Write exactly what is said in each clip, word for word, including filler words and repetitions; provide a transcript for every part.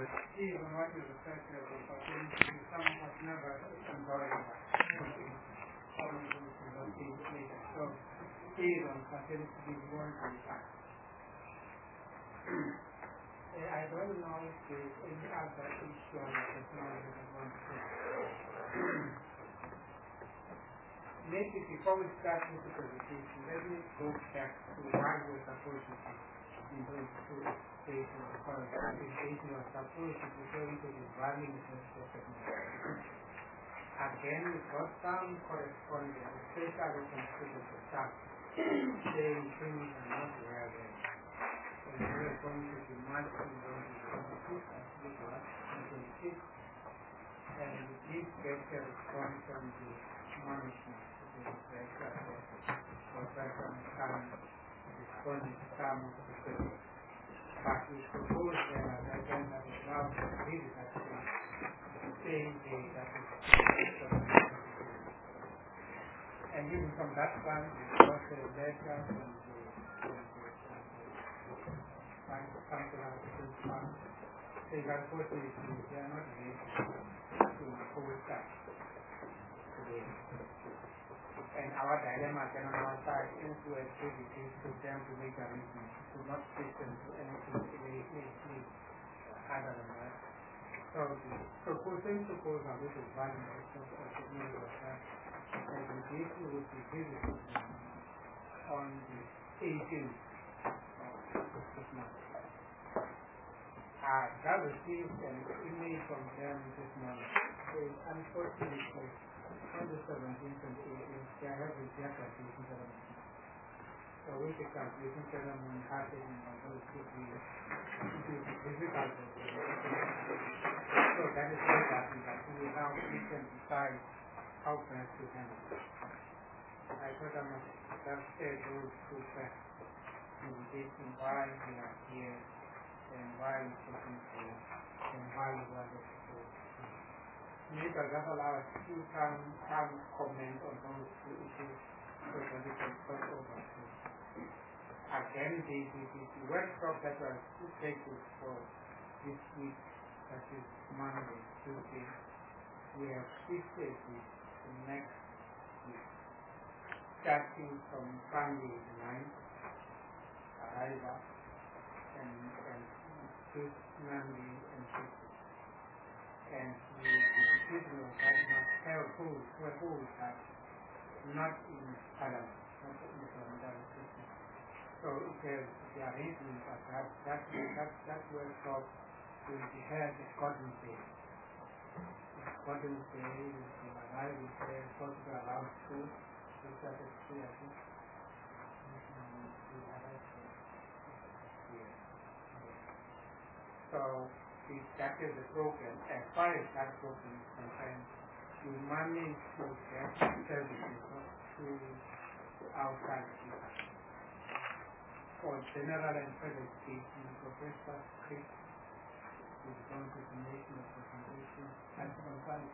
even what you refer to as opportunity, some have never enjoyed that. So, even considers to be worthy. I don't know if there's any other issue on the technology that I want to maybe before we start with the presentation, let me go back to why we're supposed to be in those two stations, because the presentation was supposed to be going to the value of technology. Again, we got some correspondence, especially from students of staff, saying things are not relevant. And we're going to be much more twenty-six as legal and twenty-six. And we did get a response from the management. Professor Khan responded to some of the questions. But we propose that I can have a now read it at the same day that is and even from that one, we got a letter from the council of the fund saying that unfortunately they are not ready to hold that today. And our dilemma can on our side is to activities to them to make arrangements, to not fit them to anything other than that. So the proposing proposal which is valid of the community of that, and the issue would be visited on the eighteenth of this month. I have received an email from them this morning. Unfortunately, on the seventeenth and eighteenth, they have a graduation ceremony. So with the graduation ceremony happening on those two days, it will be difficult. So that is why that we now we can decide how best to handle it. I thought I must have said those two facts, indicating why we are here and why we are taking place and why we want to do it. Maybe just allow us to come some comment on those two issues so that we can talk over it. Again, the, the, the, the workshop that was scheduled for this week, that is Monday, Tuesday, we have shifted it to next week, starting from Sunday the ninth, arrival, and, and this Monday and Tuesday. And the decision was that must have hold, where hold that, not in Parliament, not in the parliamentary system. So it has the arrangement of that, that, that, that workshop will be held at Cotton Day. Cotton Day will arrive with the possible around school, which are the three, I think. So we started the program. As far as that program is concerned, we managed to get services to outside people. For general and further education, Professor Chris is going to be making a presentation at Conference.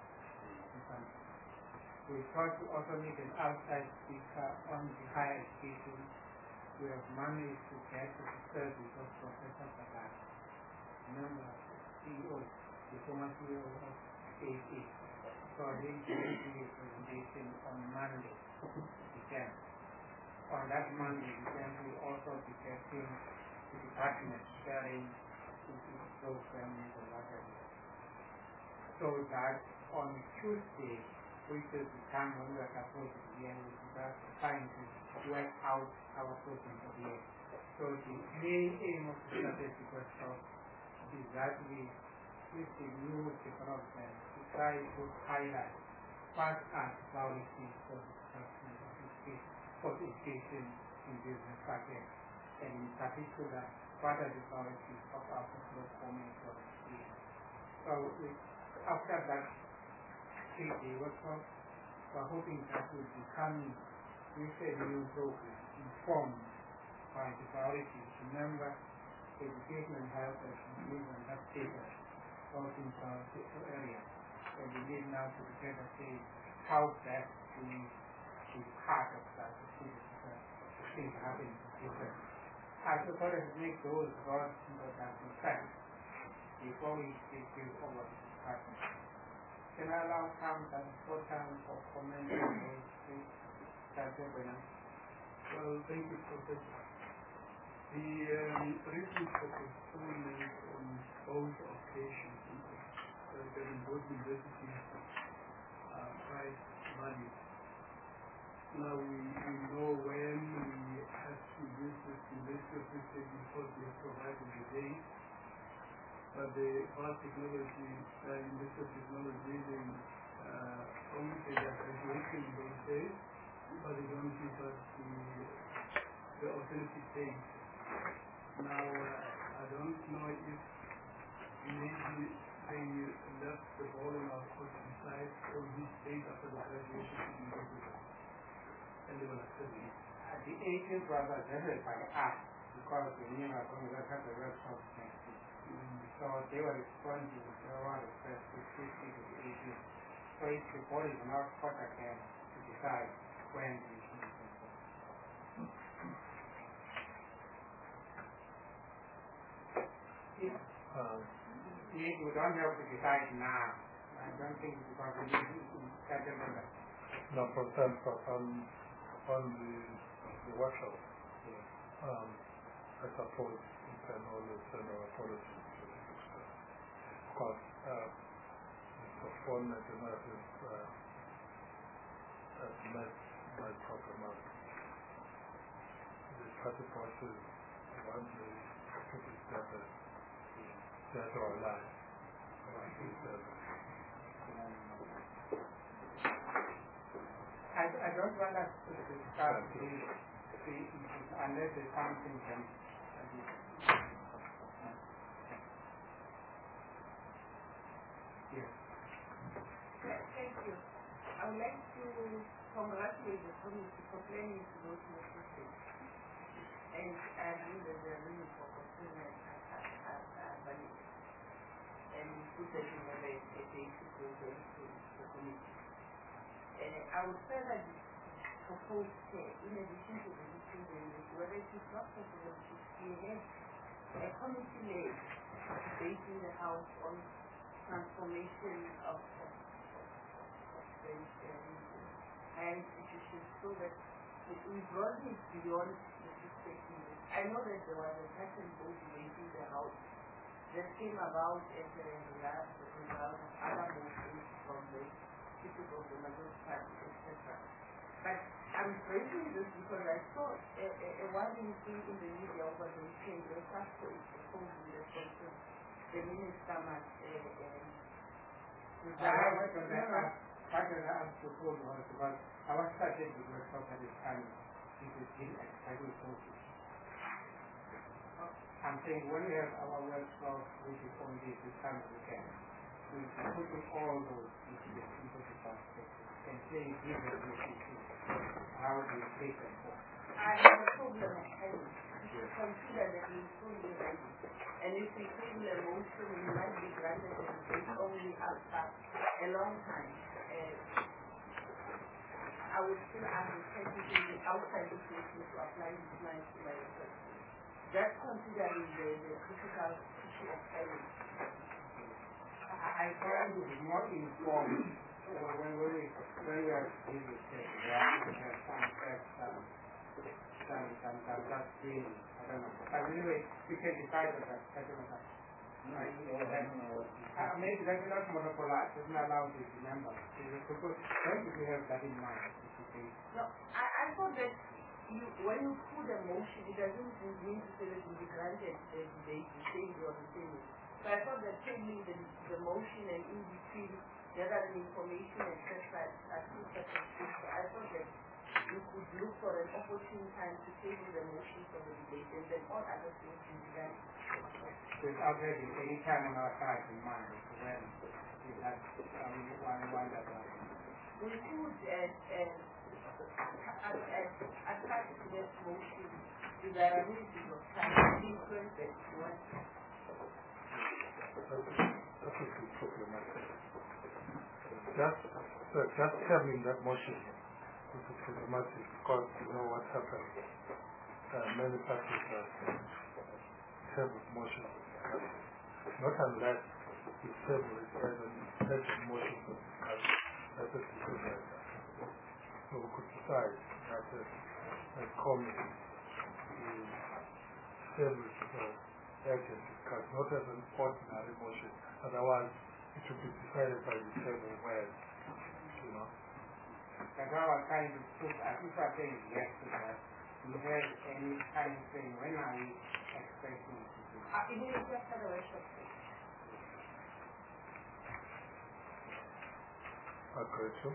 We thought to also make an outside speaker on the higher education. We have managed to get the service of Professor Sabat. Remember, C E O, the former C E O of A A. So he is going to do a presentation on Monday, the tenth. On that Monday, the tenth will also be getting the department sharing the program and whatever. So that on Tuesday, which is the time when we are supposed to be able to start trying to work out our program for the year. So the main aim of the strategic workshop is that we, with the new development, to try to highlight what are the priorities for the development of education, for education in business package, and in particular, what are the priorities of our performance for education. So we, after that three-day workshop, we're hoping that we'll be coming with a new program informed by the priorities. Remember, education and health and live and have data both in our area. And we need now to together say how best to be part of that things happen in the future. I suppose to make those broad introduction facts, the before we give over to discussion. Can I allow time and full time for comment on those things? Well, thank you, Professor. The um, reasons for postponement on both occasions uh, that in both universities are quite valid. Now we, we know when we have to use this university of research because we have provided the date, but the vast technology, uh, university of technology, they uh, only say that graduation in those days, but they don't give us the, the alternative date. Now, uh, I don't know if maybe they left the ball in our court to decide on which date after the graduation to be visible. And they will accept it. Uh, the eighteenth was adjusted by us because the new are going to have the workshop next week. Mm. So they were responding to our request to fifty to the eighteenth. So if the board is not court again to decide when we should be visible. If um, we don't have to decide now, I don't think because we need to settle on that. No, for example, um, on the, the workshop, yeah. um, I suppose you can always send our apologies to the extent. Because uh, the postponement and that is uh, has met by problematic. The party process, one day, I think it's better. That's our life. I, I don't want us to discuss the, the issues unless there's something can be. Yes. Thank you. I would like to congratulate the committee for planning to go to the system. And I believe that they are really for fulfillment as valid. And put it in the basic to the committee. Uh, I would further propose, uh, in addition to the decision, whether it is not possible to create a committee led based in the House on transformation of, of, of the um, higher institutions so that we broaden it beyond the system. I know that there was a certain vote in the House that came about as a result of other motions from the people of the Majority Party, et cetera. But I'm raising this because I saw a, a, a worrying thing in the media over the weekend. The pastor is proposing that the minister must uh, um, resign. I was proposed was because our strategic workshop at this time is still exciting process. I'm saying when we have our workshop, which is only this time we can, we can put all those issues into the perspective and say, give us this issue. How do you take them forward? I have a problem at home. You should consider that we fully ready. And if we table a motion, we might be granted a debate only after a long time. Uh, I would still ask the secretary outside this issue to apply this line to my request. Just considering the, the critical issue of timing. I try to be more informed when we when we are dealing with it. We have to have some text, some some some some just feeling. I don't know. But anyway, we can decide on that. I don't know. No, I don't know. Uh, maybe that's not monopolized. It's not allowed to remember. When did you have that in mind? No, I, I thought that you, when you put a motion, it doesn't mean to say that you be granted the debate, the same day or the same day. So I thought that tabling the, the motion and in between gathering information, et cetera, are two separate things. So I thought that you could look for an opportune time to table the motion for the debate and then all other things will be done. Without having any time on our side in mind, when we have um, one one that uh, we could uh, uh, attach to this motion the variability of time sequence that you want. That would be problematic. Just, so just having that motion would be problematic because you know what happens. Uh, many parties have have motions. not unless the table is either has a motion to discuss as a decision like that. So we could decide that a, a committee is table for urgent discussion, not as an ordinary motion. Otherwise, it should be decided by the table where, you know. That's why I was trying to put, as if I saying yes to that. Do you have any time frame? When are we expecting to do? Uh, immediately after the workshop. Okay, so.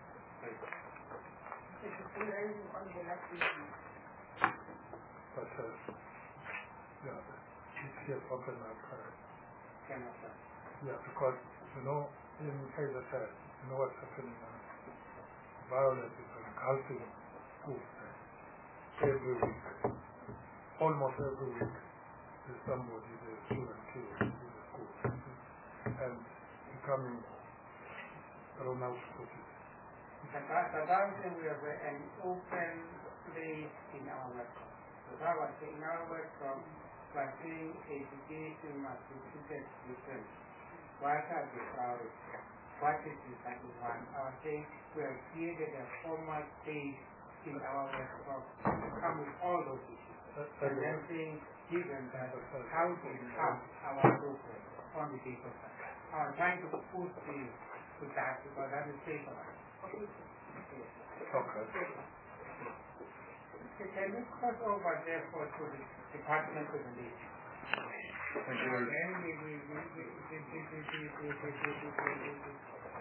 It is still on the last meeting. But, uh, yeah, it's here open up. Uh, yeah, because, you know, in Kaiser Ted, you know what's happening now? Violence is engulfing schools. Every week, almost every week, there's somebody, there's a student killed in the school. And becoming, I don't know how to put it. The Bouncing, we have an open place in our workshop. So that was in our workshop, we're saying education must be treated different. What are the priorities? What is the second one? I was saying we have created a formal space in our workshop to come with all those issues. And then saying, given that, how to have our progress on the data side. I was trying to push the to that because that is safe for us. Okay. So can we cross over therefore to the department presentation? Thank you. Then we we we we we we we we we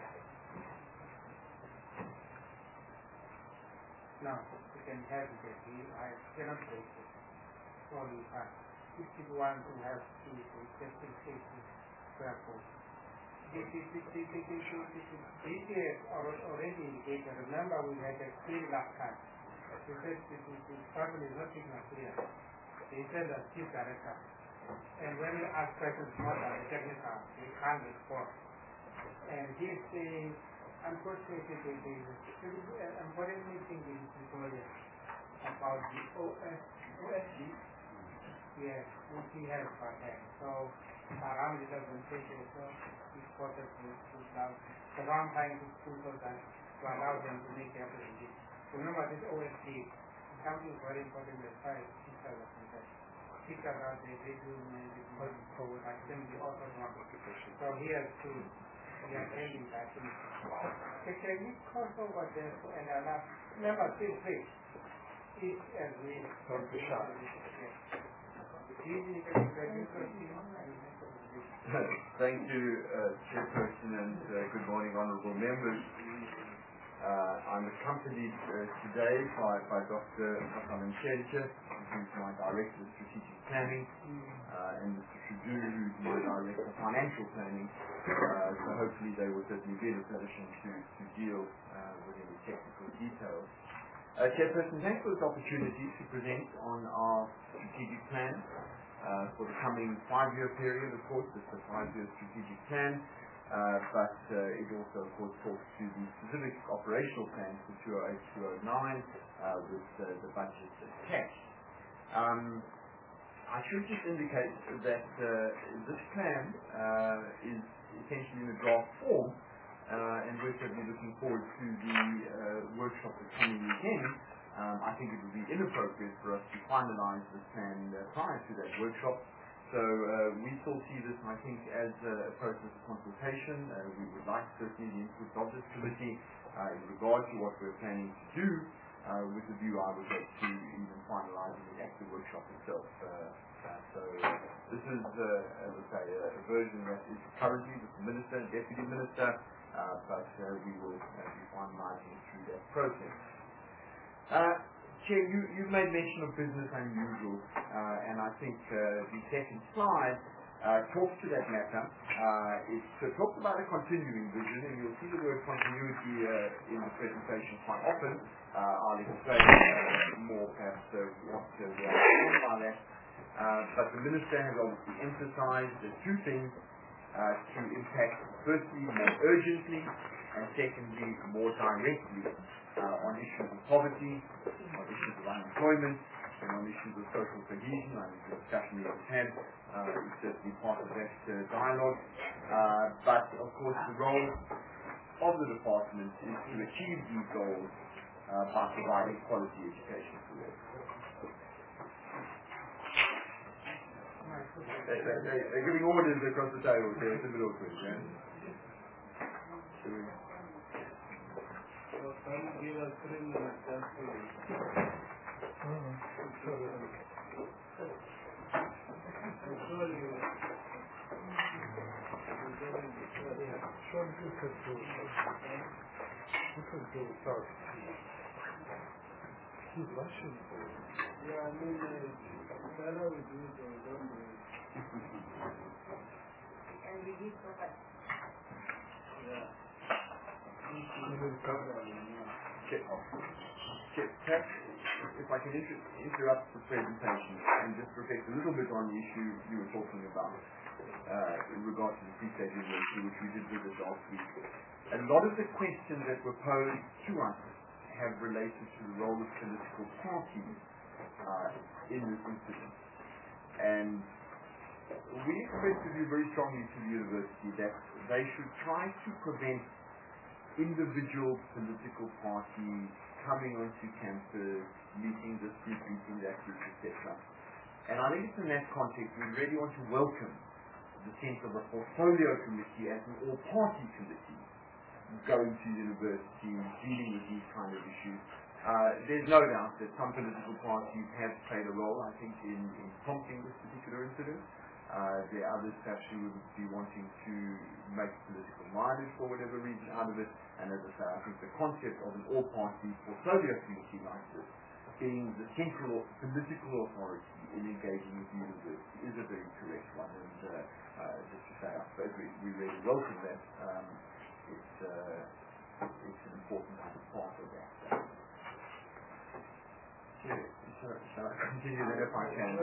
No, you can have it at the I cannot take it. Only fine. If you want to have the just in case careful. This is this is this is this is this is already indicated. Remember we had a clear last time. He said this is this family is not taking us clear. They said that chief director. And when we ask questions more than the technical, they can't respond. And he's saying, unfortunately, there is an important meeting in Pretoria about the O S D. Yes, which we have for that. So, around the presentation, so we supported to put out the wrong time to put so that to allow them to make their presentation. Remember, this O S D is something very important as far as teachers are concerned. Teachers are the radio management, assembly, all of them. So he has to, we are ending that. So can we cross over there and allow, remember, feel free. Each and we don't be shy. Thank you, uh, Chairperson, and uh, good morning, honourable members. Uh, I'm accompanied uh, today by, by Doctor Hassan Mshenche, who's my Director of Strategic Planning, uh, and Mister Shuduru, who's my Director of Financial Planning. Uh, so hopefully they will certainly be in a position to, to deal uh, with any technical details. Uh, Chairperson, thanks for this opportunity to present on our strategic plan uh, for the coming five-year period. Of course, it's a five-year strategic plan, uh, but uh, it also, of course, talks to the specific operational plans for two thousand eight to two thousand nine uh, with uh, the budget attached. Um, I should just indicate that uh, this plan uh, is essentially in a draft form. Uh, and we're certainly looking forward to the uh, workshop that's coming weekend. Um, I think it would be inappropriate for us to finalize this plan uh, prior to that workshop. So uh, we still see this, I think, as uh, a process of consultation. Uh, we would like certainly the input of this committee uh, in regard to what we're planning to do, uh, with the view, I would hope, to even finalizing it at the workshop itself. Uh, uh, so uh, this is, uh, as I say, a, a version that is currently with the Minister and Deputy Minister. Uh, but uh, we will uh, be finalizing through that process. Uh, Chair, you, you've made mention of business unusual, uh, and I think uh, the second slide uh, talks to that matter. Uh, it uh, talks about a continuing vision, and you'll see the word continuity uh, in the presentation quite often. Uh, I'll explain uh, more perhaps uh, what uh, we are meant by that. Uh, but the Minister has obviously emphasized the two things Uh, to impact, firstly, more urgently, and secondly, more directly uh, on issues of poverty, on issues of unemployment, and on issues of social cohesion. I think the discussion we have had uh, is certainly part of that uh, dialogue. Uh, but, of course, the role of the department is to achieve these goals uh, by providing quality education to all. They, they, they, they're giving orders across the table, so it's a bit awkward, yeah? So some give us three minutes just to Mm-hmm. Sorry. I'm sorry. Sean, you can go. You can go start. He's rushing. Yeah, I mean, uh, better we do it or don't do it. And we give so much. Yeah. You will come. Check off. Check. Perhaps, if I can inter interrupt the presentation and just reflect a little bit on the issue you were talking about uh, in regard to the Free State University, which we did visit last week. A lot of the questions that were posed to us have related to the role of political parties uh, in this incident. And we expressed the view very strongly to the university that they should try to prevent individual political parties coming onto campus, meeting this group, meeting that group, et cetera. And I think it's in that context we really want to welcome the sense of a portfolio committee as an all-party committee going to university, dealing with these kind of issues. Uh, there's no doubt that some political parties have played a role, I think, in, in prompting this particular incident. Uh, there are others perhaps who would be wanting to make political mileage for whatever reason out of it. And as I say, I think the concept of an all-party portfolio committee like this, being the central political authority in engaging with the university, is a very correct one. And uh, uh, just to say, I suppose we, we really welcome that. Um, it's, uh, it's an important part of that. Yeah. Shall, shall I continue then if I can?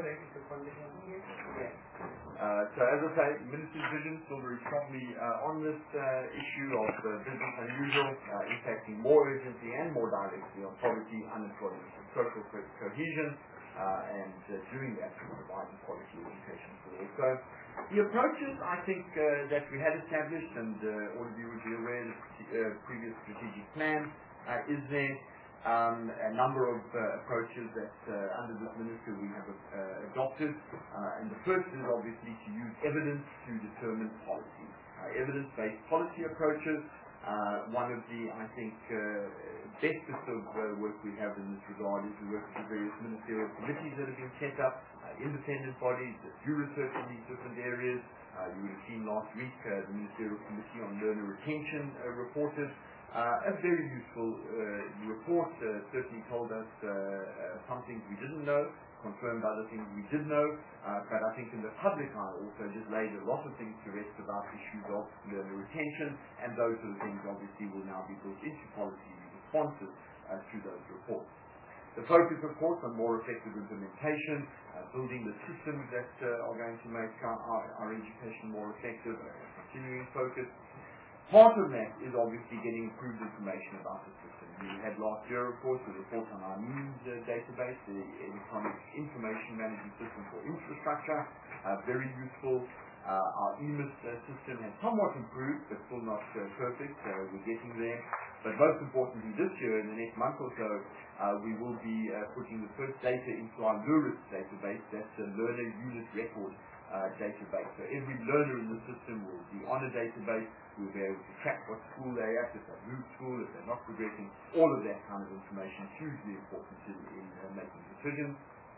Uh, so as I say, Minister's vision still very strongly uh, on this uh, issue of uh, business unusual, uh, impacting more urgently and more directly on poverty, unemployment, and social co cohesion, uh, and uh, doing that through providing quality education for all. So the approaches, I think, uh, that we had established, and uh, all of you would be aware of the uh, previous strategic plan uh, is there. Um, a number of uh, approaches that uh, under this minister we have uh, adopted, uh, and the first is obviously to use evidence to determine policy. Uh, evidence-based policy approaches. Uh, one of the, I think, uh, best bits of uh, work we have in this regard is the work of the various ministerial committees that have been set up, uh, independent bodies that do research in these different areas. Uh, you would have seen last week uh, the Ministerial Committee on Learner Retention uh, reported. Uh, a very useful uh, report, uh, certainly told us uh, uh, some things we didn't know, confirmed other things we did know, uh, but I think in the public eye also just laid a lot of things to rest about issues of learner retention, and those are the things obviously will now be built into policy responses uh, to those reports. The focus, of course, on more effective implementation, uh, building the systems that uh, are going to make our, our, our education more effective, uh, continuing focus. Part of that is obviously getting improved information about the system. We had last year, of course, a report on our NIMS uh, database, the Electronic Information Management System for Infrastructure, uh, very useful. Uh, our E M I S uh, system has somewhat improved, but still not uh, perfect. Uh, we're getting there. But most importantly, this year, in the next month or so, uh, we will be uh, putting the first data into our LURIS database. That's a Learner Unit Record uh, database. So every learner in the system will be on a database. We'll be able to track what school they're at, if they've moved school, if they're not progressing. All of that kind of information is hugely important in, in uh, making decisions.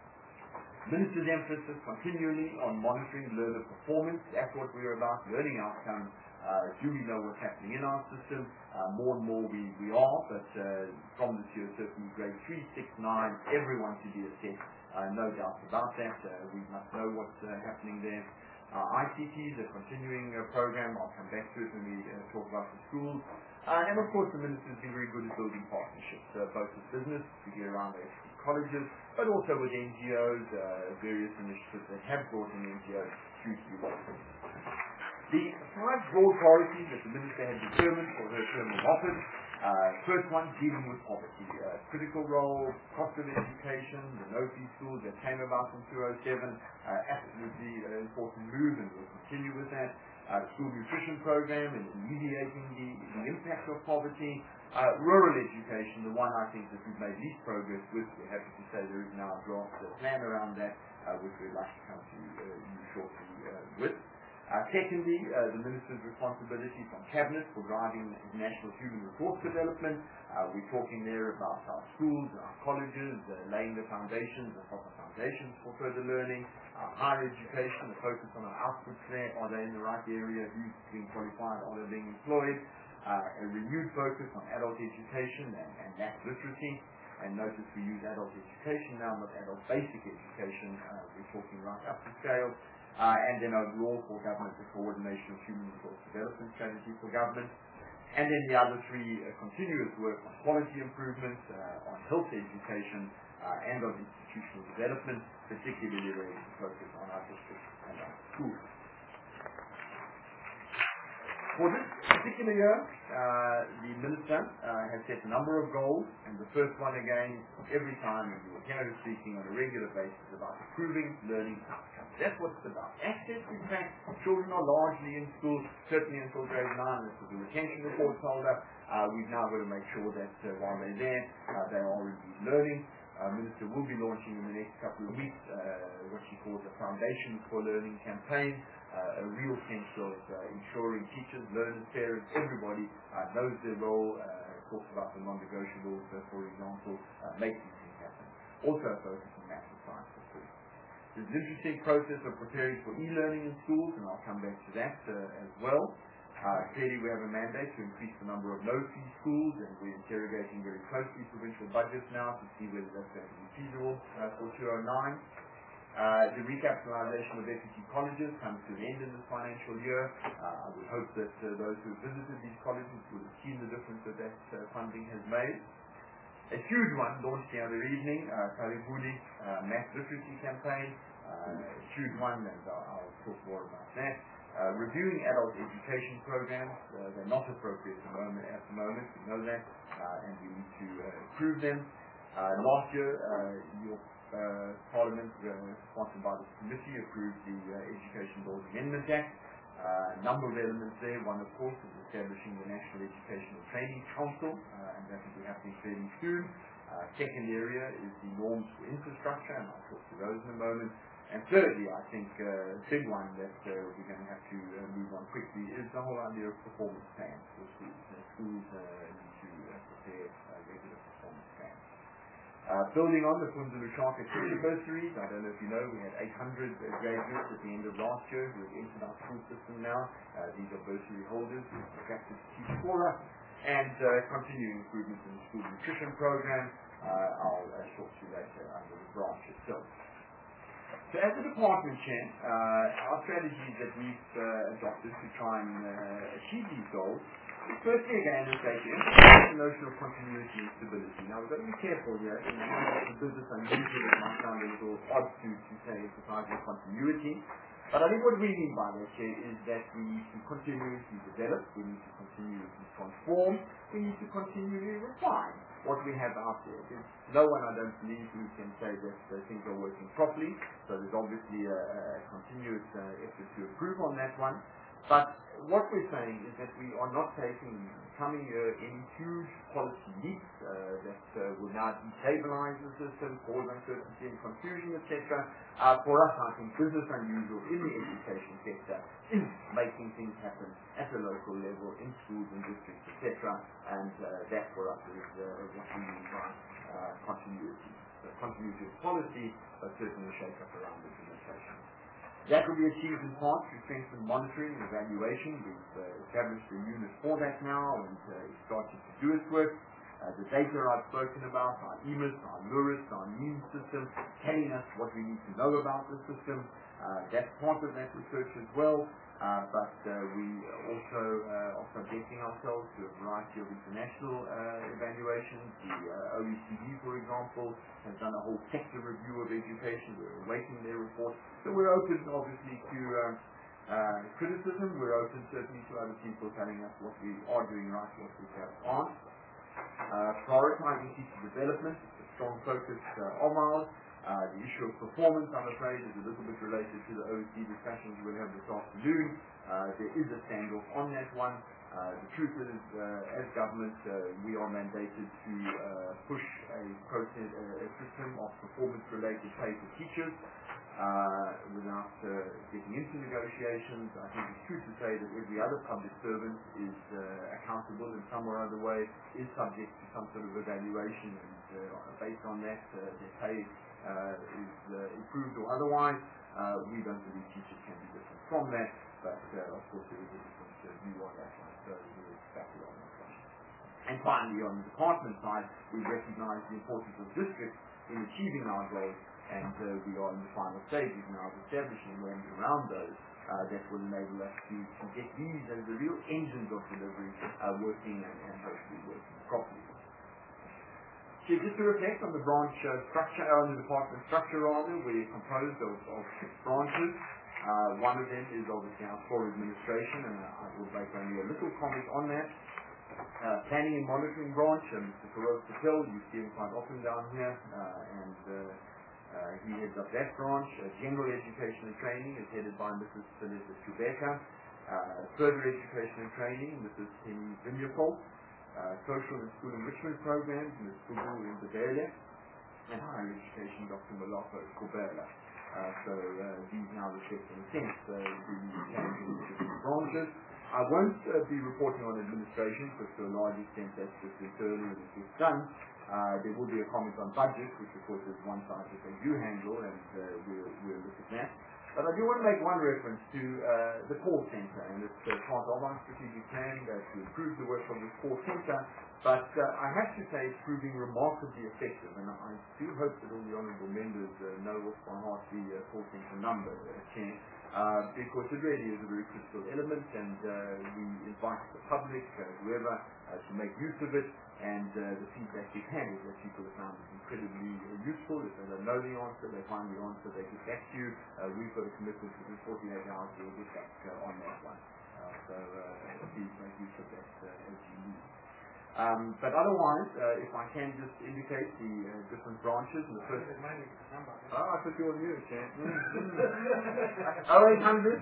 Minister's emphasis continually on monitoring learner performance. That's what we're about, learning outcomes. Uh, do we know what's happening in our system? Uh, more and more we, we are, but uh, from this year, certainly grade three, six, nine, everyone to be assessed. Uh, no doubt about that. Uh, we must know what's uh, happening there. Uh, I C T is a continuing uh, program. I'll come back to it when we uh, talk about the schools. Uh, and of course, the minister has been very good at building partnerships, uh, both with business, to get around the colleges, but also with N G Os, uh, various initiatives that have brought in N G Os hugely welcome. The five broad priorities that the minister had determined for her term of office Uh, first one, dealing with poverty. Uh, critical role, cost of education, the no-fee schools that came about in two thousand seven, uh, absolutely uh, important move, and we'll continue with that. Uh, school nutrition program and alleviating the, the impact of poverty. Uh, rural education, the one I think that we've made least progress with. We're happy to say there is now a draft uh, plan around that, uh, which we'd like to come to uh, you shortly uh, with. Uh, secondly, uh, the Minister's responsibility from Cabinet for driving national human resource development. Uh, we're talking there about our schools, our colleges, uh, laying the foundations, the proper foundations for further learning, our higher education, the focus on our outputs there, are they in the right area, who's being qualified, are they being employed, uh, a renewed focus on adult education and, and math literacy. And notice we use adult education now, not adult basic education. Uh, we're talking right up to scale. Uh, and then overall for government, the coordination of human resource development strategy for government. And then the other three, uh, continuous work on quality improvements, uh, on health education, uh, and on institutional development, particularly where we focus on our districts and our schools. For this particular year, uh, the Minister uh, has set a number of goals, and the first one again, every time we will hear her speaking on a regular basis about improving learning outcomes. That's what it's about. Access, in fact, children are largely in school, certainly until grade nine. This is the retention report told us. Uh, we've now got to make sure that uh, while they're there, uh, they are indeed learning. Uh, Minister will be launching in the next couple of weeks uh, what she calls a Foundations for Learning campaign, uh, a real sense of uh, ensuring teachers, learners, parents, everybody uh, knows their role, uh, talks about the non-negotiables, uh, for example, uh, make these things happen. Also focus on math and science, of course. There's an interesting process of preparing for e-learning in schools, and I'll come back to that uh, as well. Uh, clearly we have a mandate to increase the number of no-fee schools, and we're interrogating very closely provincial budgets now to see whether that's going to be feasible uh, for two thousand nine. Uh, the recapitalization of F E T colleges comes to the end of this financial year. Uh, I would hope that uh, those who have visited these colleges would have seen the difference that that uh, funding has made. A huge one launched the other evening, uh, Karibuli uh, Math Literacy Campaign. Uh, a huge one, and I'll, I'll talk more about that. Uh, reviewing adult education programs, uh, they're not appropriate at the moment, at the moment, we know that, uh, and we need to uh, improve them. Uh, last year, uh, your uh, Parliament, uh, sponsored by this committee, approved the uh, Education Laws Amendment Act. Uh, a number of elements there. One, of course, is establishing the National Educational Training Council, uh, and that will be happening fairly soon. Uh, second area is the norms for infrastructure, and I'll talk to those in a moment. And thirdly, I think uh, a big one that uh, we're going to have to uh, move on quickly is the whole idea of performance plans for schools. Uh, schools uh, need to uh, prepare uh, regular performance plans. Uh, building on the Funzulu Shaka teacher bursaries, I don't know if you know, we had eight hundred uh, graduates at the end of last year who have entered our school system now. Uh, these are bursary holders who have attracted to teach for us, and uh, continuing improvements in the school nutrition program. Uh, I'll uh, talk to you later under the branch itself. So as a department chair, uh, our strategies that we've uh, adopted to try and uh, achieve these goals is firstly again is that the notion of continuity and stability. Now we've got to be careful here. In the business unusual, it might sound a little odd to, to say emphasizing continuity. But I think what we mean by that, Chair, is that we need to continuously develop, we need to continuously transform, we need to continually refine what we have out there. There's no one, I don't believe, who can say that uh, things are working properly, so there's obviously a, a continuous uh, effort to improve on that one. But what we're saying is that we are not taking, coming uh, any huge policy leaps uh, that uh, will now destabilize the system, cause uncertainty and confusion, et cetera. Uh, for us, I think business unusual in the education sector is making things happen at the local level, in schools and districts, et cetera. And uh, that for us is uh, what we mean by uh, continuity. So continuity of policy, but certainly a shake-up around implementation. That will be achieved in part through strengthened monitoring and evaluation. We've uh, established a unit for that now, and uh, it's started to do its work. Uh, the data I've spoken about, our E M I S, our LURIS, our NEAM system, telling us what we need to know about the system. Uh, that's part of that research as well. Uh, but uh, we also uh, are subjecting ourselves to a variety of international uh, evaluations. The uh, O E C D, for example, has done a whole sector review of education. We're awaiting their report. So we're open, obviously, to uh, uh, criticism. We're open, certainly, to other people telling us what we are doing right, what we have aren't. Uh, prioritizing teacher development is a strong focus uh, of ours. Uh, the issue of performance, I'm afraid, is a little bit related to the O E C discussions we'll have this afternoon. Uh, there is a standoff on that one. Uh, the truth is, uh, as government, uh, we are mandated to uh, push a process, a, a system of performance-related pay for teachers. Uh, without uh, getting into negotiations, I think it's true to say that every other public servant is uh, accountable in some or other way, is subject to some sort of evaluation, and uh, based on that, uh, their pay uh, is uh, improved or otherwise. Uh, we don't believe teachers can be different from that, but uh, of course there is a different uh, view on that one, so we'll back it on that one. And finally, on the department side, we recognise the importance of districts in achieving our goals, and uh, we are in the final stages now of establishing norms around those uh, that will enable us to, to get these as the real engines of delivery uh, working and, and hopefully working properly. So just to reflect on the branch uh, structure, on the department structure rather, we're composed of, of six branches. Uh, one of them is obviously our core administration, and uh, I will make only a little comment on that. Uh, planning and monitoring branch, and Mister Feroz Patel, you see him quite often down here, uh, and uh, Uh, he heads up that branch. Uh, general education and training is headed by Missus Celeste Chubeka. Uh, further education and training, Missus Penny Vinyapol. Uh, social and school enrichment programs, Miz Fubu Indabele. And higher education, Doctor Malako Kubela. Uh, so uh, these now reflect in a sense uh, the change in the different branches. I won't uh, be reporting on administration because to a large extent that's just internal and it gets done. Uh, there will be a comment on budget, which of course is one side that they do handle, and uh, we'll, we'll look at that. But I do want to make one reference to uh, the call centre, and it's uh, part of our strategic plan uh, to improve the work of this call centre. But uh, I have to say it's proving remarkably effective, and I do hope that all the honourable members uh, know off by heart the uh, call centre number, uh, Chair, uh, because it really is a very critical element, and uh, we invite the public, uh, whoever, uh, to make use of it. And uh, the feedback we've had is that people have found it incredibly uh, useful. If they don't know the answer, they find the answer, they get back to you. Uh, we've got a commitment within forty-eight hours to get back uh, on that one. Uh, so uh, please make use of that uh, as you need. Um, but otherwise, uh, if I can just indicate the uh, different branches. And the first oh, I put you on mute, Chair. oh eight hundred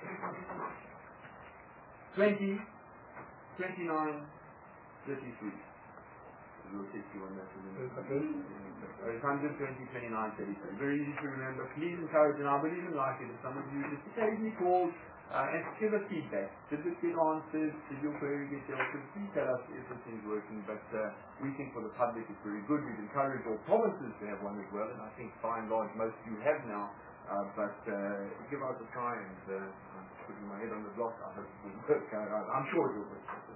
twenty twenty-nine thirty-three. We'll take you on that in a minute. eight hundred twenty twenty-nine thirty-three. Very easy to remember. Please encourage, and I would even like it if some of you just occasionally call uh, and give us feedback. Did it get answers? Did your query get dealt with? Please tell us if everything's working. But uh, we think for the public it's very good. We've encouraged all provinces to have one as well, and I think by and large most of you have now. Uh, but uh, give us a try, and uh, I'm putting my head on the block. I hope it will work out. I'm sure it will work out.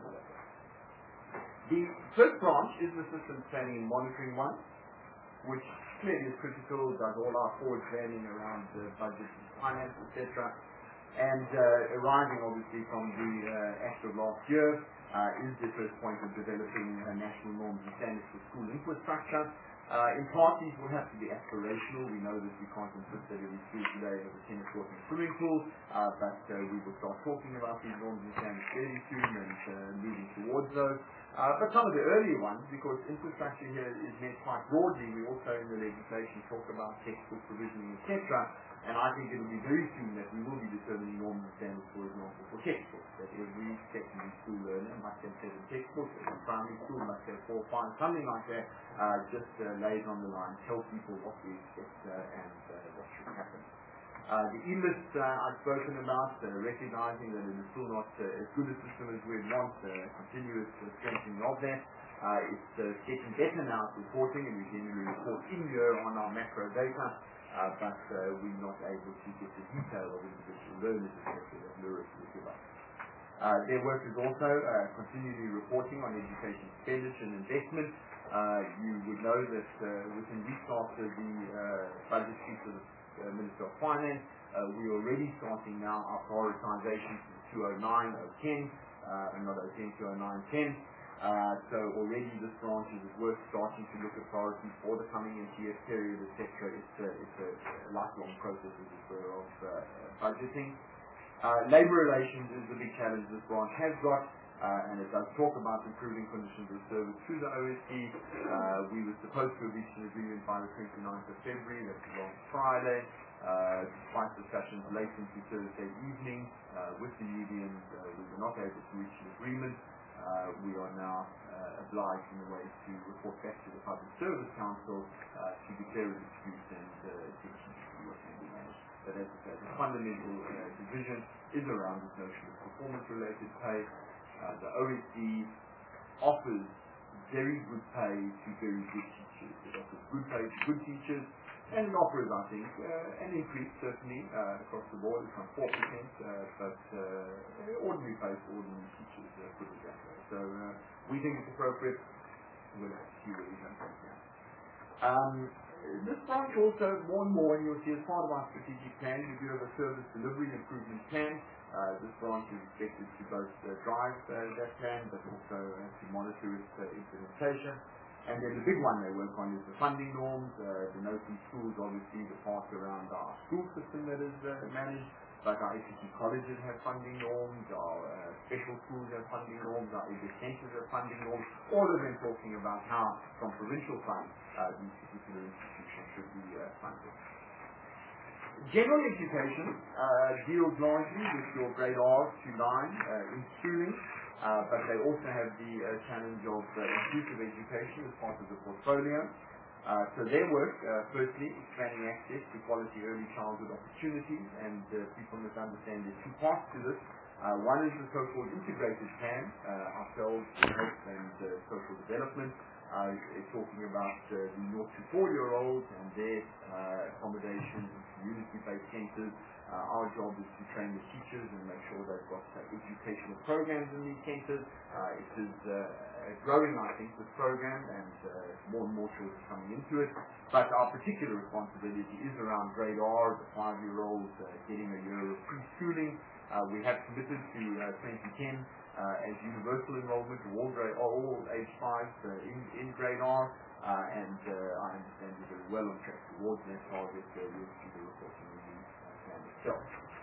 The first branch is the systems planning and monitoring one, which clearly is critical, does all our forward planning around uh, budget and finance, et cetera. And uh, arising obviously from the uh, act of last year uh, is the first point of developing uh, national norms and standards for school infrastructure. Uh, in part, these will have to be aspirational. We know that we can't insist that every school today has a tennis court and swimming pool, uh, but uh, we will start talking about these norms and standards fairly soon and uh, moving towards those. Uh, but some of the earlier ones, because infrastructure here is meant quite broadly, we also in the legislation talk about textbook provisioning, et cetera. And I think it will be very soon that we will be determining norms and standards, for example, for textbooks. That every secondary school learner must have seven textbooks, every primary school must have four or five, something like that. Uh, just uh, lays on the line, tell people what we expect uh, and uh, what should happen. Uh, the e-list uh, I've spoken about, uh, recognizing that it is still not uh, as good a system as we want, uh, continuous uh, strengthening of that. Uh, it's uh, getting better now at reporting, and we generally report in year on our macro data, uh, but uh, we're not able to get the detail of individual learners, et cetera, that Lyric will give us. Uh, their work is also uh, continually reporting on education expenditure and investment. Uh, you would know that uh, within weeks after the uh, budget sheet of the uh, Minister of Finance, uh, we're already starting now our prioritization for the two oh nine oh ten, uh, not oh ten, two oh nine ten. Uh, so already this branch is at work starting to look at priorities for the coming N T F period, et cetera. It's a, it's a lifelong process, as it were, of uh, budgeting. Uh, labour relations is the big challenge this branch has got. uh, and it does talk about improving conditions of service through the O S C. Uh, we were supposed to have reached an agreement by the twenty-ninth of February, that's last Friday. Uh, despite discussions late into Thursday evening uh, with the unions, uh, we were not able to reach an agreement. Uh, we are now uh, obliged in a way to report back to the Public Service Council uh, to declare a dispute and uh, attention to what can be managed. But as I said, the fundamental uh, division is around this notion of performance-related pay. Uh, the O S C offers very good pay to very good teachers. It offers good pay to good teachers, and it offers, I think, uh, an increase certainly uh, across the board. It's from four percent, uh, but uh, ordinary pay for ordinary teachers, uh, put it that way. So uh, we think it's appropriate. We'll have to see where we come from here. Um, this branch also, more and more, and you'll see as part of our strategic plan, we do have a service delivery improvement plan. Uh, this branch is expected to both uh, drive uh, that plan, but also uh, to monitor its uh, implementation. And then the big one they work on is the funding norms. Uh, the Nosi schools, obviously, the part around our school system that is uh, managed, but our S C T colleges have funding norms, our uh, special schools have funding norms, our education centers have funding norms, all of them talking about how, from provincial funds, uh, these particular institutions should be uh, funded. General education uh, deals largely with your grade R to nine uh, in schooling. Uh, but they also have the uh, challenge of uh, inclusive education as part of the portfolio. Uh, so their work, uh, firstly, expanding access to quality early childhood opportunities, and uh, people must understand there's two parts to this. Uh, one is the so-called integrated plan, uh, ourselves, health and uh, social development, uh, talking about uh, the zero to four-year-olds and their uh, accommodation in community-based centres. Uh, our job is to train the teachers and make sure they've got uh, educational programs in these centres. Uh, it is uh, growing, I think, this program, and uh, more and more children coming into it. But our particular responsibility is around grade R, the five-year-olds uh, getting a year of preschooling. Uh, we have committed to uh, twenty ten uh, as universal enrollment to all, grade, all age five uh, in, in grade R, uh, and uh, I understand we're very well on track towards that target. Uh, we'll see the reporting. So,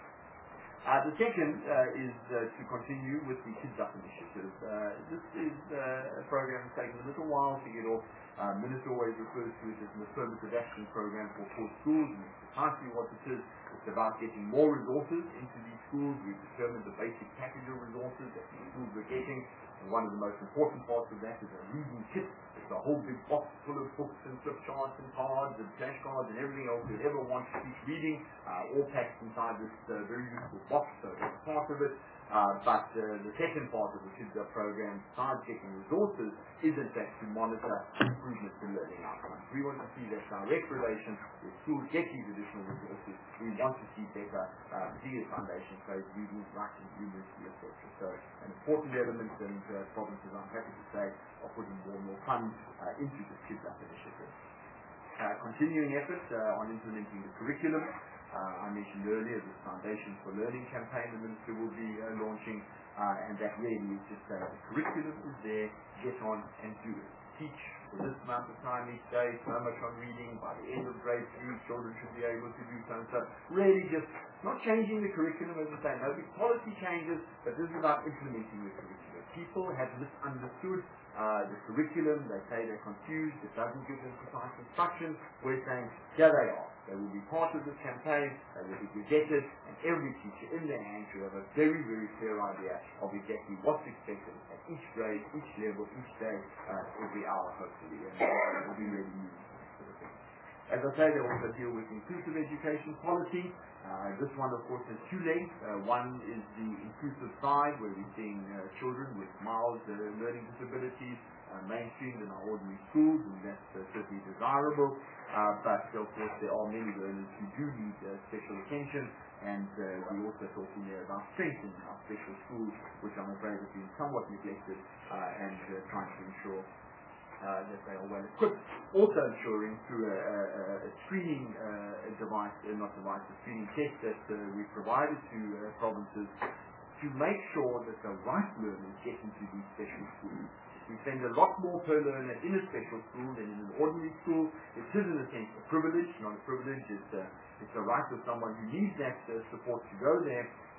uh, the second uh, is uh, to continue with the Kids Up initiative. Uh, this is uh, a program that's taken a little while to get off. Uh, Minister always refers to it as an affirmative action program for poor schools, and it's precisely what it is. It's about getting more resources into these schools. We've determined the basic package of resources that the schools are getting, and one of the most important parts of that is a reading kit. It's a whole big box full of books and flip charts and cards and flashcards and everything else you'd ever want to keep reading, uh, all packed inside this uh, very useful box, so that's part of it. Uh, but uh, the second part of the Kids Up program, besides getting resources, is in fact to monitor improvements in learning outcomes. We want to see that direct relation where schools get these additional resources. We want to see better, uh, particularly foundation grade reading, writing, numeracy, et cetera. So an important element, and uh, provinces, I'm happy to say, are putting more and more funds uh, into this Kids Up initiative. Uh, continuing efforts uh, on implementing the curriculum. Uh, I mentioned earlier this Foundation for Learning campaign the Minister will be uh, launching, uh, and that really is just uh, the curriculum is there, get on and do it. Teach for this amount of time each day, so much on reading. By the end of grade three, children should be able to do so. So really just not changing the curriculum, as I say, no big policy changes, but this is about implementing the curriculum. People have misunderstood uh, the curriculum, they say they're confused, it doesn't give them precise instructions. We're saying, here they are. They will be part of this campaign, they will be gazetted, and every teacher in their hands should have a very, very clear idea of exactly what's expected at each grade, each level, each day, uh, every hour, hopefully, and it will be really useful. As I say, they also deal with inclusive education policy. Uh, this one, of course, has two legs. Uh, one is the inclusive side, where we're seeing uh, children with mild uh, learning disabilities uh, mainstreamed in our ordinary schools, and that's uh, certainly desirable. Uh, but, of course, there are many learners who do need uh, special attention, and uh, we're also talking there about strengthening our special schools, which I'm afraid have been somewhat neglected, uh, and uh, trying to ensure Uh, that they are well equipped. Also ensuring through a, a, a screening uh, device, uh, not device, a screening test that uh, we provided to uh, provinces to make sure that the right learners get into these special schools. We spend a lot more per learner in a special school than in an ordinary school. It is in a sense a privilege, not a privilege. It's a, it's a right of someone who needs that uh, support to go there.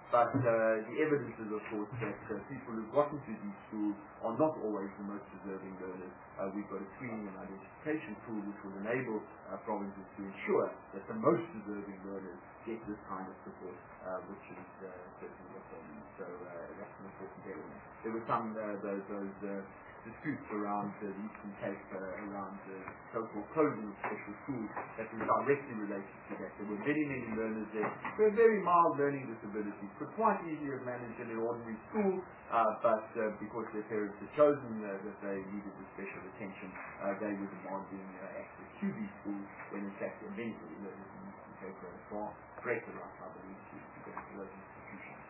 But uh, the evidence is, of course, that uh, people who've gotten to these schools are not always the most deserving learners. Uh, we've got a screening and identification tool which will enable uh, provinces to ensure that the most deserving learners get this kind of support, uh, which is uh, certainly what they need. So uh, that's an important element. There were some uh, those, those uh, disputes around uh, the Eastern Cape, uh, around the uh, so-called closing of special schools that were directly related to that. There were many, many learners there with very mild learning disabilities, could quite easily have managed in an ordinary school, uh, but uh, because their parents had chosen uh, that they needed the special attention, uh, they were demanding uh, access to these schools, when in fact many of the learners in the Eastern Cape were far greater rights, I believe, to, to go to those institutions.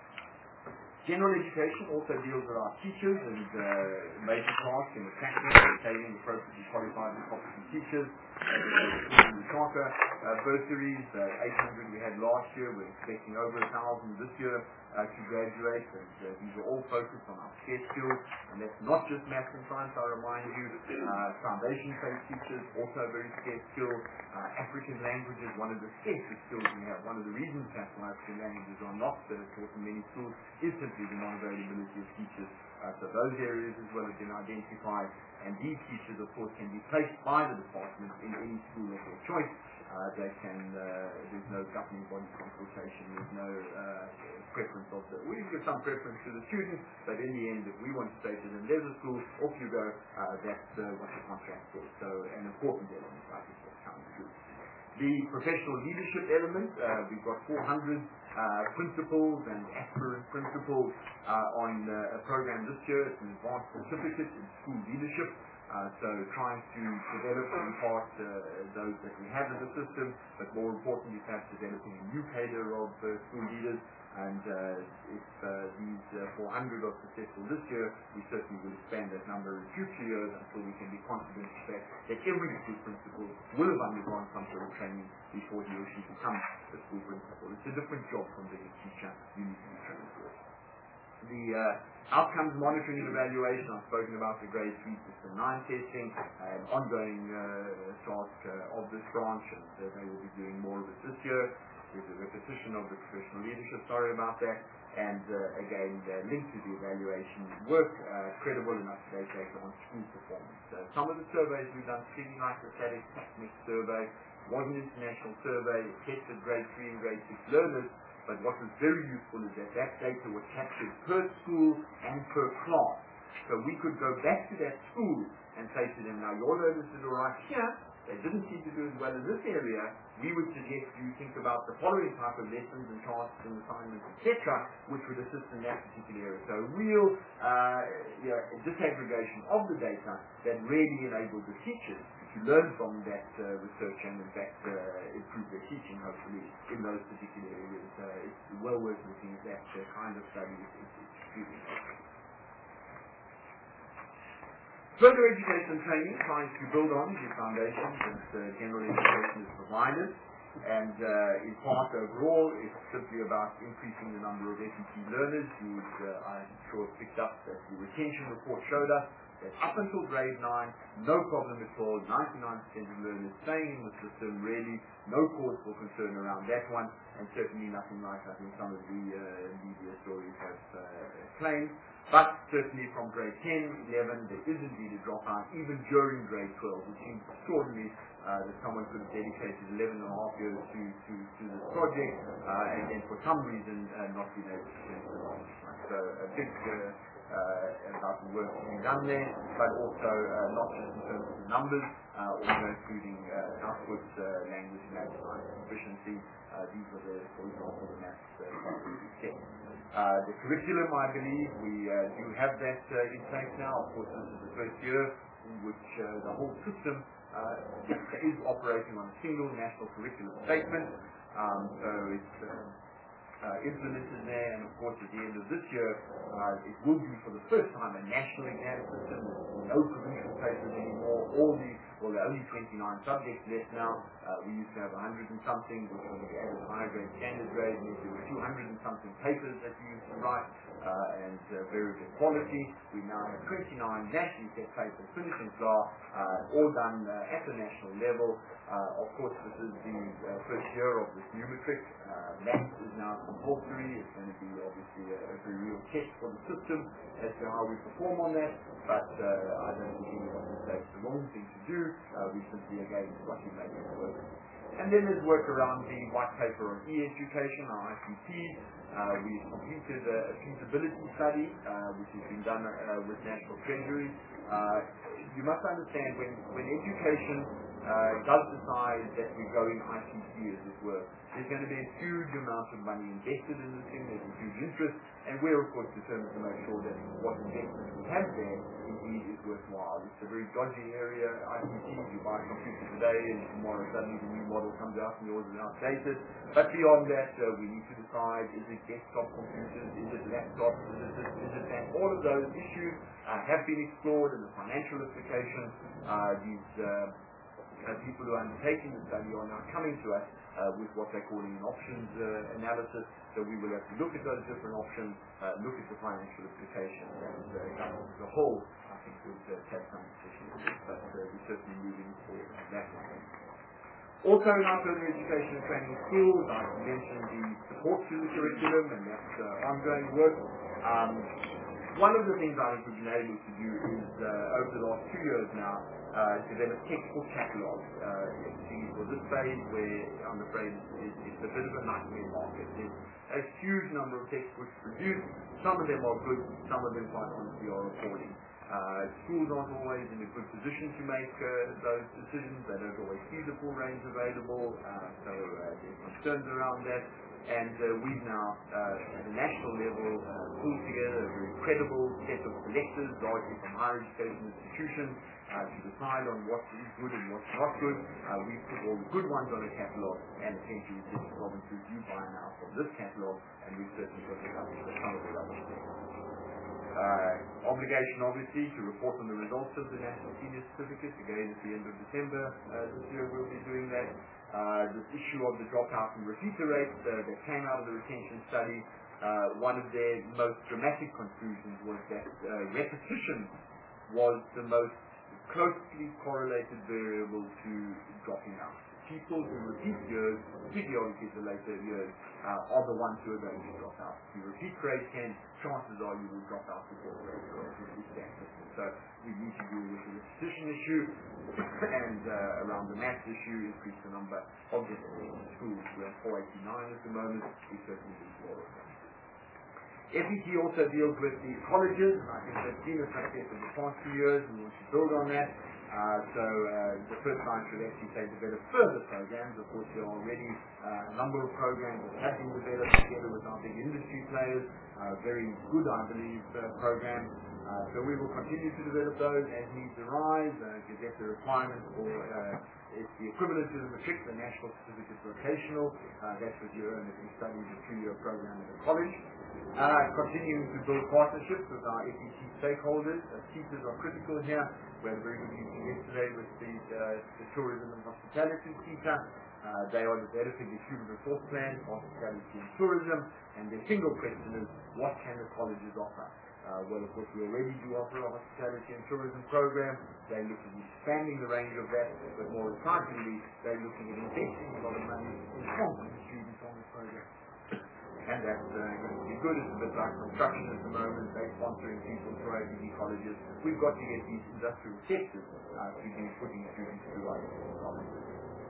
General education also deals with our teachers and uh, major tasks in the practice, retaining appropriately qualified and competent teachers, in the charter, uh, bursaries, uh, eight hundred we had last year, we're expecting over one thousand this year uh, to graduate, and uh, these are all focused on our scarce skills, and that's not just maths and science, I remind you, uh, foundation-based teachers, also a very scarce skill, uh, African languages, one of the scarcest skills we have. One of the reasons that African languages are not uh, taught in many schools is simply the non-availability of teachers. Uh, so those areas as well have been identified, and these teachers, of course, can be placed by the department in any school of their choice. Uh, they can, uh, there's no governing body consultation, there's no uh, preference of the, we give some preference to the students, but in the end, if we want to stay to them, there's a school, off you go, uh, that's uh, what the contract says. So an important element, I think, that comes through. The professional leadership element, uh, we've got four hundred uh, principals and aspirant principals uh, on uh, a program this year. It's an advanced certificate in school leadership. Uh, so trying to develop and impart uh, those that we have in the system, but more importantly perhaps developing a new cadre of uh, school leaders. And uh, if uh, these uh, four hundred are successful this year, we certainly will expand that number in future years until we can be confident that, that every school principal will have undergone some sort of training before he or she becomes a school principal. It's a different job from being a teacher. You need to be trained for it. The uh, outcomes monitoring and evaluation, I've spoken about the grade three, six and nine testing, uh, an ongoing uh, task uh, of this branch, and uh, they will be doing more of it this year. There's a repetition of the professional leadership, sorry about that, and uh, again uh, linked to the evaluation work, uh, credible and up-to-date data on school performance. Uh, some of the surveys we've done, treating like the static mix survey, was an international survey, it tested grade three and grade six learners, but what was very useful is that that data was captured per school and per class. So we could go back to that school and say to them, now your learners did all right here, they didn't seem to do as well in this area, we would suggest you think about the following type of lessons and tasks and assignments, et cetera, which would assist in that particular area. So a real uh, you know, disaggregation of the data that really enabled the teachers to learn from that uh, research and in fact uh, improve their teaching hopefully in those particular areas. Uh, it's well worth looking at that uh, kind of study. It's, it's extremely helpful. Further education and training trying to build on the foundations that uh, general education has provided, and uh, in part overall it's simply about increasing the number of S E T learners. You would, uh, I'm sure, picked up that the retention report showed us that up until grade nine, no problem at all, ninety-nine percent of learners staying in the system, really no cause for concern around that one, and certainly nothing like I think some of the uh, media stories have uh, claimed. But certainly from grade ten, eleven, there is indeed a dropout, even during grade twelve, which seems extraordinary uh, that someone could have dedicated eleven and a half years to, to, to this project, uh, and then for some reason uh, not been able to finish the last one. So a big uh, uh, about the work to be done there, but also uh, not just in terms of the numbers, uh, also including uh, output, uh, language, maths, science, proficiency. Uh, these are the, for example, the maths uh, Uh, the curriculum, I believe, we uh, do have that uh, in place now. Of course, this is the first year in which uh, the whole system uh, is operating on a single national curriculum statement. Um, so it's uh, uh, implemented there, and of course, at the end of this year, uh, it will be for the first time a national exam system. No provincial papers anymore. All the well, there are only twenty-nine subjects left now. Uh, we used to have one hundred and something, which when we added higher grade, standard grade, means there were two hundred and something papers that we used to right uh, and uh, variable quality. We now have twenty-nine nationally set papers finished in F L A R, uh, all done uh, at the national level. Uh, of course, this is the uh, first year of this new matric. Uh, maths is now compulsory. It's going to be obviously a, a very real test for the system as to how we perform on that. But uh, I don't think anyone would say it's the wrong thing to do. Uh, we simply again got to make it work. And then there's work around the white paper on e-education, our I C T. Uh, we've completed a, a feasibility study, uh, which has been done uh, with National Treasury. Uh, you must understand when, when education uh, does decide that we're going I C T, as it were, there's going to be a huge amount of money invested in this thing, there's a huge interest, and we're of course determined to make sure that what investment we have there indeed is worthwhile. It's a very dodgy area, I C T. You buy a computer today and tomorrow suddenly the new model comes out and yours is outdated. But beyond that, uh, we need to decide, is it desktop computers, is it laptops, is it this, is it that? All of those issues uh, have been explored in the financial implications. Uh, these uh, uh, people who are undertaking the study are now coming to us uh, with what they're calling an options uh, analysis. So we will have to look at those different options, uh, look at the financial implications, and uh, government as a whole, I think, would uh, take some decisions. But uh, we're certainly moving forward on that one. Also in our further education and training schools, I mentioned the support to the curriculum, and that's uh, ongoing work. Um, one of the things I think we've been able to do is, uh, over the last two years now, uh, develop textbook catalogs. Uh, see, for this phase where I'm afraid it's, it's a bit of a nightmare market. There's a huge number of textbooks produced. Some of them are good, some of them quite honestly are appalling. Uh, schools aren't always in a good position to make uh, those decisions. They don't always see the full range available, uh, so uh, there's concerns around that. And uh, we've now, uh, at a national level, uh, pulled together a very credible set of collectors, largely from higher education institutions, uh, to decide on what is good and what's not good. Uh, we put all the good ones on a catalogue, and essentially this provinces you buy now from this catalogue, and we've certainly got to cover some of the rubbish there. Uh, obligation, obviously, to report on the results of the National Senior Certificate. Again, at the end of December uh, this year, we'll be doing that. Uh, this issue of the dropout and repeater rates uh, that came out of the retention study, uh, one of their most dramatic conclusions was that uh, repetition was the most closely correlated variable to dropping out. People who repeat years, particularly obviously the later years, uh, are the ones who are going to drop out. If you repeat grade ten, chances are you will drop out before grade twelve. So we need to deal with the repetition issue and uh, around the maths issue, increase the number of disciplines in schools. We're at four eighty-nine at the moment. We certainly need more of them. F E T also deals with the colleges, and I think they've seen a success in the past few years, and we want to build on that. Uh, so uh, the first time should actually say develop further programs. Of course, there are already uh, a number of programs that have been developed together with our big industry players, uh, very good, I believe, uh, programs. Uh, so we will continue to develop those as needs arise. Uh, Gazette the requirements for uh, it's the equivalent to the matric, the National Certificate Vocational. Uh, that's what you earn if you study the two-year program at the college. Uh, continuing to build partnerships with our F E T stakeholders. Uh, teachers are critical here. We had a very good meeting yesterday with the, uh, the tourism and hospitality teacher. Uh, they are developing the human resource plan for hospitality and tourism, and their single question is, what can the colleges offer? Uh, well, of course, we already do offer a hospitality and tourism program. They're looking at expanding the range of that, but more excitingly, they're looking at investing a lot of money in sponsoring students on the program. And that's uh, going to be good. It's a bit like construction at the moment. They're sponsoring people through A P D colleges. We've got to get these industrial sectors uh, to be putting students through our colleges.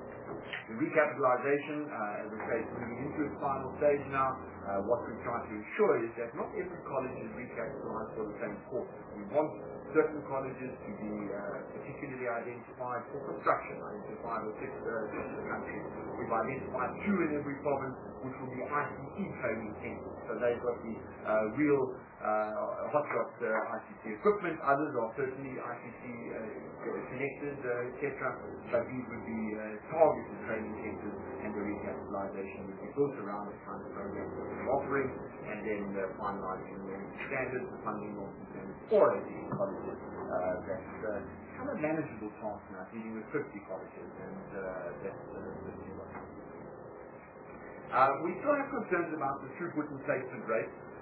The recapitalization, uh, as I say, is moving into its final stage now. Uh, what we're trying to ensure is that not every college is recapitalized for the same course. We want certain colleges to be uh, particularly identified for construction. I think five or six uh, across the country. We've identified two in every province, which will be I C T training centers. So they've got the uh, real uh, hotshot uh, I C T equipment. Others are certainly I C T uh, connected, uh, et cetera. But these would be uh, targeted training centers, and the recapitalization would be built around the kind of program that we're offering, and then uh, finalizing the standards, the funding norms and standards for A P D colleges. Uh, that's uh, kind of manageable task now, dealing with fifty colleges, and uh, that's uh, certainly what Uh, we still have concerns about the throughput and placement rate.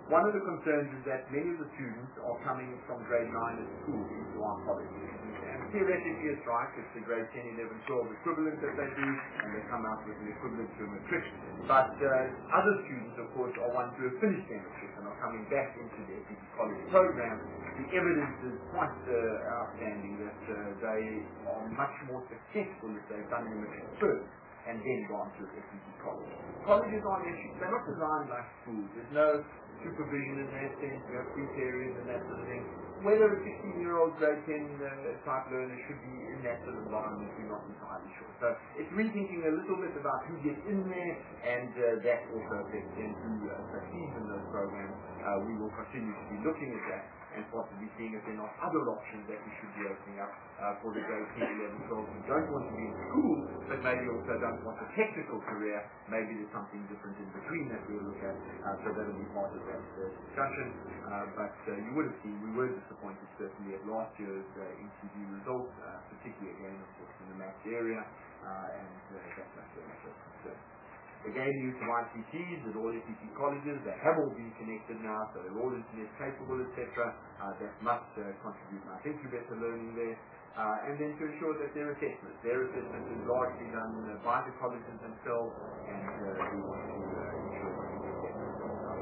one of the concerns is that many of the students are coming from grade nine at school into our colleges. And theoretically it's right, it's the grade ten, eleven, twelve equivalent that they do, and they come out with an equivalent to a matric. But uh, other students, of course, are ones who have finished their matric and are coming back into the F P C college program. The evidence is quite uh, outstanding that uh, they are much more successful if they've done their matric first and then gone to F P C college. Colleges aren't issues, they're not designed like schools. There's no supervision in that sense, you have free periods and that sort of thing. Whether a sixteen-year-old grade ten uh, type learner should be in that sort of environment, we're not entirely sure. So it's rethinking a little bit about who gets in there, and uh, that also affects then who uh, succeeds in those programs. Uh, we will continue to be looking at that and possibly seeing if there are not other options that we should be opening up uh, for the grade ten, eleven, twelve who don't want to be in school, but maybe also don't want a technical career. Maybe there's something different in between that we'll look at, uh, so that'll be part of that uh, discussion. Uh, but uh, you would have seen, we were disappointed certainly at last year's uh, E C D results, uh, particularly again, of course, in the maths area, uh, and uh, that's not very much of concern. Again, use of I C Ts at all F P C colleges. They have all been connected now, so they're all internet capable, et cetera. Uh, that must uh, contribute, I think, to better learning there. Uh, and then to ensure that their assessment, their assessment is largely done uh, by the colleges themselves, and uh, we want to uh, ensure that we get that.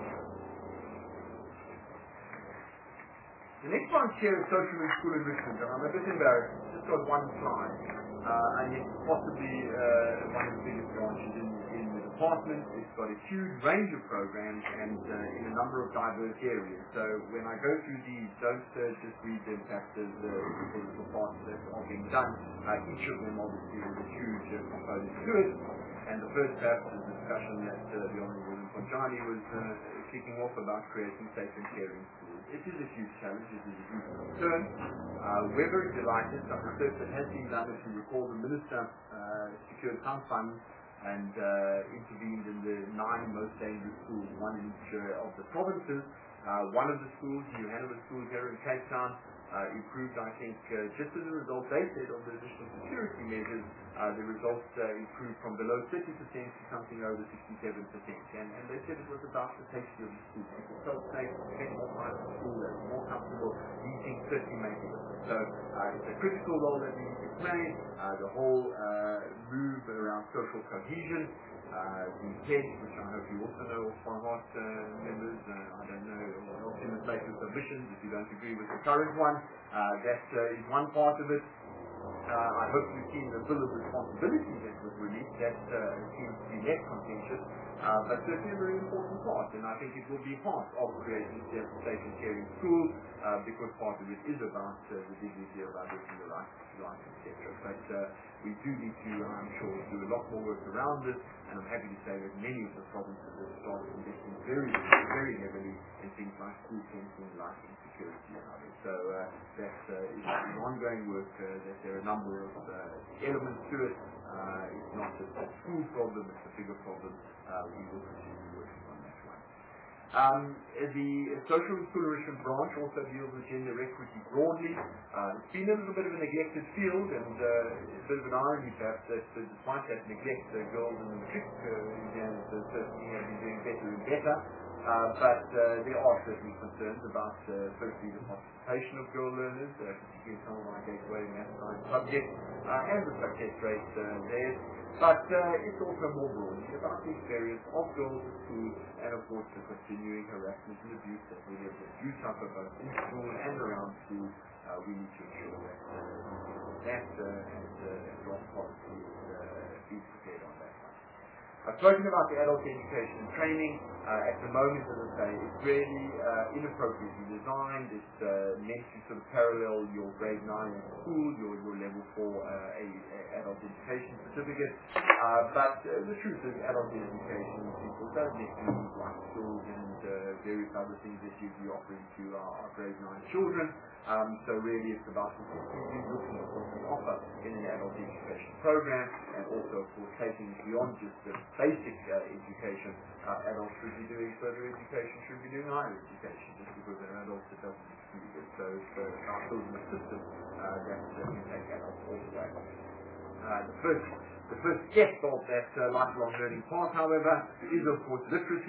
The next one here is social and school enrichment, and I'm a bit embarrassed. It's just got one slide, uh, and it's possibly uh, one of the biggest branches in, in the department. It's got a huge range of programs and uh, in a number of diverse areas. So when I go through these, don't uh, just read them perhaps as uh, little parts that are being done. Uh, each of them obviously has a huge uh, component to it. And the first perhaps is the discussion that uh, the Honourable Ponjani was uh, kicking off about creating safe and caring schools. It is a huge challenge, it is a huge concern. Uh, we're very delighted. Some research that has been done, if you recall, the Minister uh, secured some funds and uh, intervened in the nine most dangerous schools, one in each uh, of the provinces. Uh, one of the schools, New Hanover School here in Cape Town, uh, improved, I think, uh, just as a result, they said, of the additional security measures, uh, the results uh, improved from below thirty percent to something over sixty-seven percent. And, and they said it was about the safety of the school. People felt safe, spent more time at school, they were more comfortable. These things certainly make a difference. So uh, it's a critical role that we need to play. Uh, the whole uh, move around social cohesion, uh, the pledge, which I hope you also know off by heart, uh, members. Uh, I don't know, or else in the state of submissions, if you don't agree with the current one. Uh, that uh, is one part of it. Uh, I hope you've seen the bill of responsibility that was released. That uh, seems to be less contentious, uh, but certainly a very important part, and I think it will be part of creating safe and caring schools, uh, because part of it is about uh, the dignity of others and the rights, rights et cetera. But uh, we do need to, I'm sure, do a lot more work around this, and I'm happy to say that many of the provinces have started investing very, very heavily in things like school fencing, like insecurity and others. So uh, that uh, is an ongoing work, uh, that there are a number of uh, elements to it. Uh, it's not just a school problem, it's a bigger problem. Uh, we will continue working on that one. Um, the social and school enrichment branch also deals with gender equity broadly. Uh, it's been a little bit of a neglected field, and uh, it's a bit of an irony perhaps that uh, despite that neglect, uh, girls in the matric uh, exams uh, certainly have been doing better and better. Uh, but uh, there are certainly concerns about, uh, firstly, the participation of girl learners, uh, particularly in some of our gateway math science subjects, uh, and the success rate uh, there. But uh, it's also more broadly about the experience of girls at school, and of course the continuing harassment and abuse that we have do suffer both in school and around school. Uh, we need to ensure that uh, that uh, and uh, draft policy is uh, be prepared on that one. I've spoken about the adult education and training. Uh, at the moment, as I say, it's really uh, inappropriately designed. It's uh, meant to sort of parallel your grade nine at school, your, your level four uh, a, a adult education certificate. Uh, but uh, the truth is, adult education people don't necessarily need life skills and uh, various other things that you'd be offering to our, our grade nine children. Um, so really it's about consistently looking at what we offer in an adult education program, and also of course taking it beyond just the basic uh, education. Uh, adults should be doing further education, should be doing higher education, just because they're adults that doesn't exclude it. So it's uh, our building a system uh, that, that can take adults all the way. Uh, the first The first step of that uh, lifelong learning path, however, is of course literacy.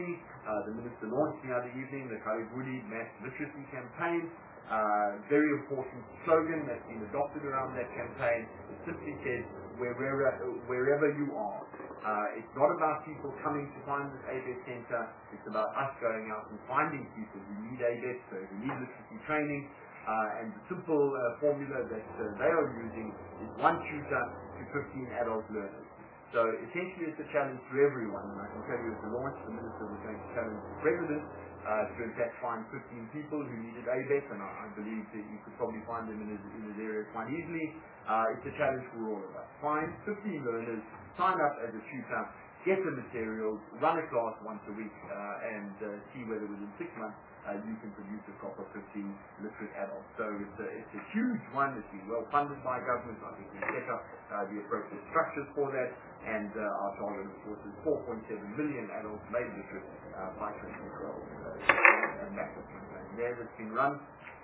uh, the Minister launched the other evening, the Karibudi Mass Literacy Campaign. Uh, very important slogan that's been adopted around that campaign. It simply says, wherever, wherever you are. Uh, it's not about people coming to find this A B E T Centre, it's about us going out and finding people who need A B E T, so who need literacy training, uh, and the simple uh, formula that uh, they are using is one tutor to fifteen adult learners. So essentially it's a challenge to everyone, and I can tell you at the launch the Minister was going to challenge the President uh, to in fact find fifteen people who needed A B E T, and I, I believe that you could probably find them in his, in his area quite easily. Uh, it's a challenge for all of us. Find fifteen learners, sign up as a tutor, get the materials, run a class once a week, uh, and uh, see whether within six months uh, you can produce a crop of fifteen literate adults. So it's a, it's a huge one. It's been well funded by government. I think we set up uh, the appropriate structures for that, and uh, our target, of course, is four point seven million adults made literate uh, by twenty twelve. Uh, a massive campaign there that's been run.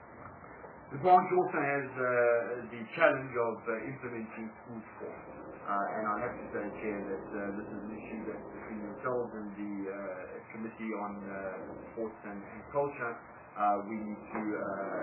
The branch also has uh, the challenge of uh, implementing school sport. Uh, and I have to say, Chair, that uh, this is an issue that between yourselves and the uh, Committee on uh, Sports and, and Culture, uh, we need to uh,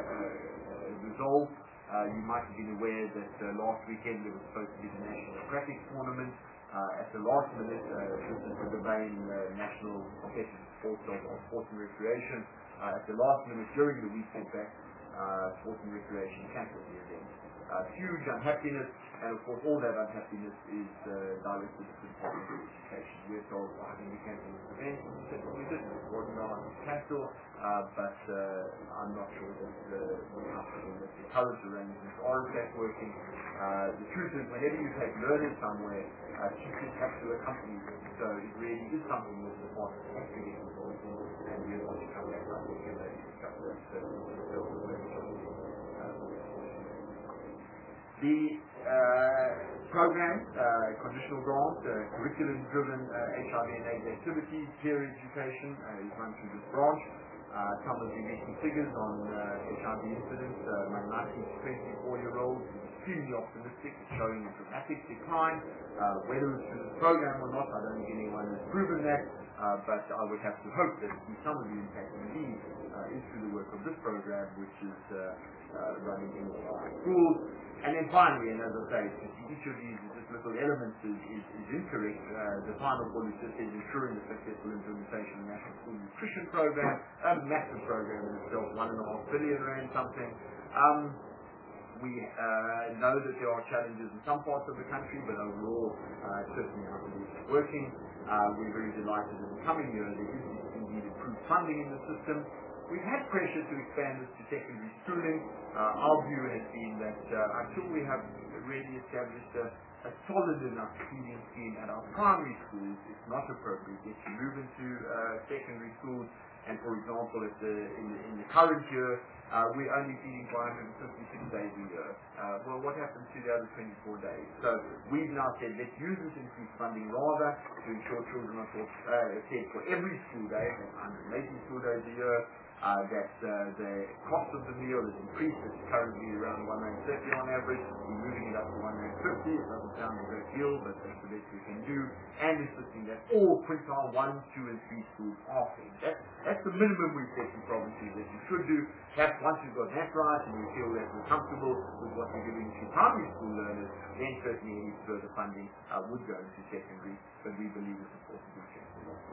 uh, resolve. Uh, you might have been aware that uh, last weekend there was supposed to be the National Aquatics Tournament. Uh, at the last minute, uh, this is the domain uh, National Competitive Sports of, of Sports and Recreation. Uh, at the last minute, during the weekend back, uh, Sports and Recreation cancelled the event. Uh, huge unhappiness, and of course all that unhappiness is uh, directed to the Department of Education. We're told, well, I think we cancelled this event, and we said, well, we didn't. It wasn't our cancel, uh, but uh, I'm not sure that uh, we're comfortable that the current arrangements are in fact working. Uh, the truth is, whenever you take learners somewhere, uh, teachers have to accompany them, so it really is something that the department has to get involved in, and we're going to come back, I think, and maybe discuss that uh, with the The uh, program, uh, conditional grant, uh, curriculum-driven uh, H I V and AIDS activities, peer education uh, is run through this branch. Uh, some of the recent figures on uh, H I V incidents, uh, my nineteen to twenty-four-year-olds is extremely optimistic. It's showing a dramatic decline. Uh, whether it's through the program or not, I don't think anyone has proven that, uh, but I would have to hope that some of the impact indeed uh, is through the work of this program, which is uh, uh, running in all our schools. And then finally, and as I say, each of these just little elements is, is, is incorrect. Uh, the final one is just ensuring the successful implementation of the National School Nutrition Program, a massive program in itself, one and a half billion rand something. Um, we uh, know that there are challenges in some parts of the country, but overall, uh, certainly I believe it's working. Uh, we're very delighted in the coming year there is indeed improved funding in the system. We've had pressure to expand this to secondary schooling. Uh, our view has been that uh, until we have really established a, a solid enough feeding scheme at our primary schools, it's not appropriate yet to move into uh, secondary schools. And for example, at the, in, the, in the current year, uh, we're only feeding one hundred fifty-six days a year. Uh, well, what happens to the other twenty-four days? So we've now said, let's use this increased funding rather to ensure children are taught, uh, fed for every school day, that's one hundred eighty school days a year. Uh, that uh, the cost of the meal is increased. It's currently around one rand thirty on average. We're moving it up to one rand fifty. It doesn't sound a great deal, but that's the best we can do. And insisting that all quintile one, two, and three schools are fed. That's, that's the minimum we've set in provinces that you should do. Perhaps once you've got that right and you feel that we're comfortable with what we're giving to primary school learners, then certainly any further funding uh, would go into secondary. But we believe it's important to check the law.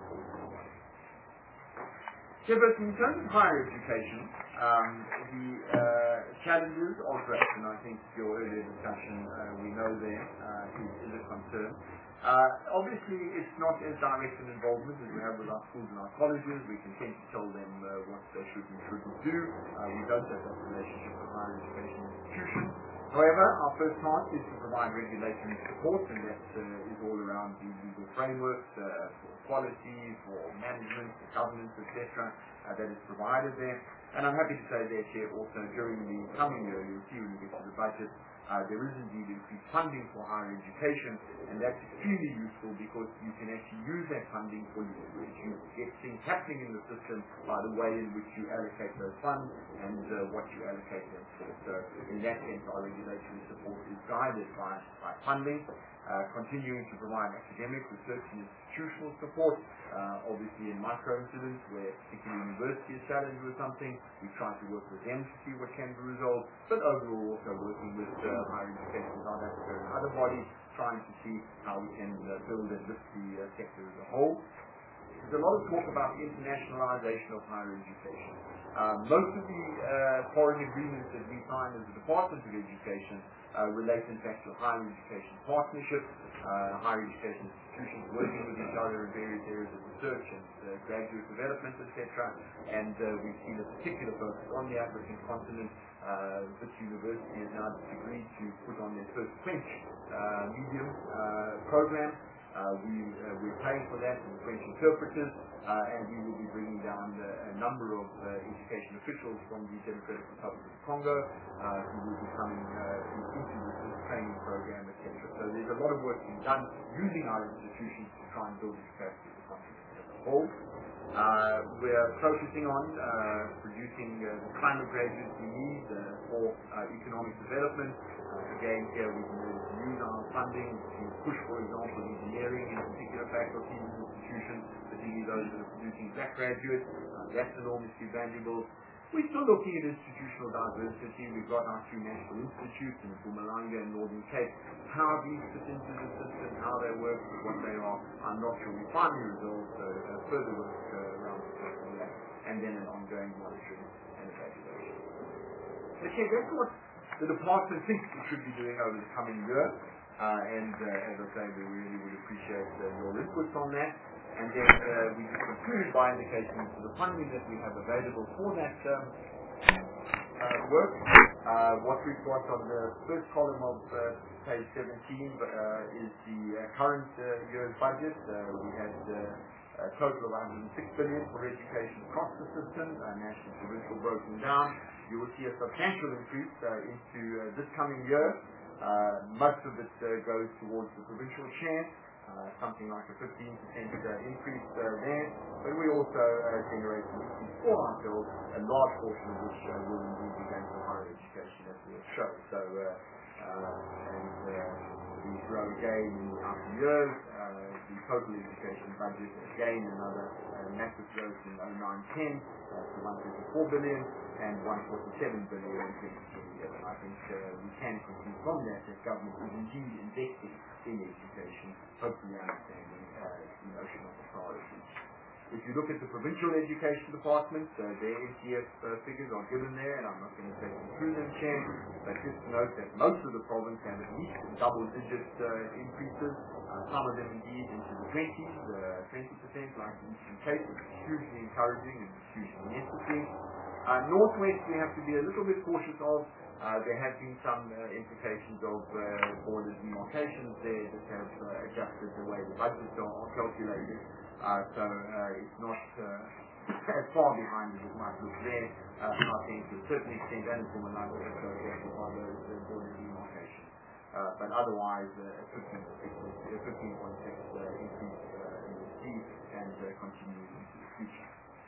So, but in terms of higher education, um, the uh, challenges are great, and I think your earlier discussion, uh, we know there, uh, is, is a concern. Uh, obviously, it's not as direct an involvement as we have with our schools and our colleges. We can tend to tell them uh, what they should and shouldn't do. Uh, we don't have that relationship with higher education institutions. However, our first task is to provide regulatory support, and that uh, is all around the legal frameworks uh, for quality, for management, for governance, et cetera, uh, that is provided there. And I'm happy to say there, Chair, also during the coming year, you'll see when we get to the budget, uh, there is indeed increased funding for higher education, and that's extremely useful because you can actually use that funding for leverage. You get things happening in the system by the way in which you allocate those funds and uh, what you allocate them for. So in that sense, our regulatory support is guided by, by funding. Uh, continuing to provide academic, research and institutional support. Uh, obviously in micro-incidents where a particular university is challenged with something, we try to work with them to see what can be resolved, but overall also working with uh, higher education in South Africa and other bodies, trying to see how we can uh, build and lift the uh, sector as a whole. There's a lot of talk about the internationalization of higher education. Uh, most of the uh, foreign agreements that we sign as a Department of Education uh, relate in fact to higher education partnership, uh, higher education institutions working with each other in various areas of research and uh, graduate development, et cetera. And uh, we've seen a particular focus on the African continent. Uh, this university has now agreed to put on their first French uh, medium uh, program. Uh, we, uh, we're paying for that in French interpreters, uh, and we will be bringing down uh, a number of uh, education officials from the Democratic Republic of Congo uh, who will be coming uh, into this, this training program, et cetera. So there's a lot of work being done using our institutions to try and build the capacity of the continent as a whole. Uh, we're focusing on uh, producing uh, the climate graduates we need uh, for uh, economic development. Uh, again, here we've been able to use our funding to push, for example, engineering in particular faculties and institutions, particularly those that are producing black graduates. Uh, that's enormously valuable. We're still looking at institutional diversity. We've got our two national institutes in Mpumalanga and Northern Cape. How these fit into the system, how they work, what they are, I'm not sure we finally resolved uh, uh, further work uh, around the that, and then an ongoing monitoring and evaluation. But yeah, that's what the department thinks we should be doing over the coming year, uh, and uh, as I say, we really would appreciate uh, your inputs on that. And then uh, we conclude by indicating to the funding that we have available for that um, uh, work. Uh, what we've got on the first column of uh, page seventeen uh, is the uh, current uh, year's budget. Uh, we had uh, a total of one hundred six billion dollars for education across the system, uh, national provincial broken down. You will see a substantial increase uh, into uh, this coming year. Uh, most of it uh, goes towards the provincial share. Uh, something like a fifteen percent uh, increase uh, there, but we also uh, generate an increase for ourselves, a large portion of which uh, will indeed be going to higher education, as we will show. So, uh, uh, and uh, we grow again in the after years. Uh, the total education budget again another uh, massive growth in oh nine ten uh, to one hundred thirty-four billion and one hundred forty-seven billion in twenty twenty-seven. I think uh, we can conclude from that that government is indeed investing in education, hopefully understanding uh, the notion of the priorities. If you look at the provincial education departments, uh, their N C F uh, figures are given there, and I'm not going to take you through them, Chair, but just to note that most of the province have at least double-digit uh, increases, uh, some of them indeed into the twenties, uh, twenty percent, like the Eastern Cape, which is hugely encouraging and hugely necessary. Uh, Northwest, we have to be a little bit cautious of. Uh, there have been some uh, implications of uh, border demarcations there that have uh, adjusted the way the budgets are, are calculated. Uh, so uh, it's not uh, as far behind as it might look there. Uh, I think to a certain extent, and from a number of affected by those uh, border demarcations. Uh, but otherwise, uh, a fifteen point six uh, increase uh, in the sea and uh, continuing into the future.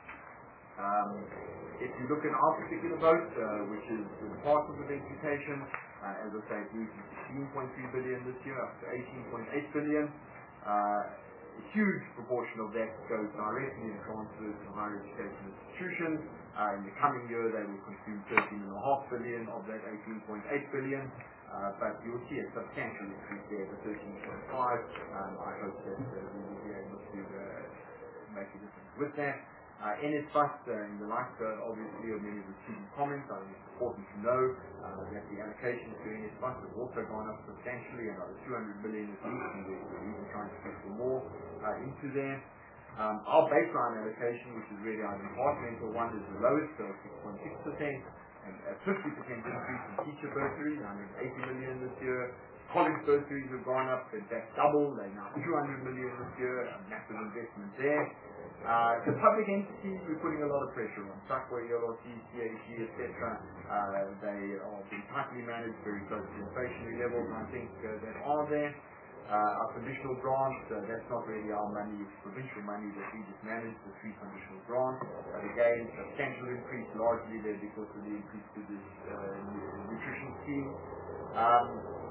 Um, if you look at our particular vote, uh, which is the Department of Education, uh, as I say, it moved from sixteen point three billion dollars this year up to eighteen point eight billion dollars. Uh, a huge proportion of that goes directly and transfers to higher education institutions. Uh, in the coming year, they will consume thirteen point five billion dollars of that eighteen point eight billion dollars. Uh, but you'll see a substantial increase there, the thirteen point five. Um, I hope that uh, we will be able to uh, make a difference with that. Uh, N S Bus, uh, in the light uh, obviously of many of the student comments, I think it's important to know uh, that the allocations to N S Bus have also gone up substantially, another two hundred million at least, and we're, we're even trying to push for more uh, into there. Um, our baseline allocation, which is really our departmental one, is the lowest, so six point six percent, and a fifty percent increase in teacher bursaries, one hundred eighty million this year. College bursaries have gone up, in fact double, they're now two hundred million this year, a massive investment there. Uh, the public entities, we're putting a lot of pressure on. SACWA, E L R C, C A G, et cetera. Uh, they are being tightly managed, very close to inflationary levels, and I think uh, that are there. Uh, our conditional grants, uh, that's not really our money, it's provincial money that we just manage, the three conditional grants. But again, substantial increase largely there because of the increase to this uh, nutrition scheme. Um,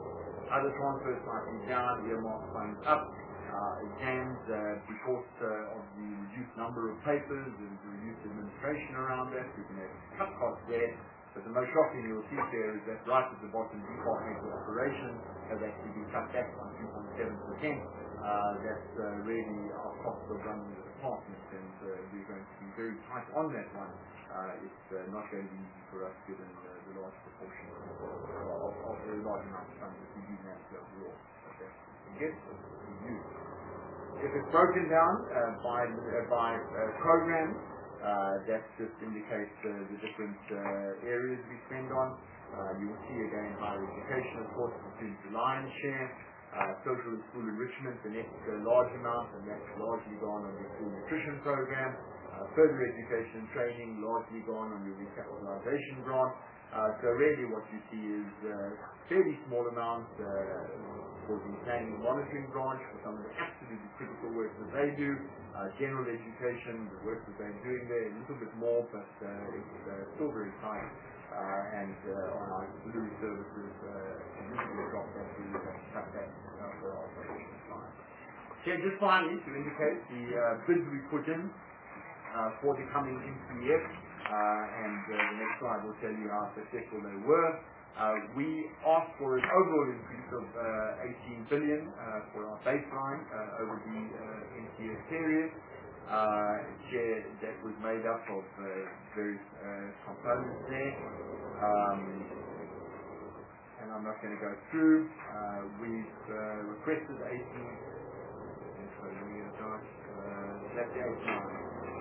other transfer slightly down, earmark funds up. Uh, exams, uh, because uh, of the reduced number of papers and the reduced administration around that, we can have cut costs there. But the most shocking you'll see there is that right at the bottom, departmental operations has actually been cut back by two point seven percent. Uh, that's uh, really our cost of running the department, and uh, we're going to be very tight on that one. Uh, it's uh, not going to be easy for us given uh, the large proportion of, of, of the large amount of funds that we do manage overall. Okay. Yes, we use. If it's broken down uh, by uh, by uh, program, uh, that just indicates uh, the different uh, areas we spend on. Uh, you will see again higher education, of course, includes the lion's share. Uh, social and school enrichment, the next uh, large amount, and that's largely gone on the school nutrition program. Uh, further education and training, largely gone on your recapitalization grant. Uh, so really what you see is uh, fairly small amounts uh, for the planning and monitoring branch for some of the absolutely critical work that they do. Uh, general education, the work that they're doing there, a little bit more, but uh, it's uh, still very tight. Uh, and uh, on our auxiliary services, uh, significant drop that we have cut back uh, for our operational side. Okay, just finally to indicate the uh, bids we put in uh, for the coming M C F, uh, and uh, the next slide will tell you how successful they were. Uh, we asked for an overall increase of uh, eighteen billion uh, for our baseline uh, over the uh, M C F period. Uh, share that was made up of uh, various uh, components there. Um, and I'm not going to go through. Uh, we've uh, requested eighteen. Uh, that's the eighty-nine.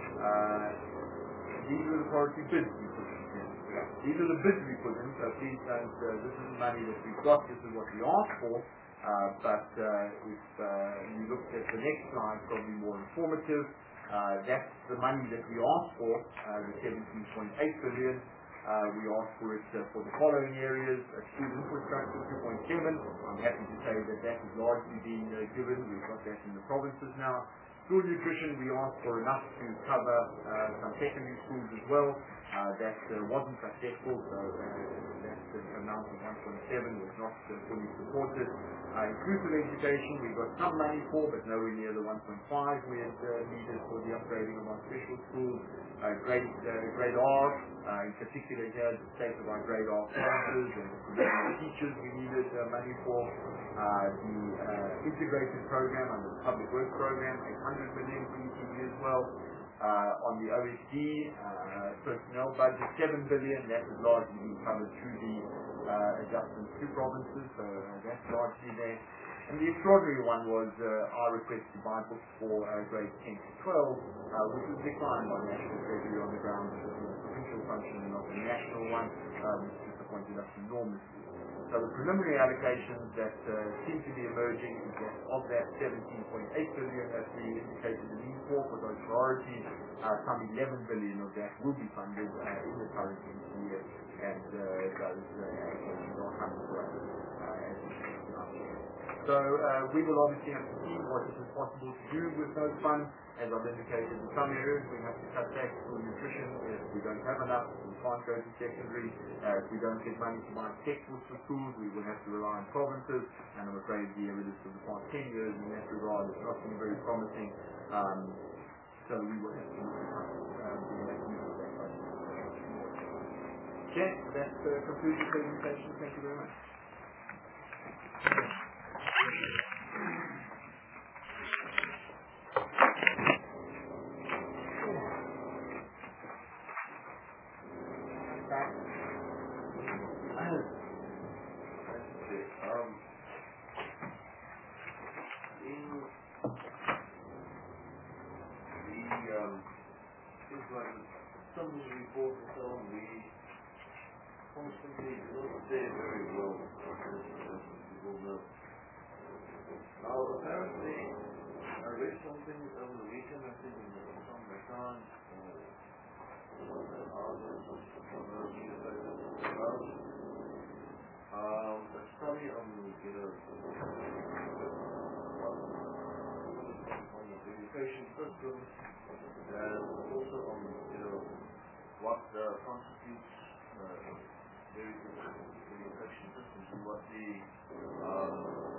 Uh, these are the priority bids we put in. These are the bids we put in, so please don't, uh, this isn't money that we've got, this is what we asked for. Uh, but uh, if uh, you look at the next slide, probably more informative. Uh, that's the money that we asked for, uh, the seventeen point eight billion. Uh, we asked for it uh, for the following areas: uh, school infrastructure two point seven. I'm happy to say that that has largely been uh, given. We've got that in the provinces now. School nutrition, we asked for enough to cover uh, some secondary schools as well. Uh, that uh, wasn't successful, so uh, that uh, amount of one point seven was not uh, fully supported. Uh, inclusive education, we got some money for, but nowhere near the one point five we had uh, needed for the upgrading of our special schools. Uh, grade, uh, grade R, uh, in particular here, the state of our grade R classes and the teachers we needed uh, money for. Uh, the uh, integrated program under the public works program, eight hundred million for E T V as well. Uh, on the O S D uh, personnel budget, seven billion. That has largely been covered through the uh, adjustments to provinces, so uh, that's largely there. And the extraordinary one was uh, our request to buy books for uh, grades ten to twelve, uh, which was declined by National Treasury on the grounds that it was a provincial function and not a national one, uh, which disappointed us enormously. So the preliminary allocations that uh, seem to be emerging is that of that seventeen point eight billion that we indicated the need for for those priorities, uh, some eleven billion of that will be funded uh, in the current M C F, and uh, those uh, allocations are coming for us uh, as we speak tonight. So uh, we will obviously have to see what it is possible to do with those funds. As I've indicated, in some areas we have to cut back for nutrition if we don't have enough. We can't go to secondary. Uh, if we don't get money to buy textbooks for schools, we will have to rely on provinces. And I'm afraid the evidence of the past ten years in that regard has not been very promising. Um, so we will have to um, make use of that budget. Okay, that uh, concludes the presentation. Thank you very much. Summary report and so on, we constantly do not say very well, as people know. Now, apparently, I read something over the weekend, I think, in the Sunday Times, or an article from the newspaper about um, a study on, you know, on the education system, and also on, you know, what uh, constitutes uh, very interested in communication systems and what the um,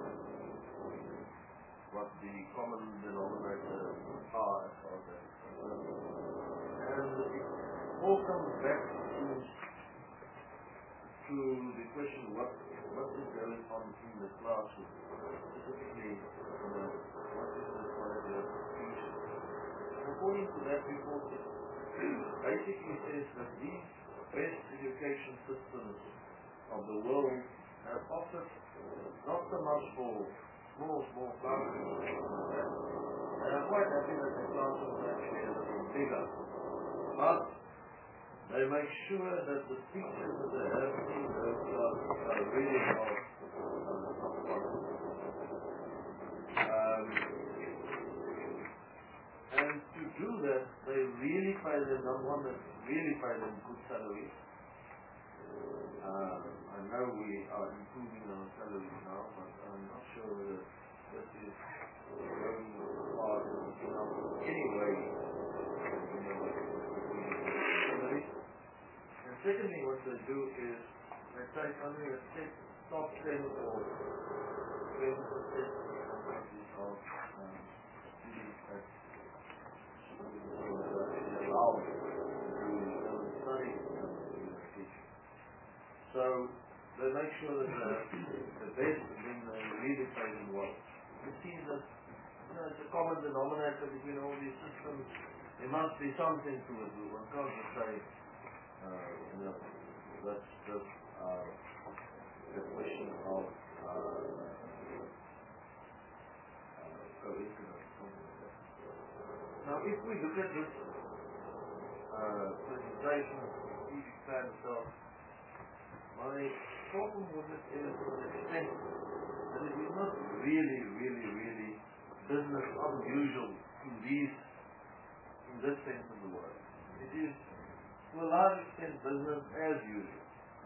what the common denominator are as far as that is concerned. And it all comes back to to the question what what is going on in the classroom, specifically you know, what is the quality of teaching. According to that report, it basically says that these best education systems of the world have offered not so much for small, small classrooms. And I'm quite happy that the classrooms are actually a little bigger. But they make sure that the teachers that they have in those classes are really of top quality. Um, and to do that, they really pay them, not one that really pay them good salaries. Uh, I know we are improving our salaries now, but I'm not sure whether this is going far enough anyway. And secondly, what they do is they take only a set, top ten or twenty percent of um, students that are allowed to study in teaching. So they make sure that the, the best and then they really pay them well. You see that you know, it's a common denominator between all these systems. There must be something to it. One can't just say, uh, you know, that's just uh, the question of uh, uh, coincidence, something like that. Now, if we look at this uh, presentation of the strategic plan itself, my problem with it is to an extent that it is not really, really, really business unusual in these, in this sense of the word. It is, to a large extent, business as usual.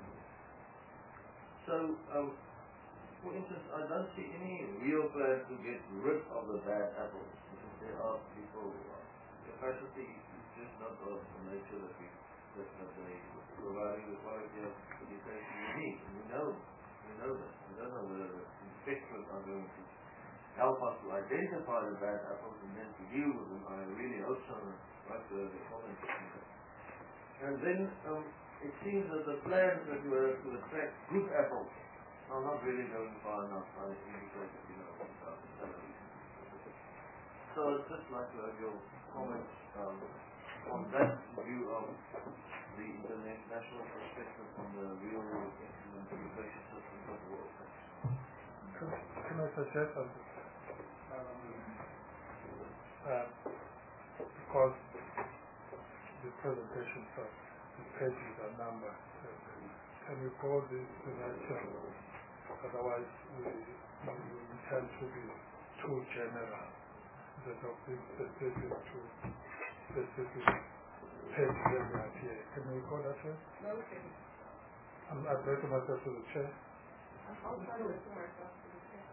So, um, for instance, I don't see any real plan to get rid of the bad apples, because there are people who are. Capacity is just not of the nature that we that, that they providing the quality of education we need. And we know, we know that. We don't know whether the inspectors are going to help us to identify the bad apples and then to deal with them. I really hope so. I'd like to have a comment on that. And then um, it seems that the plans that you have to attract good apples are not really going far enough. I indicated, you know, about the salaries. So I'd just like to have your comments um, on that view of the international perspective on the real excellent education systems of the world. Can, can I suggest something? Uh, because the presentation of the pages are numbered, uh, can we go this to that channel? Otherwise, we, we, we tend to be too general. Instead of being specific to specific pages that we have here. Can we go that way? Okay. I'm addressing myself to the chair. I'm also addressing myself to the chair.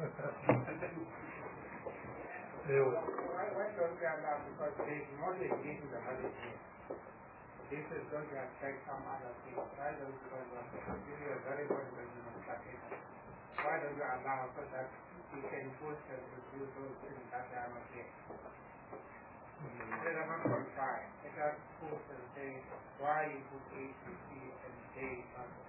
Anyway. Why, why don't we allow, because there is more than getting the money here. This is going to affect some other things. Why don't we allow, this is a very good business of starting. Why don't we allow so that we can push and do those things that are not here? Let us not comply. Let us push and say why you put A, B, C, and J something.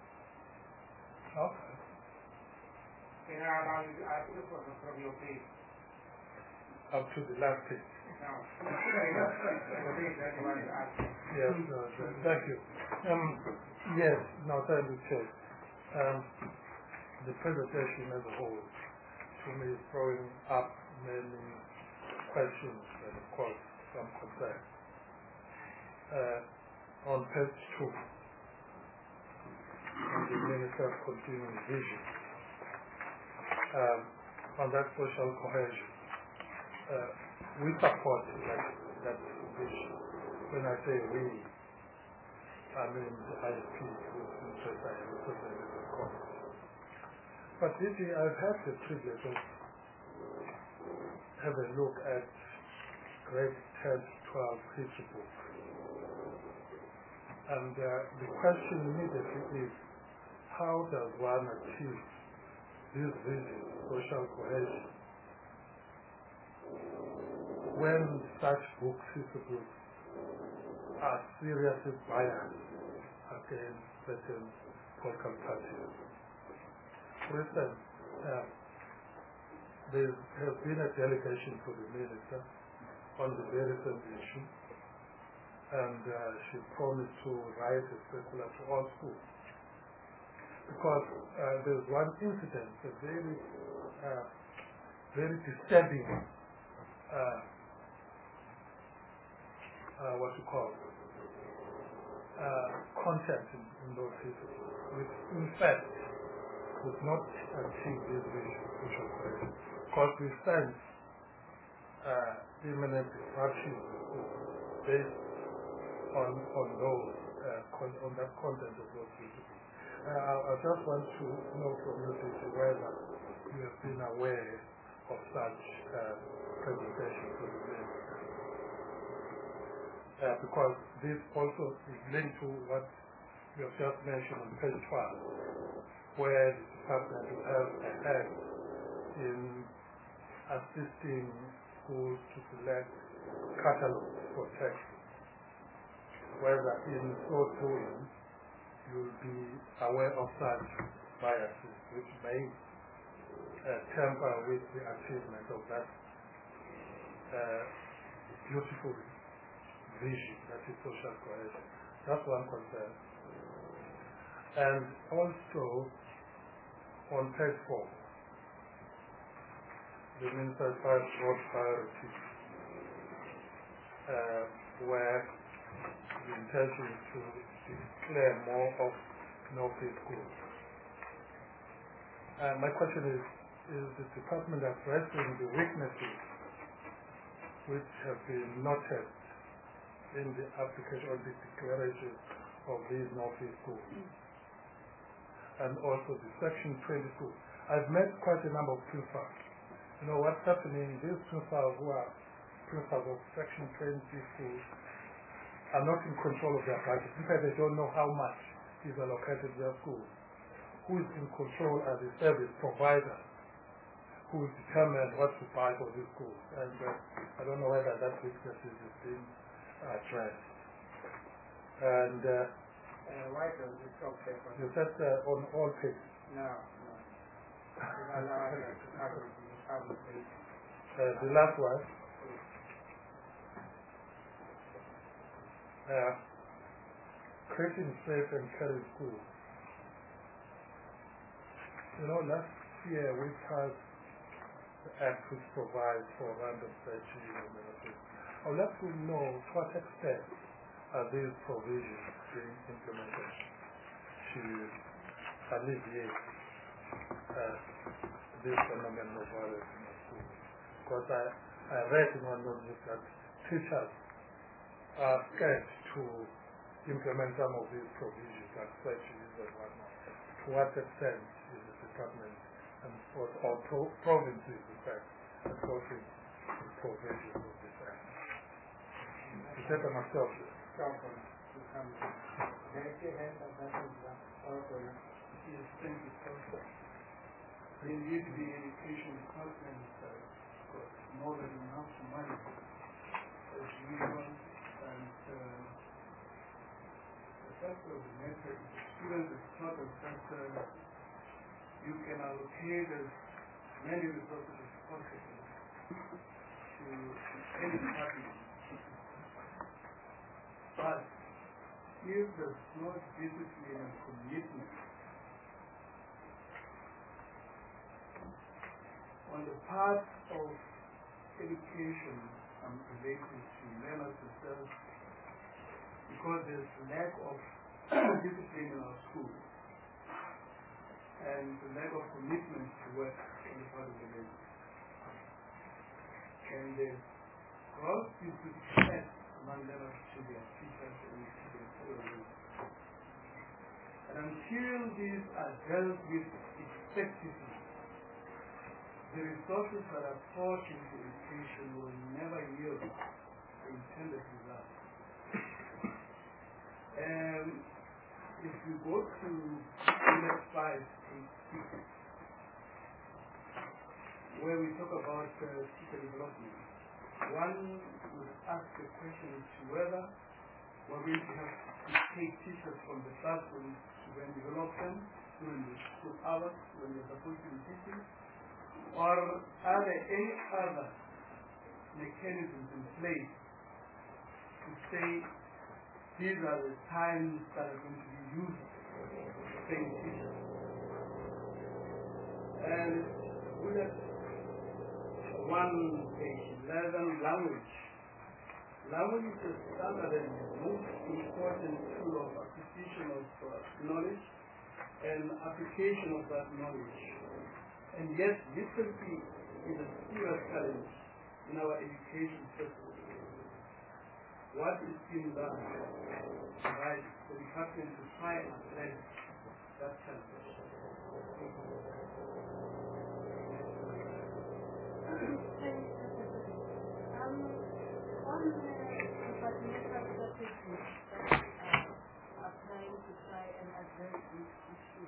Okay. Can I allow you to ask you for from your page? Up to the last page. No. The page that you want to ask. Yes, no, thank you. Um, yes, now thank you, Chair. Um, the presentation as a whole, to me, is throwing up many questions and, of course, some concerns. Uh, on page two, on the Minister's Continuing Vision, um, on that social cohesion, uh, we support that, that vision. When I say we, I mean the I S P, whose interest I represent in the Congress. But this year I've had the privilege of have a look at grade ten to twelve history book. And uh, the question immediately is, how does one achieve this vision, social cohesion, when such books, history books, are seriously biased against certain political parties? For instance, uh, there has been a delegation to the minister on the very same issue, and uh, she promised to write a circular to all schools. Because uh, there's one incident, a very, uh, very disturbing, uh, uh, what you call, uh, content in, in those cases, which in fact would not achieve this vision, social cohesion. Because we sense uh, imminent disruption based on on those uh, con- on that content of those issues. Uh, I, I just want to know from you whether you have been aware of such uh, presentations to the minister. Uh, because this also is linked to what you have just mentioned on page twelve, where the Department will have a hand in assisting schools to select catalogs for text. Whether in so doing you'll be aware of such biases which may uh, temper with the achievement of that uh, beautiful vision that is social cohesion. That's one concern. And also on page four, the Minister's five broad priorities, uh, where the intention is to declare more of no-fee schools. And my question is, is the department addressing the weaknesses which have been noted in the application or the declaration of these no-fee schools? And also the section twenty-two. I've met quite a number of principals. You know what's happening, these principals who are principals of section twenty schools are not in control of their budget. In fact, they don't know how much is allocated to their schools. Who is in control are the service providers who will determine what to buy for these schools. And uh, I don't know whether that weakness is being addressed. And uh, Uh, why does it stop there? you said uh, on all pages. No, no. Allow us to cover the public page. Uh, the last one. Uh, creating safe and caring schools. You know, last year we passed the act which provides for random searching and everything. I would like to know to what extent are these provisions being implemented to alleviate uh, this phenomenon of violence in the schools. Because I, I read in one of those that teachers are scared to implement some of these provisions, like searches and whatnot. To what extent is the department and or, or pro, provinces, in fact, enforcing the provisions of this act? To set myself. Stop on to come. Raise your hand and that is the order. Yes, thank you, sir. Indeed, the education department has got more than enough money as usual, and uh, the fact of the matter is the student is taught us that uh, you can allocate as many resources as possible to any department. But if there's no discipline and commitment on the part of education and related to learners themselves, because there's lack of discipline in our schools and the lack of commitment to work on the part of the learners. And there's gross disrespect among learners to their teachers and to their fellow learners. And until these are dealt with effectively, the resources that are poured into education will never yield the intended result. Um, if you go to Unit five, where we talk about uh, teacher development, one would ask the question as to whether we're going to have to take teachers from the classroom to then develop them during the school hours when they're supposed to be teaching, or are there any other mechanisms in place to say these are the times that are going to be used to train teachers? And bullet one, page eleven, language. Language is the standard and most important tool of acquisition of uh, knowledge and application of that knowledge. And yet, literacy is a serious challenge in our education system. What is being done by the department to try and address that challenge? Um, on the departmental strategies that are trying to try and address this issue,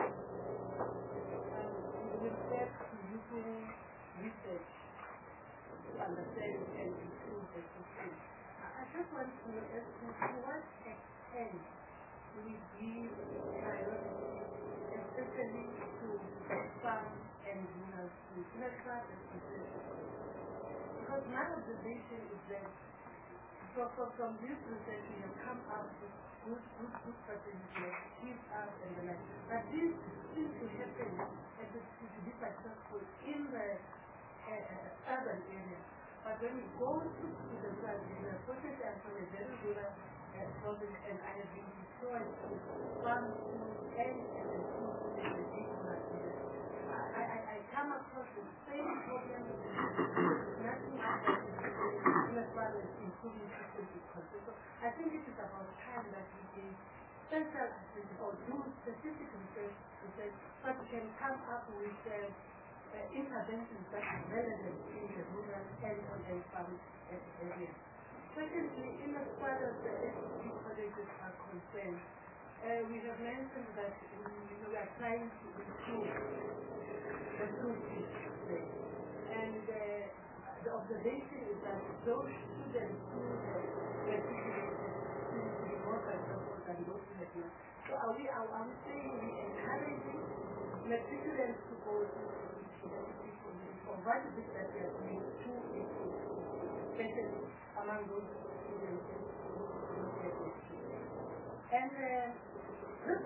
um, with respect to using research to understand and improve the system, I just want to know as to what extent do we give priority, especially to farm and rural schools. Let's start at research. Because my observation is that so, so from this research we have come up with good, good, good strategies like cheese up and the like. But this seems to happen and to, to be successful in the uh, urban area. But when we go to, to the south, unfortunately I'm from a very rural uh, province and I have been destroyed to farm schools and and the schools in the big market. I, I, I come across the same problem with nothing else as far as improving systems is concerned. So I think it is about time that we give special attention or do specific research, research so we can come up with uh, uh, interventions that are relevant in the rural and urban farm area. Secondly, in as far as the S D G colleges are concerned, uh, we have mentioned that we, we are trying to improve the throughput rate. And uh, the observation is that those students who have matriculated seem to be more successful than those who have not. So are we, are, are we saying we encouraging matriculants to go to university for this, or what is it that we are doing to improve, especially among those students who don't get matriculation? And uh, this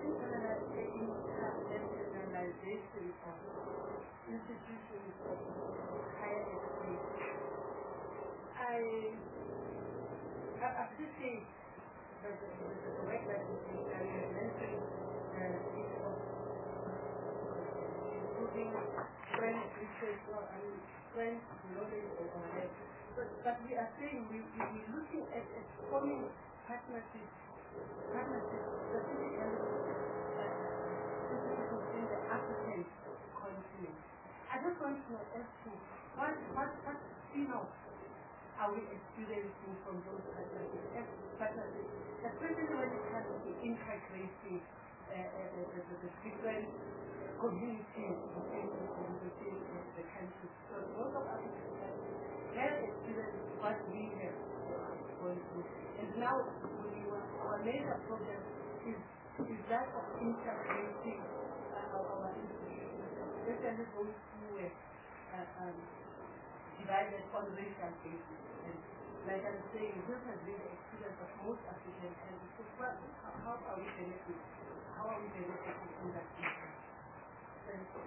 internationalization of institutions of higher education, I, I appreciate the, the, the, the work that is being done. You mentioned the issue of improving French research or I mean, French knowledge or whatever. But, but we are saying we, we, we're looking at, at forming partnerships, partnerships specifically uh, institutions in the African continent. I just want to know as to what, what, what spin-off are we experiencing from those partnerships, partnerships, especially when it comes to integrating uh, uh, the, the, the different communities within, within the country. So most of us have experienced what we have gone through. And now we were, our major problem is, is that of integrating uh, our, our institutions, especially those who were uh, um, divided on racial basis. And like I'm saying, this has been the experience of most African countries. So what, how are we benefiting? How are we benefiting in that issue? Thank you.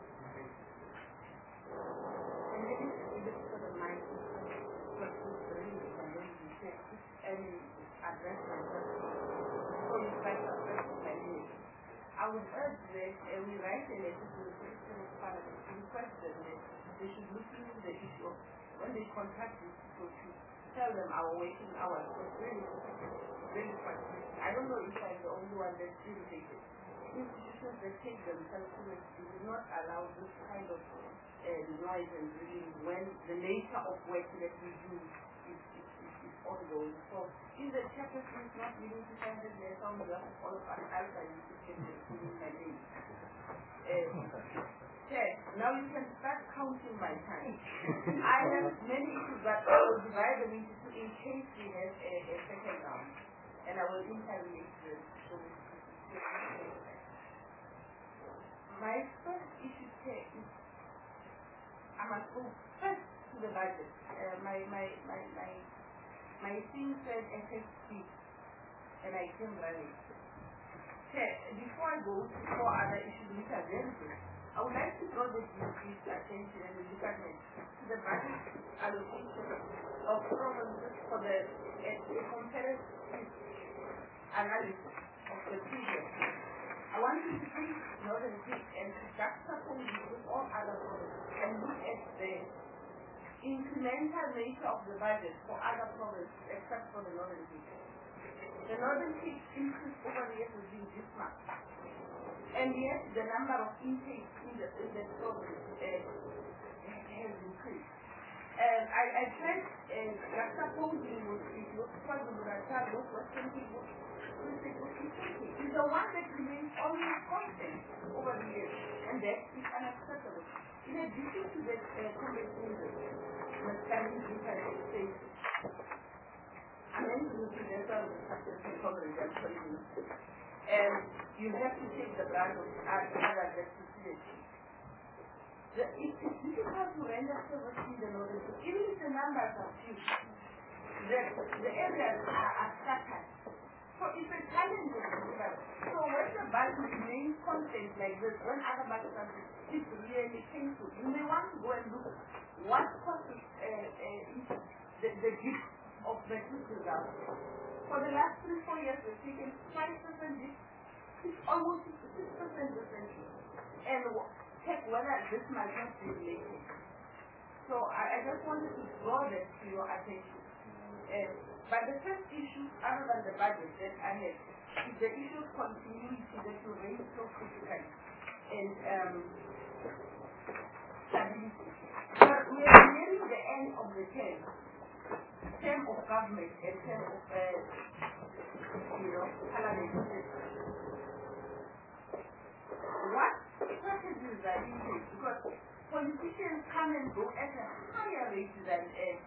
And then in this sort of mind, what is the reason and then you say, and address myself, or you try to address my needs. I would urge that uh, we write a letter to the President of Parliament to request them that they should look into the issue of when they contact these people to tell them our working hours was really, really frustrating. I don't know if I'm the only one that's irritated. Institutions that take themselves seriously do not allow this kind of uh, noise and drilling when the nature of work that we do is, is, is, is ongoing. So in the chairperson is not willing to sign the letter on behalf of all of us, else I need to change my name. Chair, now you can start counting my time. I have many issues, but I will divide them into two in case we have a, a second round. And I will interrogate this. So my first issue, Chair, is I must go first to the budget. Uh, my, my, my, my, my thing said F X P, and I came running. Chair, before I go to four other issues which are very good, I would like to draw the D C's attention and the department to the budget allocation of provinces for the uh, the comparative analysis of the previous. I want you to please Northern Cape and juxtapose it with all other provinces and look at the incremental nature of the budget for other provinces except for the Northern Cape. The Northern Cape increase over the years has been this much. And yet the number of intakes in the, in the province uh, has increased. And I, I tried uh, juxtaposing with it, with KwaZulu-Natal, with Western Cape, is the one that remains almost constant over the years, and that is unacceptable. In addition to that, uh, conversation with family different states, I'm introducing the successful coverage and policy, and you have to take the brunt of other responsibility. It's difficult to render service in the northern, even if the numbers are few. The, the areas are, are scattered. So it's a challenge. So when the budget remains constant like this, when other budgets are, it's really painful. You may want to go and look what causes uh, uh, the, the dip of the results. For the last three, four years, we've taken five percent dip. It's almost six percent difference. And check whether this might not be related. So I, I just wanted to draw that to your attention. Uh, But the first issue, other than the budget that I had, is the issue of continuity that you raised so critically and um, stability. But we are nearing the end of the term, term of government and term of, uh, you know, parliament. What strategies are you taking? Because politicians come and go at a higher rate than uh,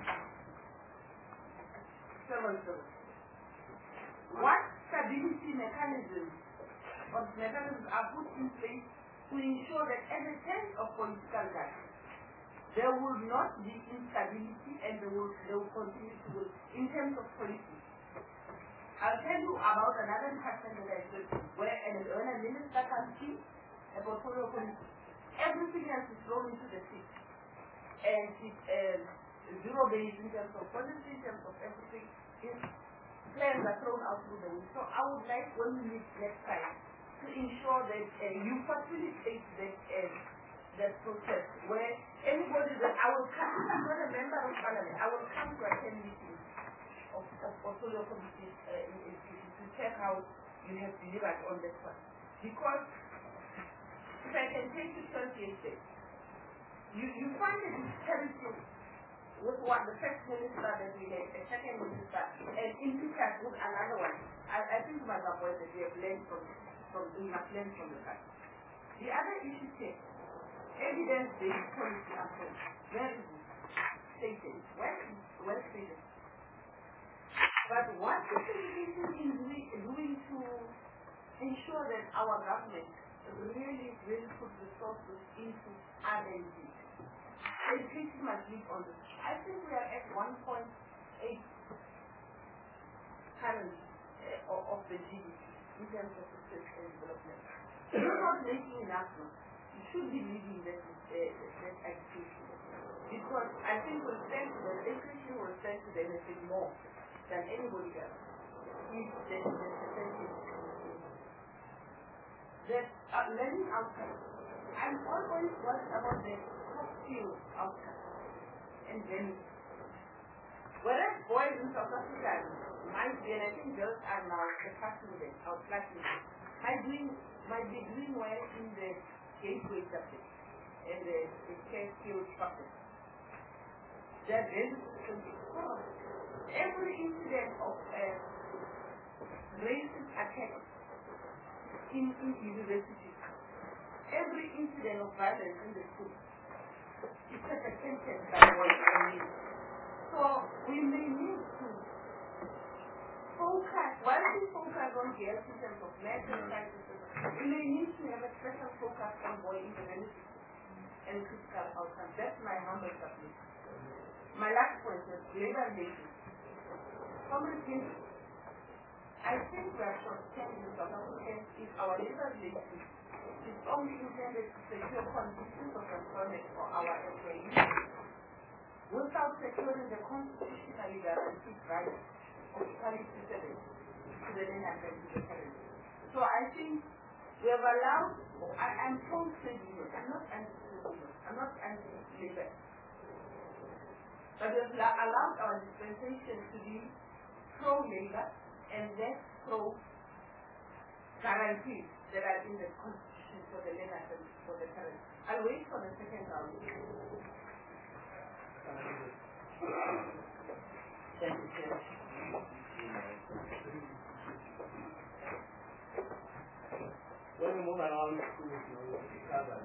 what stability mechanisms or mechanisms are put in place to ensure that at the end of political life there will not be instability and they will, they will continue to work in terms of policy? I'll tell you about another department that I said where an, when a minister comes in a portfolio policy, everything else is thrown into the sea. And it's uh, zero based in terms of policy, in terms of everything. Is plans are thrown out through the window. So I would like when we meet next time to ensure that uh, you facilitate that uh, that process where anybody that I will come, I'm not a member of parliament, I will come to attend meetings of, of portfolio committees uh, in, in, in, to check how you have delivered on that one. Because if I can take you twenty-eight days, you, you find it terrible with what the first minister that we had, the second minister, and in Peter with another one. I, I think my point that we have learned from, from we must learn from the past. The other issue is evidence-based policy approach. Where is it stated? Where is well stated? But what is the education in doing to ensure that our government really, really put resources into R and D? Education must lead on this. I think we are at one point eight currently uh, of the G D P in terms of research and development. You're not making enough now. You should be leading that, uh, that education. Because I think we'll stand to the education will stand to benefit more than anybody else. If the that uh, learning outcomes. I'm always worried about the top skill outcomes. And then, whereas boys in South Africa might be, and I think girls are now surpassing them, outclassing them, might, doing, might be doing well in the gateway subject and the, the care skills subject. Their very system is every incident of uh, racist attack in, in universities, every incident of violence in the school is represented by the So we may need to focus, while we focus on the systems of math and sciences, we may need to have a special focus on boy independence and critical outcomes. That's my humble submission. My last point is labor relations. Communication. I think we are short-term in South Africa if our labor relations is only intended to secure conditions of employment for our employees without securing the constitutionally guaranteed right of equality to the land and to the parents. So I think we have allowed, I am pro-trade union, I'm not anti-trade union, I'm not anti-labor. But we have allowed our dispensation to be pro-labor and less pro-guarantees that are in the constitution for the land and for the parents. I'll wait for the second round. Thank you, Chair. When we move around schools, you know, we cover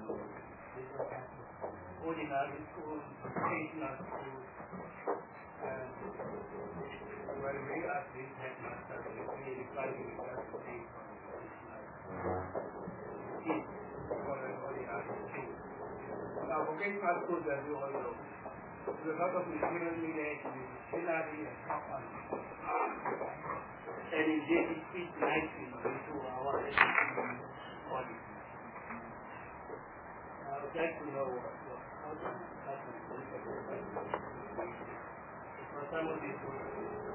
ordinary schools, educational schools, and when we ask these headmasters, we really try to get us to take from the traditional kids for an ordinary school. Now, vocational schools, as you all know, there's a lot of material needed in disciplinary and top-on. And indeed, it fits nicely into our education policy. I would like to know what, what, how to happen for some of these schools.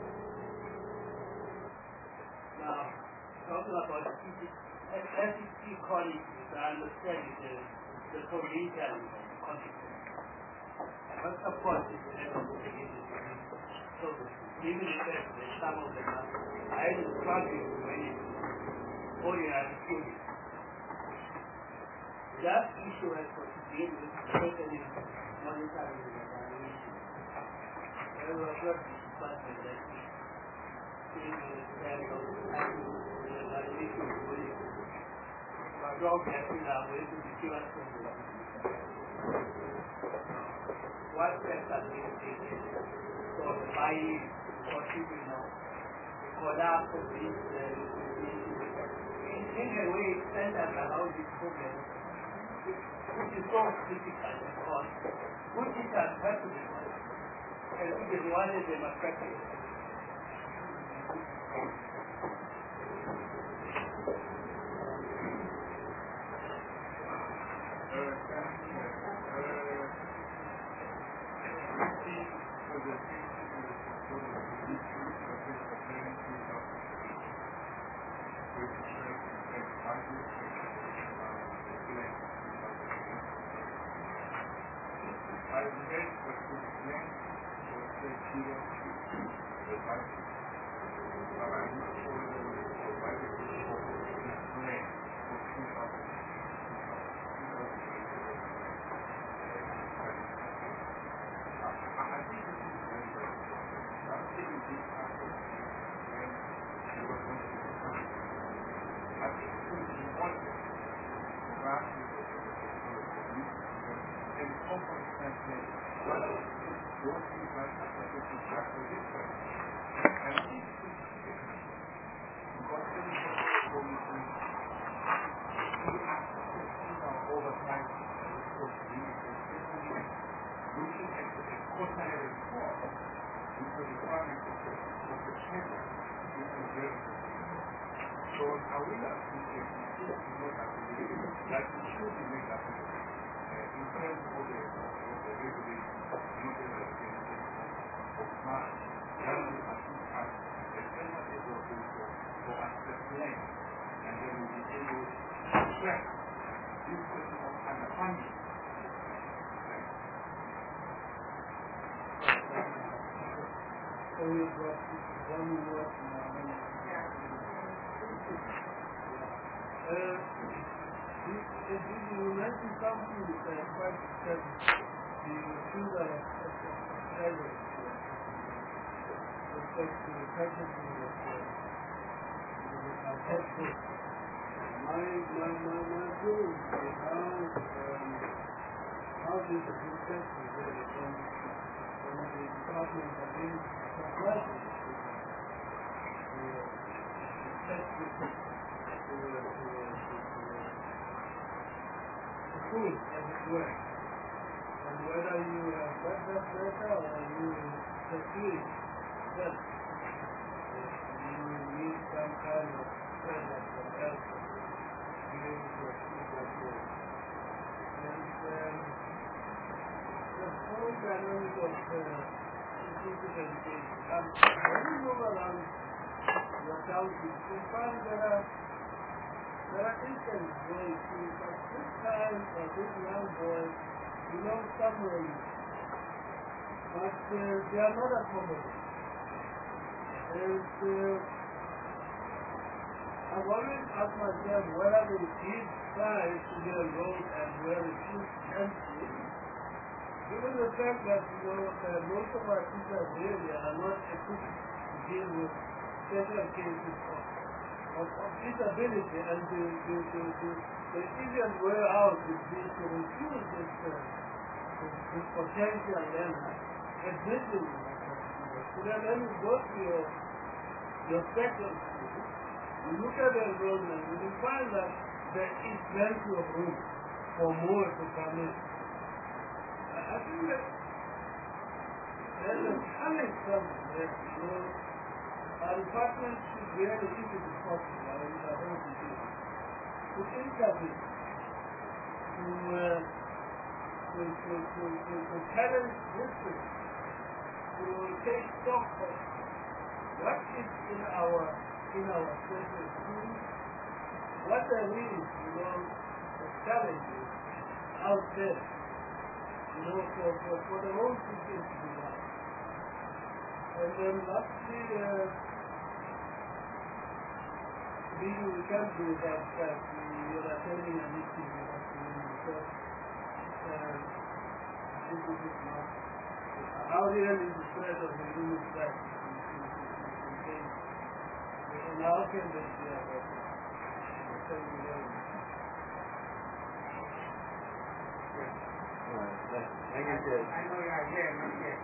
Now, talking about S E C colleges, I understand the, the provincial consequences. But of course, it's the end of the beginning. So, even if some of them are highly struggling to manage ordinary students. That issue has got to deal with certainly monitoring the evaluation. There was a good department that is taking the stand of the evaluation of the Our dog has been our way to be given from the what steps are being taken for the buying for people now, the collapse of this uh, in, in a way it centers around this problem, which is so critical because good teachers have to be taught, and if they wanted them affected. respect to the faculty that uh, are helpful. My, my, my, my view is how, um, how this is respected really from, from the Department of Supply to respect to, to, to, to, to school, as it were. And whether you have got that data or you succeed, well, you need some kind of service or help to be able to achieve that goal. And um, the whole dynamic of uh, inclusive education. Um, when you move around your county, you find there are there are instances where you see that this child or this young boy belongs somewhere, but uh, they are not accommodated. And uh, I've always asked myself whether they did try to be enrolled and were refused entry, given the fact that you know uh, most of our teachers really are not equipped to deal with special cases of, of, of disability, and the, the, the, the, the easiest way out would be to refuse this, uh, this, this potential learner admitting that. So then when you go to your, your second school, you look at the enrollment, and you find that there is plenty of room for more to come in. I, I think that there's a challenge somewhere there. You know, our department should really, if it is possible, I mean, I hope it is, to intervene, to, uh, to, to, to, to, to challenge districts, to take stock of what is in our in our special schools, what there is, you know, the challenges out there, you know, for, for, for the whole system to be done. And then lastly, uh, we can't do that, that we are attending a meeting with us, because uh, this is not how real is the threat of the human rights in case. And how can they be about it? Thank you very much. Thank you, Chair. I know you are here, not here.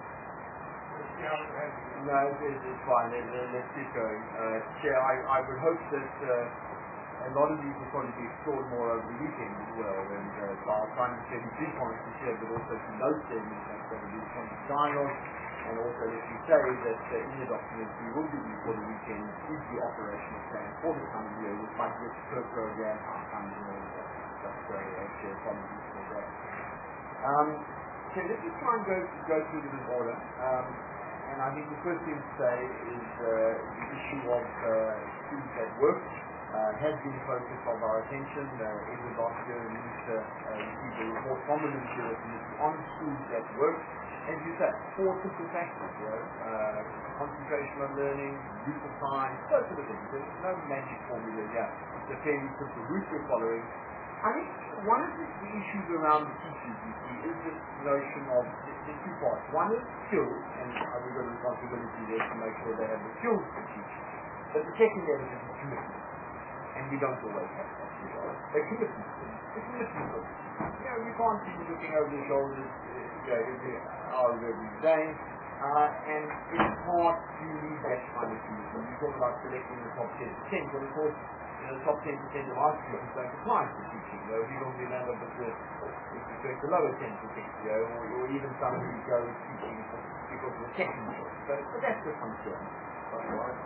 No, it's, it's fine. Let's, let's keep going. Uh, Chair, I, I would hope that uh, a lot of these will probably be explored more over the weekend as well. And uh, so I'll try and share these three points to share, but also to note them in terms of these points of dialogue. And also let me say that uh, in the document we will give you for the weekend is the operational plan for the coming year, which might get per program, outcomes and all of that stuff. So actually apologies for that. Um, so let's just try and go, go through them in order. Um, and I think the first thing to say is uh, the issue of uh, students at work uh, has been the focus of our attention. Uh, Edward last year released uh, uh, received a report from the Ministry of Committee on schools at work. As you said, four simple factors, you know, uh, concentration on learning, use of time, those sort of things. There's no magic formula here. It's a fairly simple route we're following. I think one of the, the issues around the teachers, you see, is this notion of the, the two parts. One is skills, and uh, we've got a responsibility there to make sure they have the skills to teach. But the second element is commitment. And we don't always have that. They're commitment. It's commitment. You know, you can't be looking over your shoulders uh, every hour of every day. Uh, and it's hard to need that kind of commitment. You talk about selecting the top ten percent, but of course, you know, the top ten percent of our students don't apply for teaching. You know, we normally land up with the, with the lower ten percent, you know, or, or even some who go teaching because of the second choice. But, but that's the concern. Right?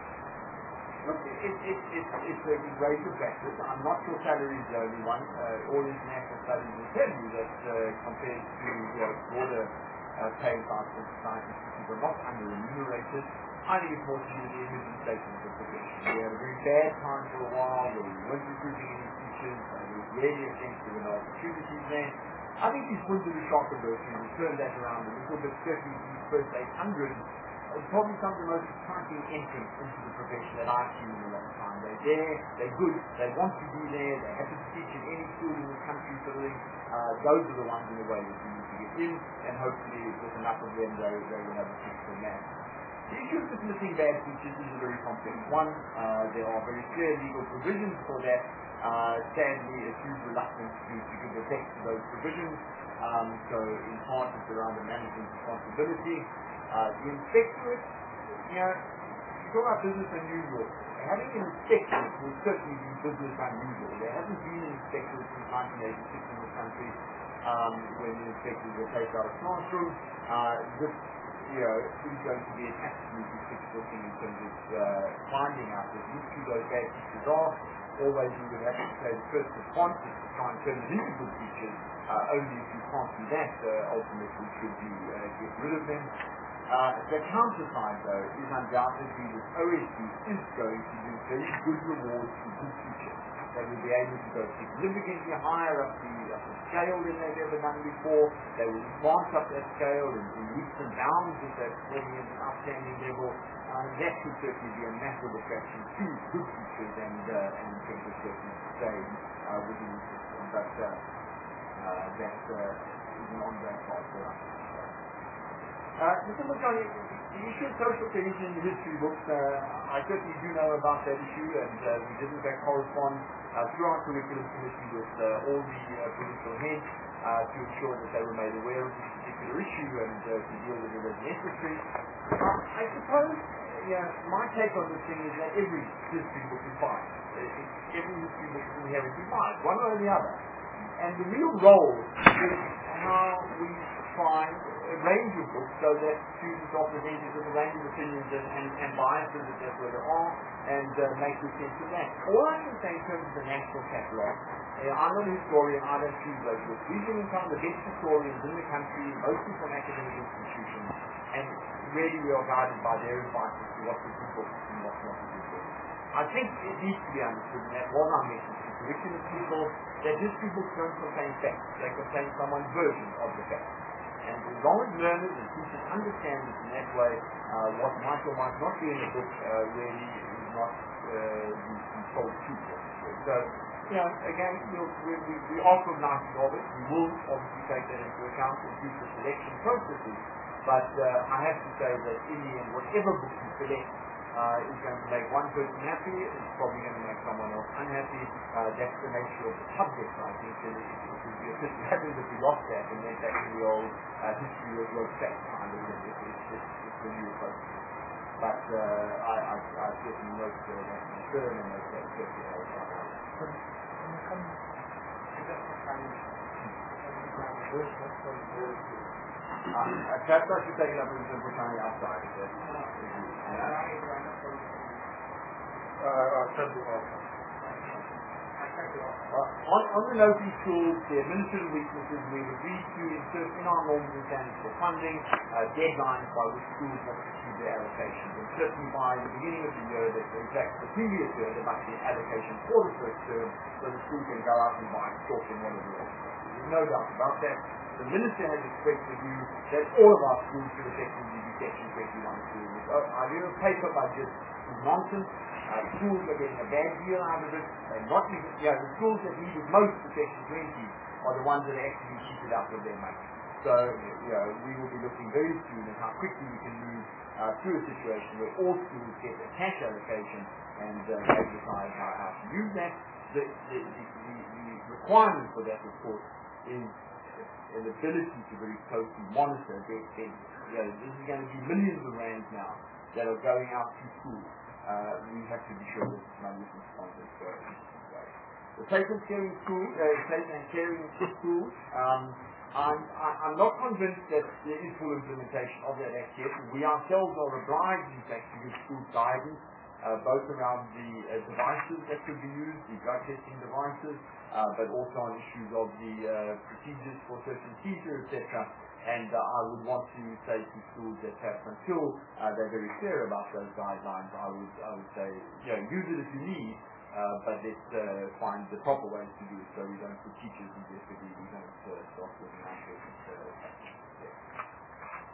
Look, it, it, it, it, it's a range of factors. I'm not sure salary is the only one. Uh, all international studies will tell you that uh, compared to you know, broader uh, paying parts of society, people are not under-remunerated. I think it's more to do with the image and statement of the profession. We had a very bad time for a while where we weren't recruiting any teachers, and there was really a sense there were no opportunities there. I think these Windsor and Shockenberg things have turned that around a little bit, certainly these first eight hundred. It's probably some of the most exciting entrants into the profession that I've seen in a long time. They're there, they're good, they want to be there, they're happy to teach in any school in the country, sort of thing. Uh, those are the ones in the way that we need to get in, and hopefully with enough of them they, they will have a critical mass. The issue of dismissing bad teachers is a very complex one. Uh, there are very clear legal provisions for that. Uh, sadly, a huge reluctance to, to give effect to those provisions. Um, so in part it's around the management responsibility. Uh, the inspectorate, you know, you talk about business unusual. Having an inspectorate will certainly be business unusual. There hasn't been an inspectorate since nineteen eighty-six in this country, um, when the inspectors were placed out of classrooms. Uh, this, you know, is going to be an absolutely critical thing in terms of uh, finding out that who those bad teachers are. Always we would have to say the first response is to try and turn them into good teachers. Uh, only if you can't do that, uh, ultimately should you uh, get rid of them. Uh, the counter-side, though, is undoubtedly that O S C is going to give very good rewards to good teachers. They will be able to go significantly higher up the, up the scale than they've ever done before. They will advance up that scale in, in leaps and bounds if they're performing at an outstanding level. Uh, that should certainly be a massive attraction to good teachers and, uh, and teachers certainly to stay uh, within the system. But uh, uh, that uh, is an ongoing part for us. Uh, Mister McConnell, the issue of social cohesion in the history books, uh, I certainly do know about that issue, and uh, we did in fact correspond uh, through our curriculum committee with uh, all the uh, provincial heads uh, to ensure that they were made aware of this particular issue and uh, to deal with it as necessary. Uh, I suppose, yeah, my take on this thing is that every history book is biased. Uh, every history book is inherently biased, one way or the other. And the real role is how we find a range of books so that students are presented with a range of opinions and, and, and biases that that's where there are, and uh, make good sense of that. All I can say in terms of the national catalogue, uh, I'm not a historian, I don't choose those books. We've been some of the best historians in the country, mostly from academic institutions, and really we are guided by their advice as to what's a good book and what's not a good book. I think it needs to be understood, and that was our message to curriculum people, that history books don't contain facts, they contain someone's version of the facts. And as long as learners and teachers understand this in that way, uh, what might or might not be in the book uh, really is not uh, the, the sole truth. So, you know, again, we'll, we, we, we are cognizant of it. We will obviously take that into account in future selection processes. But uh, I have to say that in the end, whatever book you select uh, is going to make one person happy, it's probably going to make someone else unhappy. Uh, that's the nature of the subject, I think. And it, it would be a pity having that we lost that and then back in the old uh, history of low fact kind of thing. It's, it's, it's, it's the new approach. But uh, I, I, I certainly note uh, that concern and note that certainly all about that. Uh, perhaps I should take it up in the Britannia outside. If that's, yeah. Uh, I'll send you off. Uh, on, on the noting tools, the administrative weaknesses, we've agreed to insert in our norms and standards for funding uh, deadlines by which schools must receive their allocations. And certainly by the beginning of the year, that in fact the previous year, there must be an allocation for the first term so the school can go out and buy stock and whatever else. There's no doubt about that. The Minister has expressed the view that all of our schools should effectively be Section twenty-one schools. So our little paper budget is nonsense. Uh, schools are getting a bad deal out of it. They're not, you know, the schools that need it most for Section twenty are the ones that are actually cheated out of their money. So, you know, we will be looking very soon at how quickly we can move uh, through a situation where all schools get a cash allocation and uh, they decide how, how to use that. The, the, the, the, the requirement for that, of course, is an ability to very closely monitor their spending. You know, this is going to be millions of rands now that are going out to schools. Uh, we have to be sure that this money is responded to. The safe and caring school, uh, safe and caring schools. Um, I'm, I'm not convinced that there is full implementation of that act yet. We ourselves are obliged, in fact, to give school guidance, uh, both around the uh, devices that could be used, the drug testing devices, uh, but also on issues of the uh, procedures for certain seizures, et cetera. And uh, I would want to say to schools that perhaps until uh, they're very clear about those guidelines, I would I would say, you know, use it if you need, uh, but let's uh, find the proper ways to do it so we don't put teachers in jeopardy, we don't uh, start with non-patient uh, practice.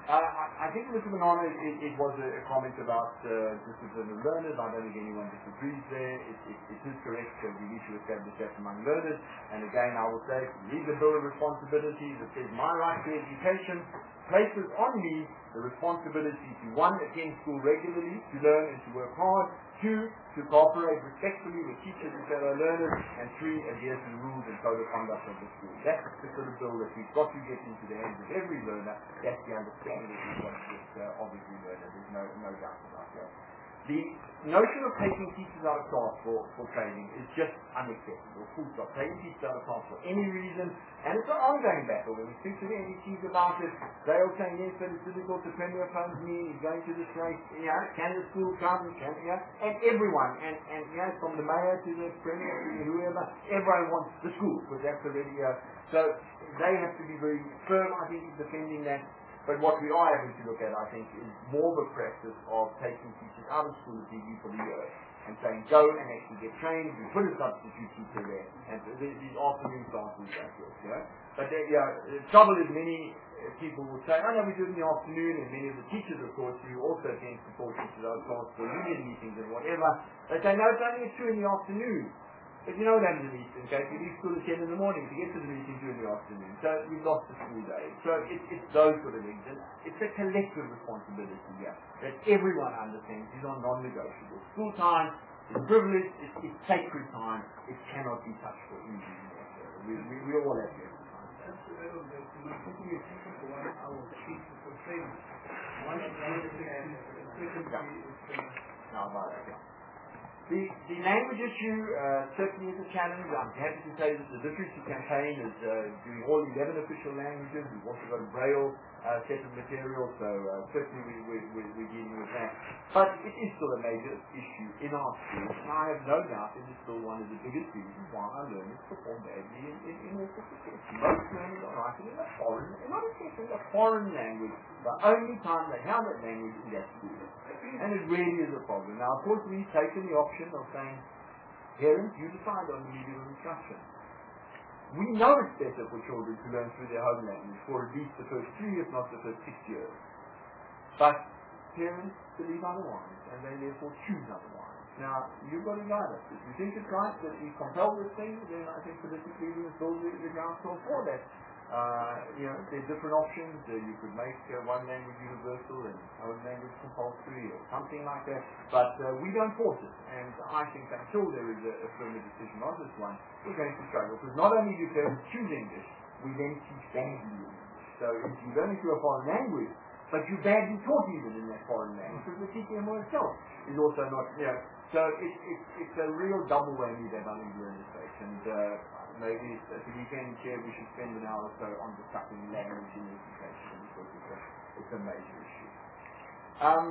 Uh, I, I think Mister Banana, it, it was a, a comment about uh, discipline of learners. I don't think anyone disagrees there. It, it, it is correct that we need to establish that among learners. And again, I will say, read the Bill of Responsibility that says my right to education places on me the responsibility to, one, attend school regularly, to learn and to work hard, two, to cooperate respectfully with teachers and fellow learners, and three, adhere to the rules and code of conduct of the school. That's the sort of bill that we've got to get into the hands of every learner. That's the understanding that we've got to get uh, of every learner. There's no, no doubt about that. The notion of taking teachers out of class for, for training is just unacceptable. Full stop. Taking teachers out of class for any reason, and it's an ongoing battle. When we speak to the N D Ts about it, they all say, yes, but it's difficult to Premier phones me, he's going to this race, yeah, can the school come, can, yeah, and everyone, and, and yeah, from the mayor to the Premier to whoever, everyone wants the school, because that's already, uh, so they have to be very firm, I think, in defending that. But what we are having to look at, I think, is more of a practice of taking teachers out of school at T V for the year and saying, go and actually get trained. We put a substitute teacher there, and these afternoon classes like this, yeah. But uh, yeah, the trouble is many uh, people will say, oh no, we do it in the afternoon, and many of the teachers, of course, who also attend support teachers out of class for union meetings and whatever, they say, no, it's only at two in the afternoon. But you know what happens in Eastern Cape, you leave school at ten in the morning to get to the meeting two in the afternoon. So you've lost the school day. So it, it's those sort of things. And it's a collective responsibility here that everyone understands is on non-negotiable. School time is privileged, it's, it's sacred time, it cannot be touched for any reason whatsoever. We, we, we all have to exercise that. That's the level that you're not taking a teacher for one hour teacher for training. One of the things, secondly, is Now about that, yeah. The, the language issue uh, certainly is a challenge. I'm happy to say that the literacy campaign is uh, doing all eleven official languages. We've also got a Braille uh, set of material, so uh, certainly we, we, we, we're dealing with that. But it is still a major issue in our schools, and I have no doubt it is still one of the biggest reasons why our learners perform badly in, in, in all sorts of tests. Most learners are writing in a foreign, not a test, in a foreign language. The only time they have that language is at school. And it really is a problem. Now, of course, we've taken the option of saying, parents, you decide on remedial instruction. We know it's better for children to learn through their home language for at least the first three, if not the first six years. But parents believe otherwise, and they therefore choose otherwise. Now, you've got to guide us. If you think it's right that we compel this thing, then I think politically we must build the, the groundswell for that. Uh, you know, there's different options. Uh, you could make uh, one language universal and own language compulsory or something like that. But uh, we don't force it. And I think until there is a, a firmer decision on this one, we're going to struggle. Because not only do parents choose English, we then teach badly English. So if you learn into a foreign language, but you badly taught even in that foreign language, because the teaching itself is also not, you know, so it, it, it's a real double whammy that I think we're in this place. And uh, maybe at the weekend chair we should spend an hour or so on discussing language in education, because it's a, it's a major issue. Um,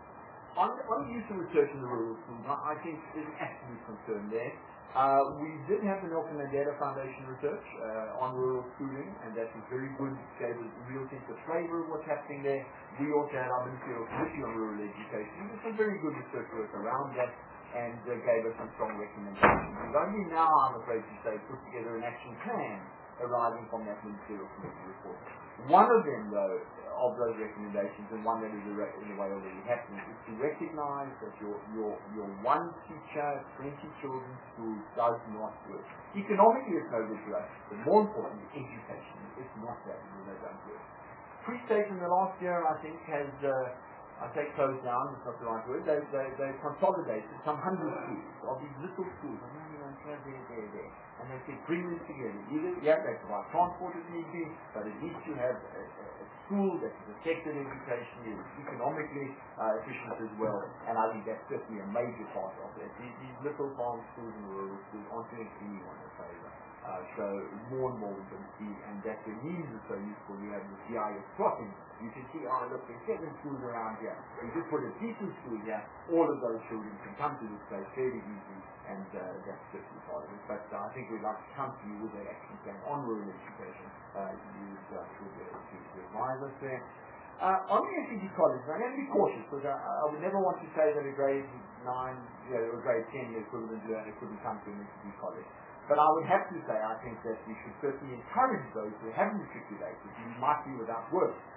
on, on the use of research in the rural schools, I, I think there's an absolute concern there. Uh, we did have the Nelson Mandela Foundation research uh, on rural schooling, and that was very good. It gave us a real sense of flavour of what's happening there. We also had our Ministerial Committee on Rural Education. There's some very good research work around that, and uh, gave us some strong recommendations. We've only now, I'm afraid to say, put together an action plan arising from that Ministerial Committee report. One of them, though, of those recommendations, and one that is in a way already happening, is to recognize that your your your one teacher, twenty children school does not work. Economically, it's no good to us, but more importantly, education is not that when they don't work. Pre-State in the last year, I think, has uh, I say closed down, it's not the right word, they they they consolidated some hundred schools of these little schools. There, there, there. And they say bring them together. Either, yeah, they provide transport if need be, but at least you have a, a, a school that is effective education, is economically uh, efficient as well, and I think that's certainly a major part of it. These, these little farm schools and rural schools aren't doing anyone a favor. Uh, so more and more we can see, and that the means is so useful. You have the G I S plotting. You can see, oh look, there's seven schools around here. You just put a decent school here, all of those children can come to this place fairly easily, and uh, that's certainly part of it. But uh, I think we'd like to come to you with that action plan on rural education. Uh, you uh, should be able to, to advise us there. Uh, on the S E D college, I'm going to be cautious, because I, I would never want to say that a grade nine, you know, or grade ten equivalent learner couldn't come to an S E D college. But I would have to say, I think that we should certainly encourage those who have matriculated, who might be without work,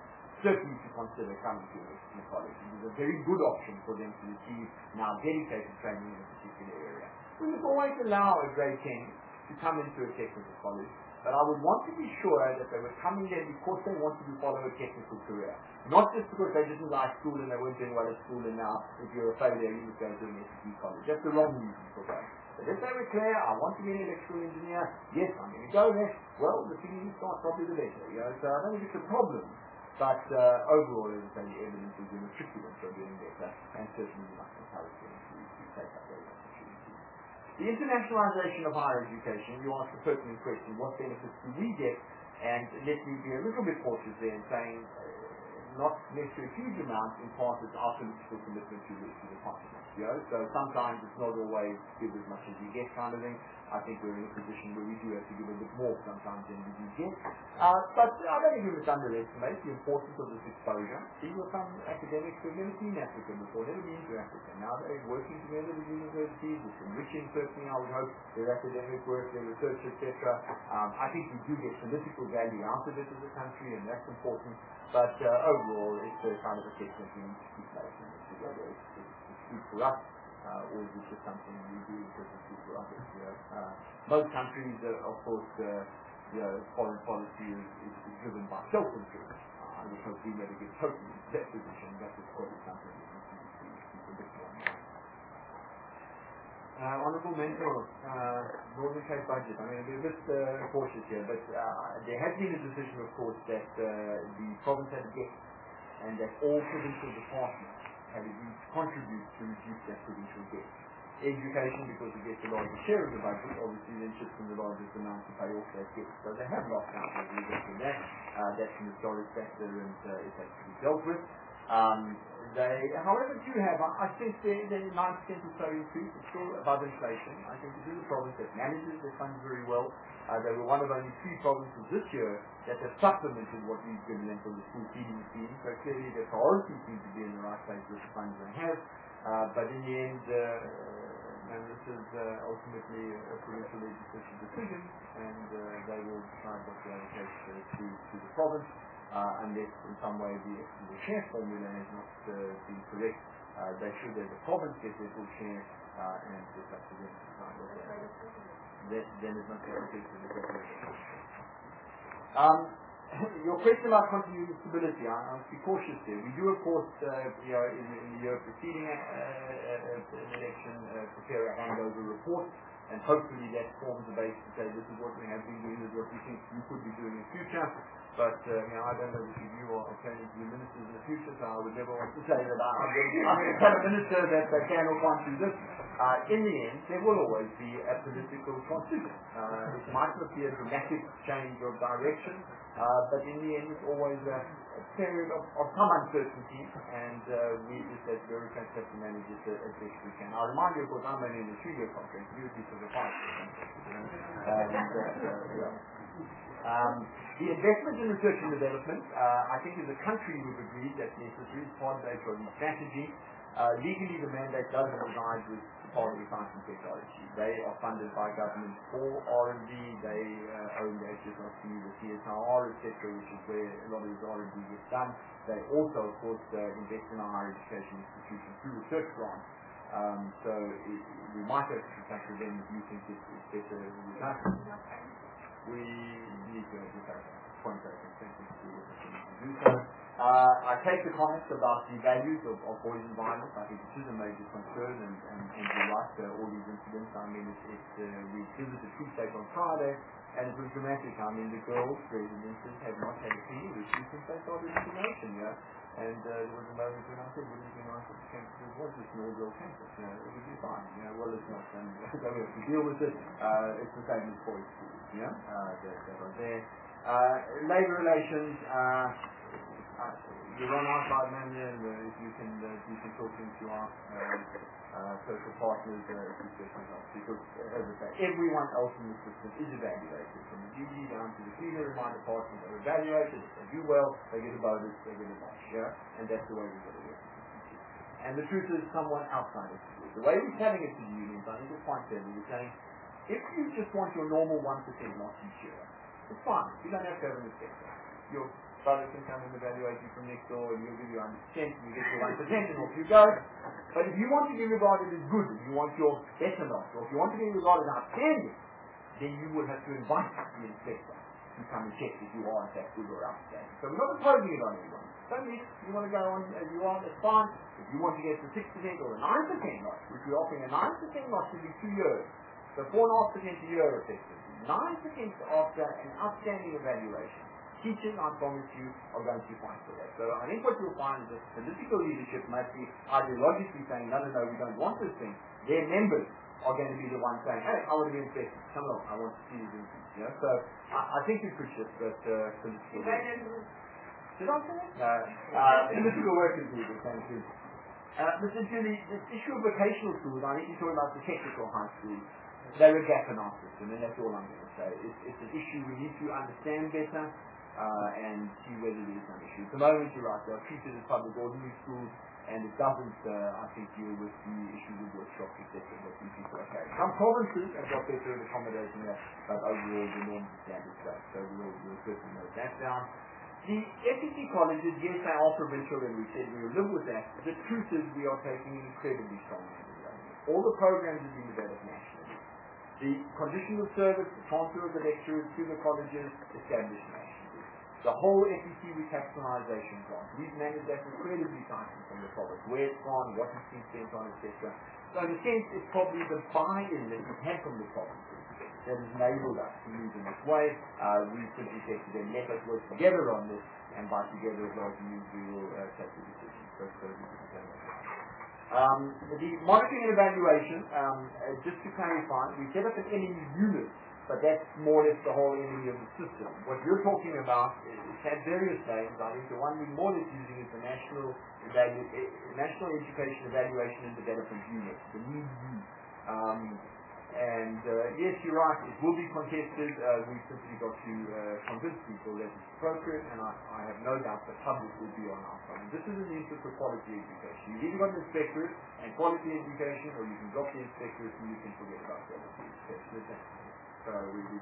certainly to consider coming to a college. It is a very good option for them to receive now dedicated training in a particular area. We would always allow a grade ten to come into a technical college, but I would want to be sure that they were coming there because they wanted to follow a technical career. Not just because they didn't like school and they weren't doing well at school and now if you're a failure you would go to an S E C college. That's the wrong reason for that. But if they were clear, I want to be an electrical engineer, yes, I'm going to go there, well, the sooner you start, probably the better. You know? So I don't think it's a problem. But uh, overall, as I say, the evidence is in the tricky for doing better, and certainly we must encourage them to, to take up those opportunities. The internationalization of higher education, you asked a pertinent question, what benefits do we get? And let me be a little bit cautious there in saying, uh, not necessarily a huge amount, in part it's our political commitment to the, to the continent. You know? So sometimes it's not always give as much as you get kind of thing. I think we're in a position where we do have to give a bit more sometimes than we do get. Uh, but I don't think we must underestimate the importance of this exposure. These were some academics who have never seen Africa before, never been to Africa. Now they're working together with universities, it's enriching certainly, I would hope, their academic work, their research, et cetera. Um, I think we do get political value out of it as a country, and that's important. But uh, overall, it's a kind of a assessment we need to keep making together. It's, it's, it's good for us. Uh, or is it just something we do because it's good for others? You know? uh, most countries, uh, of course, uh, you know, foreign policy is, is, is driven by self-interest. Uh, I would hope we never get totally into that position. That is probably something we need to keep a bit more on. Uh, Honourable Mentor, uh, Northern Cape budget. I'm going to be a bit uh, cautious here, but uh, there has been a decision, of course, that uh, the province has debt and that all provincial departments have agreed to contribute to reduce that provincial debt. Education, because it gets the largest share of the budget, obviously then shifts in the largest amount to pay off that debt. So they have lost out as a result of that. Uh, that's an historic factor and uh, it has to be dealt with. Um, they, however, do have, I, I think their nine percent or so increase is still above inflation. I think this is a province that manages their funds very well. Uh, they were one of only three provinces this year that have supplemented what we've given them for the school feeding scheme. So clearly their priorities seem to be in the right place with the funds they have. Uh, but in the end, uh, and this is uh, ultimately a provincial legislative decision, and uh, they will decide what to allocate uh, to, to the province. Uh, unless in some way the, the share formula is not uh, being correct, uh, they should, as a province, get their full share, uh, and it's up to them to decide what they are. Then, then it's not going to take to the government. Um, your question about continuity and stability, I, I must be cautious there. We do, of course, uh, you know, in, in the year preceding uh, uh, an election, uh, prepare a handover report, and hopefully that forms the basis to say this is what we have been doing, this is what we think we could be doing in the future. But uh, you know, I don't know if you are planning to be ministers in the future, so I would never want to say that I'm going to tell a minister that they can or can't do this. Uh, in the end, there will always be a political transition. Uh, it might not be a dramatic change of direction, uh, but in the end, it's always a, a period of, of some uncertainty, and uh, we just as bureaucrats have to manage it uh, as best we can. I'll remind you, of course, I'm only in a three-year contract, you at least have a five-year contract. You know? And, uh, uh, yeah. Um, the investment in research and development, uh, I think as a country we've agreed that's necessary as part of the H R D strategy. Uh, legally the mandate doesn't reside with the Department of Science and Technology. They are funded by government for R and D, they uh, own the H S R C, the C S I R, et cetera, which is where a lot of this R and D gets done. They also, of course, uh, invest in our higher education institutions through research grants. Um, so it, we might have to discuss with them if you think it's, it's better with us. We need to have a contract and thank you for the opportunity to do so. Uh, I take the comments about the values of, of boys and violence. I think it is a major concern, and, and, and you're right, uh, all these incidents. I mean, it, it, uh, we visited Free State on Friday, and it was dramatic. I mean, the girls, residences, have not had a single issue since they started information, yeah. And uh, there was a moment when I said, would it be nice if the campus was just an all-girl campus? You know, it would be fine. You know, well, it's not, and so we have to deal with it. Uh, it's the same as boys' schools, yeah, uh, that, that are there. Uh, labor relations, uh, uh, you're on our side, man, and uh, if you can, uh, you can talk into our uh, uh, social partners, uh, if you can help, because, uh, as I say, everyone else in the system is evaluated, from the D G down to the cleaner in my department are evaluated. If they do well, they get a bonus, they get a match, yeah, and that's the way we've got to do it. And the truth is, someone outside of school. The way we're telling it to the unions, I think it's quite clear. We're saying, if you just want your normal one percent loss each year, it's fine. You don't have to have an inspector. Your brother can come and evaluate you from next door, and he'll give you one percent, and you get your one percent, and off you go. But if you want to be regarded as good, and you want your better lot, or if you want to be regarded as outstanding, then you will have to invite the inspector to come and check if you are in fact good or outstanding. So we're not imposing it on anyone. Don't need, you want to go on as you are, that's fine. If you want to get the six percent or a nine percent lot, which we're offering a nine percent lot should be two years. So four point five percent a year effectively. nine percent after an outstanding evaluation. Teachers, I promise you, are going to fight for that. So I think what you'll find is that political leadership might be ideologically saying, no, no, no, we don't want this thing. Their members are going to be the ones saying, hey, I want to be inspected. Come along, I want to see you do this. You know? So I, I think you could shift that uh, political leadership. Did I say that? No. Uh, political workers do the same thing. Uh, Mister Julie, this issue of vocational schools, I think you're talking about the technical high schools. They're a gap in our system, and that's all I'm going to say. It's, it's an issue we need to understand better uh, and see whether there is an issue. At the moment, you're right, they're treated as public ordinary schools, and it doesn't, uh, I think, deal with the issues of workshops, et cetera, that these people are carrying. Some provinces have got better at accommodating that, but overall the norms and standards don't. So we'll, we'll certainly note that down. The F E C colleges, yes, they are provincial, and we said we will live with that. The truth is we are taking an incredibly strong hand in running. All the programs have been developed nationally. The conditional service, the transfer of the lecturers to the colleges, established nationally. The whole F E C recapitalization grant, we've managed that incredibly tightly from the province, where it's gone, what it's been spent on, et cetera. So in a sense, it's probably the buy-in that we've had from the provinces that has enabled us to move in this way. Uh, we simply said to them, let us work together on this, and by together as large means we will uh, take the decision. So, so we can um, the monitoring and evaluation, um, uh, just to clarify, we set up an enemy unit, but that's more or less the whole enemy of the system. What you're talking about is had various names. I think the one we're more or less using is the National, Evalu- National Education Evaluation and Development Unit, the N E D U. Um, And uh, yes, you're right, it will be contested. Uh, we've simply got to uh, convince people that it's appropriate, and I, I have no doubt the public will be on our side. And this is in the interest of quality education. You've either got an inspector and quality education, or you can drop the inspector and you can forget about quality education. So we do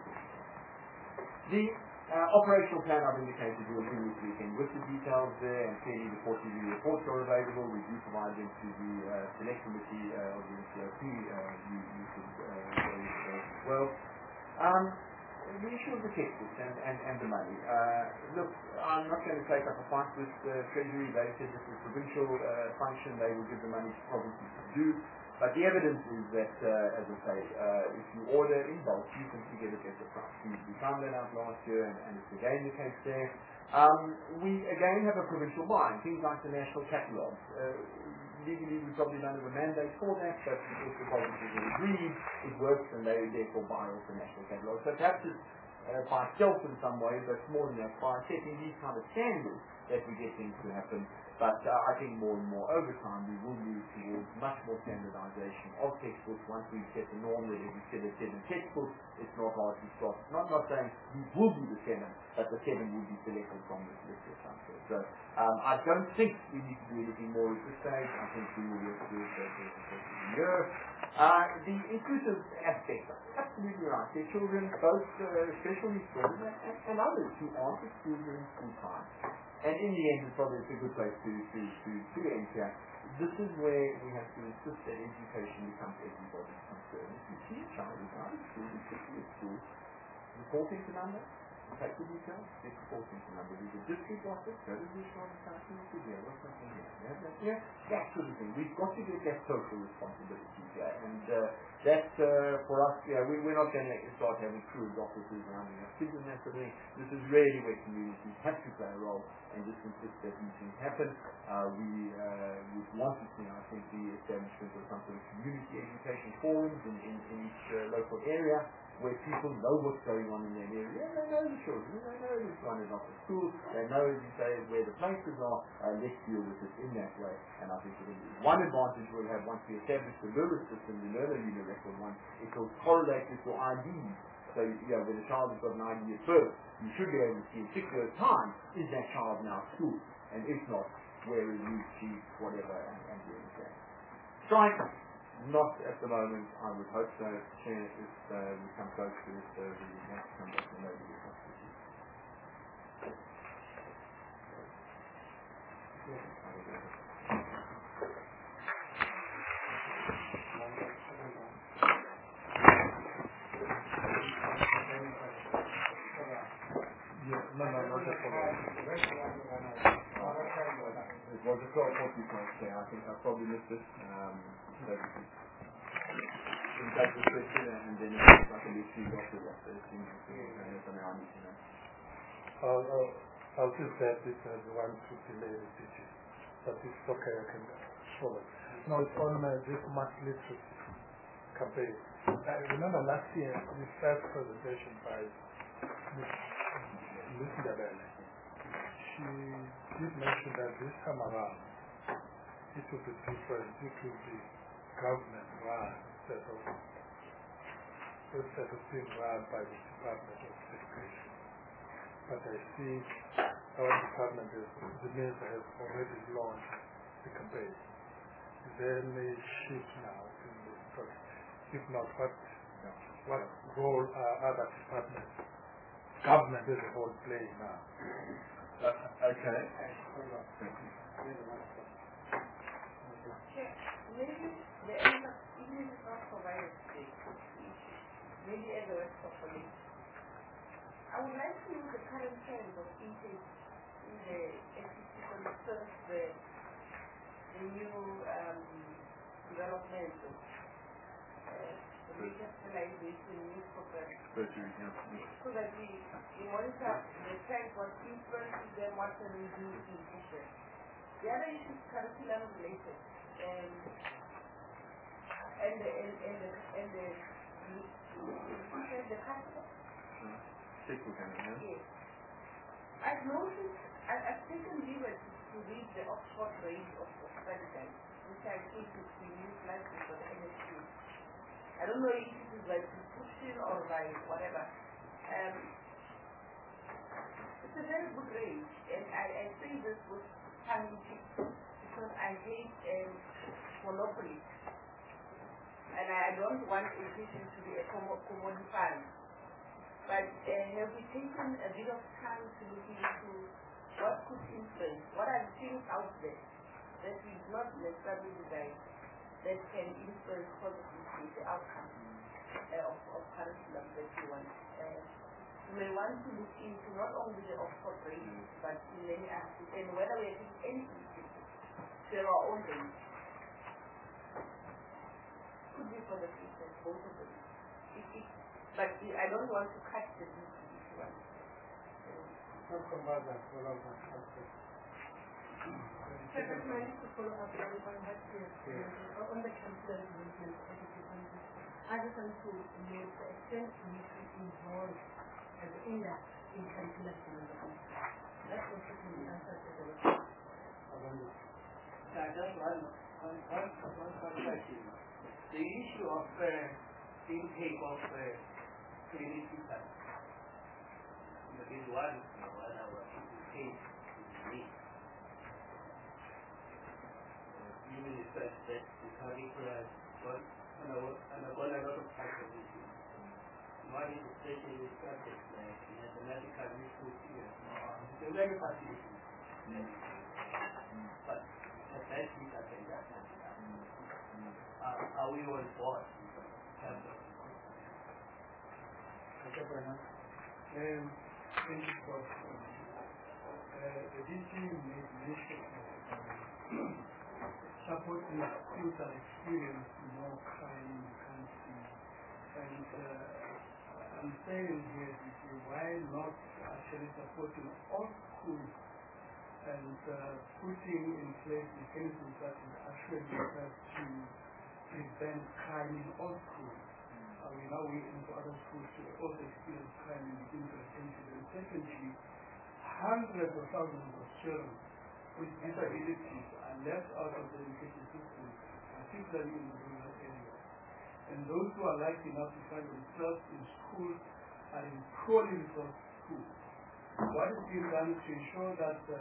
the uh, operational plan I've indicated will bring this weekend with the details there, and clearly the quarterly reports are available. We do provide them to the uh, select committee uh, of the N C O P. Uh, you, you could uh, go as well. Um, the issue of the textbooks and, and, and the money. Uh, look, I'm not going to take up a fight with the Treasury. They said this is a provincial uh, function. They will give the money to provinces to do. But the evidence is that, uh, as I say, uh, if you order in bulk, you can get a better price. We, we found that out last year, and, and it's again the case there. Um, we again have a provincial buy, things like the national catalogue. Uh, legally, we probably don't have a mandate for that, but if the provinces have agreed, it works, and they therefore buy off the national catalogue. So perhaps it's uh, by itself in some way, but more than that, by setting these kind of standards that we get things to happen. But uh, I think more and more over time we will move towards much more standardization of textbooks. Once we set the norm that if we set a seven textbooks, it's not hard to stop. Not not saying we will be the seven, but the seven will be selected from this list of something. So um, I don't think we need to do anything more at this stage. I think we will work through it over the course of the year. Uh, the inclusive aspect, absolutely right. There are children, both uh, special needs children and, and others who aren't at school during school time. And in the end, it's probably a good place to, to, to, to enter. This is where we have to insist that education becomes everybody's concern. If you see a child who's out of school, who's sitting at school, reporting to number, take the details, get reporting to number. There's a district office, go to the National Council, and say, yeah, what's happening here? Yeah, that, yeah, that sort of thing. We've got to get that social responsibility here. And uh, that, uh, for us, yeah, we, we're not going to start having crude officers around our kids and that sort of thing. This is really where communities have to play a role and just insist that these things happen. Uh, we uh, would want to see, I think, the establishment of some sort of community education forums in, in, in each uh, local area, where people know what's going on in their area. They know the children, they know this one is not the school, they know, as you say, where the places are. Uh, let's deal with it in that way. And I think it is one advantage we'll have once we establish the learner system, the learner unit record one, it will correlate with your I Ds. So, you know, when a child has got an I D at birth, you should be able to see in six years' time, is that child now at school? And if not, where is he, she, whatever, and, and doing that. Strike. Not at the moment, I would hope so. Chair, if uh, we come close to it, uh, we will have to come back and maybe get Yeah, no, no, not at all. It was a twelve forty point there. I think I probably missed it. Um, so we can take the question and then if I can do two doctors after it seems like there's something I need to know. I'll, I'll, I'll just add this as one to delay the teaching. But it's okay, I can show it. No, it's on uh, this mass literacy campaign. I remember last year, the first presentation by Miz Lucinda Bell. She did mention that this time around, it will be different due to the government run instead of instead of being run by the Department of Education. But I see our department, is, the minister has already launched the campaign. Is there any shift now in the process? If not, what, what role are other departments, government as a whole playing now? Uh, okay. Maybe the end of even if it's not provided today, maybe as a rest of the I would like to know the current trend of intake in the S E C concerns the, the new um, development of uh, the digitalization new program. So that we, we monitor the trend, what influences them, what can we do in future. The other issue is curriculum related. Um, and the and, and the and the and the customer. Yes. I've noticed I've, I've taken liberty to read the Oxford range of, of study guides, which I think is the new license for the N S Q. I don't know if it is by prescription or by whatever. Um, it's a very good range, and I, I say this with tongue in cheek because I hate um, monopoly. And I don't want education to be a commodity. But uh, have we taken a bit of time to look into what could influence, what are the things out there that we do not necessarily design that can influence positively the outcome uh, of, of curriculum that we want. Uh, we may want to look into not only the Oxford range, but in many aspects, and whether we are doing anything to our own range. Could be for the future, both of them. It, it, but I don't want to cut the deep if you want. Not combine that, what else I have to I just wanted to follow up on what you said on the campus movement. I just want to know the extent to which it involves as industry in curriculum development. That's also the answer to the question. I just want one, one, one, one question. The issue of uh, intake of uh, clinical science. There is one, you know, one hour intake in me. Even the fact that the curriculum got undergone a lot of transformation. One is especially subjects like mathematical research, they're very fascinating. But at that point, I think that are we on board? Okay, Bernard. Um, thank you for uh, the D C made mention of um, supporting schools that experience more crime in the country. And uh, I'm saying here, D C, why not actually supporting all schools and uh, putting in place mechanisms that will actually help to prevent crime in all schools. Uh, we now waiting for other schools to also experience crime in the attention. And secondly, hundreds of thousands of children with disabilities are left out of the education system, particularly in the rural areas. And those who are likely enough to find themselves in schools are in poorly resourced schools. What is being done to ensure that uh,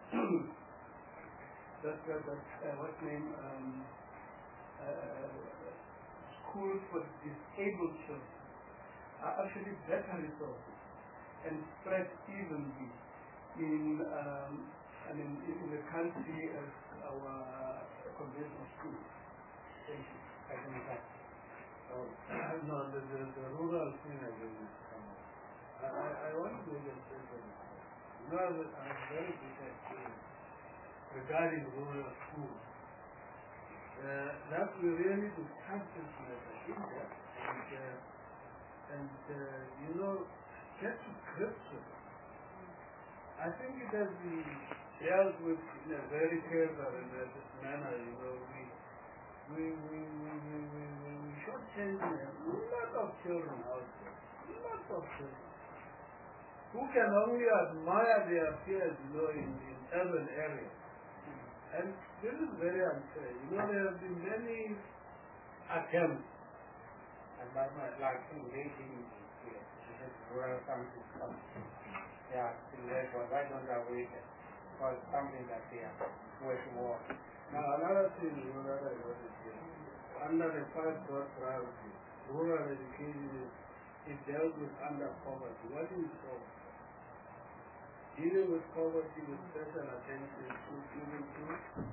that uh, that uh, what name um, uh, schools for disabled children are actually better resources and spread evenly in um, I mean, in the country as our conventional schools. Thank you. I think that. Oh, no, the, the, the rural thing I think is common. I, I, I want to make a statement. You know that I have very good experience regarding rural schools. Uh, that we really discuss this matter in there and, uh, and uh, you know, get to grips with it. I think it has been dealt with in a very careful and uh, manner, you know, we we we we we we, we, we shortchange a lot of children out there. Lot of children. Who can only admire their peers, you know, in, in urban areas. And this is very unfair. You know, there have been many attempts. And that's not like engaging here. This rural country come. Yeah, in therefore, why don't I wait for something that they are worth more? Now, another thing, you know, that I noticed here. Under the five broad priorities, rural education is, is dealt with under poverty. What is poverty? Dealing with poverty with special attention to given to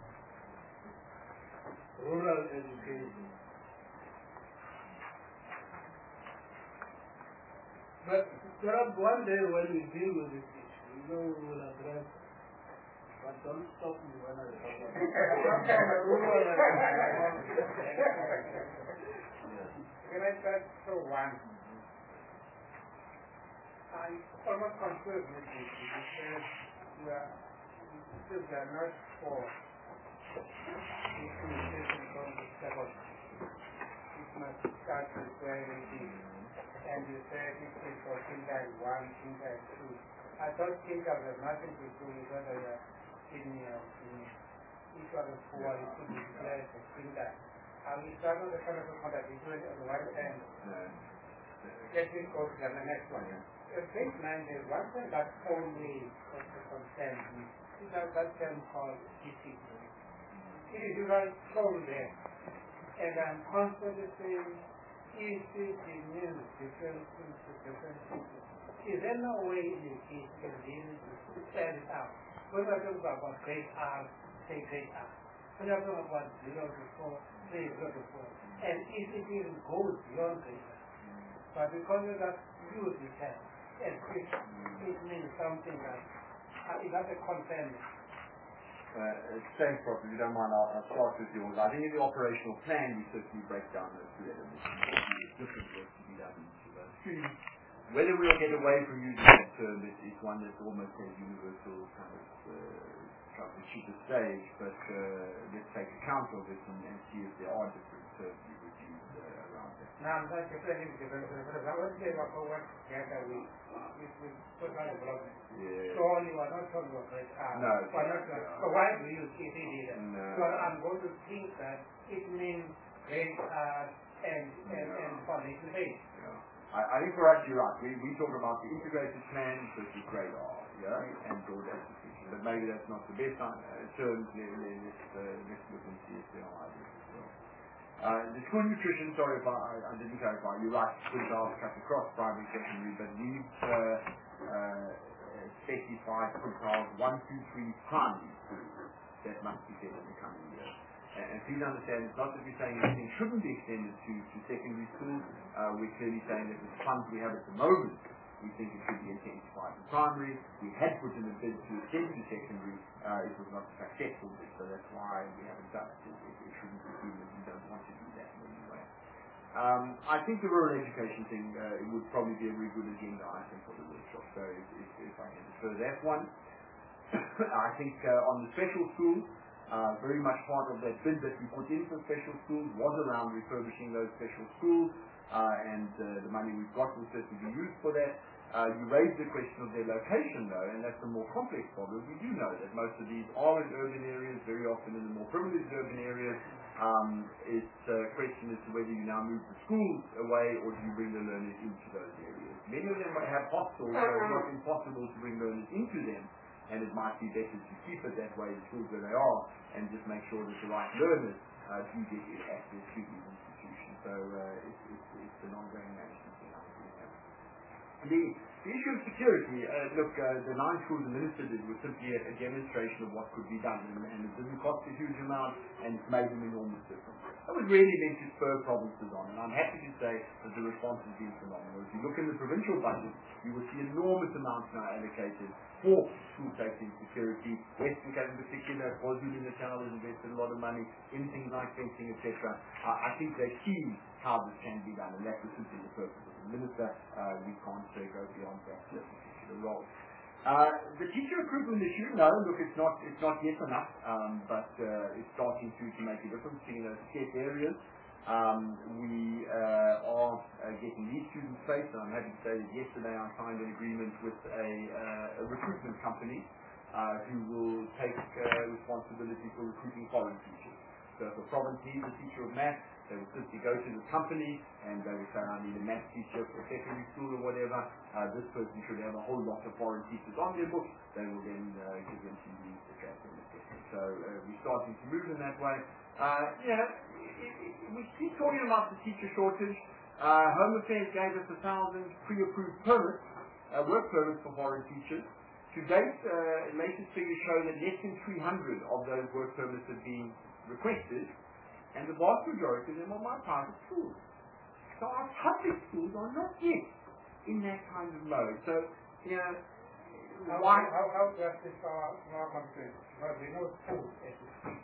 rural education. But perhaps one day when we deal with this issue, you know, we will address it. But don't stop me when I talk about it. Rural education. Can I start for one? I almost conclude with this because we are, we are not for implementation from the second. It must start with where it is. And you said it is for kindergarten one, kindergarten two. I don't think that has nothing to do with whether you are in your each one of four is to be declared as kindergarten. And we start on the kind of one that we do it on the one hand. Let me go to the next one. The big man is one thing that only concerns me. Is that that term called discipline. It is right shown there. And I'm constantly saying, is this the news different things to different people? Is there no way you can really spell it out? When I talk about great art, say great art. When I talk about zero to four, say zero to four. And if it even goes beyond great art. But because of that use it has, and it, it means something that uh, it doesn't concern me. Uh, thanks, Prof. If you don't mind, I'll, I'll start with yours. I think in the operational plan, we certainly break down those two elements. There's different work to be done in each of those streams. Whether we'll get away from using that term is, is one that's almost a universal kind of uh, troubleshooter stage, but uh, let's take account of it and, and see if there are different terms we would use uh, around that. Now, I'm not different different, because I was saying about what together we, we, we put on the blog. Yeah. So only we're not talking about great art. No. We're not, Yeah. so why do you use it either? No. So I'm going to think that it means great art and, and, Yeah. and foundation base. Yeah. I, I think for us, you're right. We, we talk about the integrated plan versus grade R, yeah, and broad execution. But maybe that's not the best uh, terms. Let, let, let's, uh, let's look and see if there are others as well. Uh, the school nutrition, sorry if I, I didn't clarify. You're right, quintiles cut across primary, secondary, but we've uh, uh, specified quintiles one, two, three primary schools that must be set in the coming year. And please understand, it's not that we're saying anything shouldn't be extended to, to secondary schools. Uh, we're clearly saying that with the funds we have at the moment, we think it should be intensified in primary. We had put in a bid to extend to secondary. Uh, it was not a successful bid, so that's why we haven't done it. It, it shouldn't be seen that we don't want to do that in any way. Um, I think the rural education thing uh, it would probably be a very good agenda item for the workshop, so if, if, if I can defer that one. I think uh, on the special schools, Uh, very much part of that bid that we put in for special schools was around refurbishing those special schools, uh, and uh, the money we've got will certainly be used for that. Uh, you raised the question of their location though, and that's a more complex problem. We do know that most of these are in urban areas, very often in the more privileged urban areas. Um, it's a question as to whether you now move the schools away or do you bring the learners into those areas. Many of them have hostels, so it's not impossible to bring learners into them. And it might be better to keep it that way, the schools where they are, and just make sure that the right learners uh, do get access to these institutions. So uh, it's, it's, it's an ongoing management thing. The, the issue of security, uh, look, uh, the nine schools the minister did was simply a, a demonstration of what could be done, and, and it didn't cost a huge amount, and it's made an enormous difference. That was really meant to spur provinces on, and I'm happy to say that the response has been phenomenal. If you look in the provincial budget, you will see enormous amounts now allocated for school safety and security. Western Cape in particular, KwaZulu-Natal has invested a lot of money in things like fencing, et cetera. Uh, I think they see how this can be done, and that was simply the purpose of the minister. Uh, we can't uh, go beyond that uh, particular role. Uh, the teacher recruitment issue, no, look, it's not it's not yet enough, um, but uh, it's starting to, to make a difference in those scarce areas. Um, we uh, are uh, getting these students placed, and I'm happy to say that yesterday I signed an agreement with a, uh, a recruitment company uh, who will take uh, responsibility for recruiting foreign teachers. So if a province needs a teacher of maths, they would simply go to the company and they would say, I need a math teacher for secondary school or whatever. Uh, this person should have a whole lot of foreign teachers on their books. They will then uh, give them C Vs to track them, et cetera. So uh, we're starting to move in that way. Uh, yeah, we keep talking about the teacher shortage. Uh, Home Affairs gave us a thousand pre-approved permits, uh, work permits for foreign teachers. To date, uh, latest figures show that less than three hundred of those work permits have been requested. And the vast majority of them are my private schools. So our public schools are not yet in that kind of mode. So, you know, how, why... How, how does this our normal place? Because we know schools as we speak.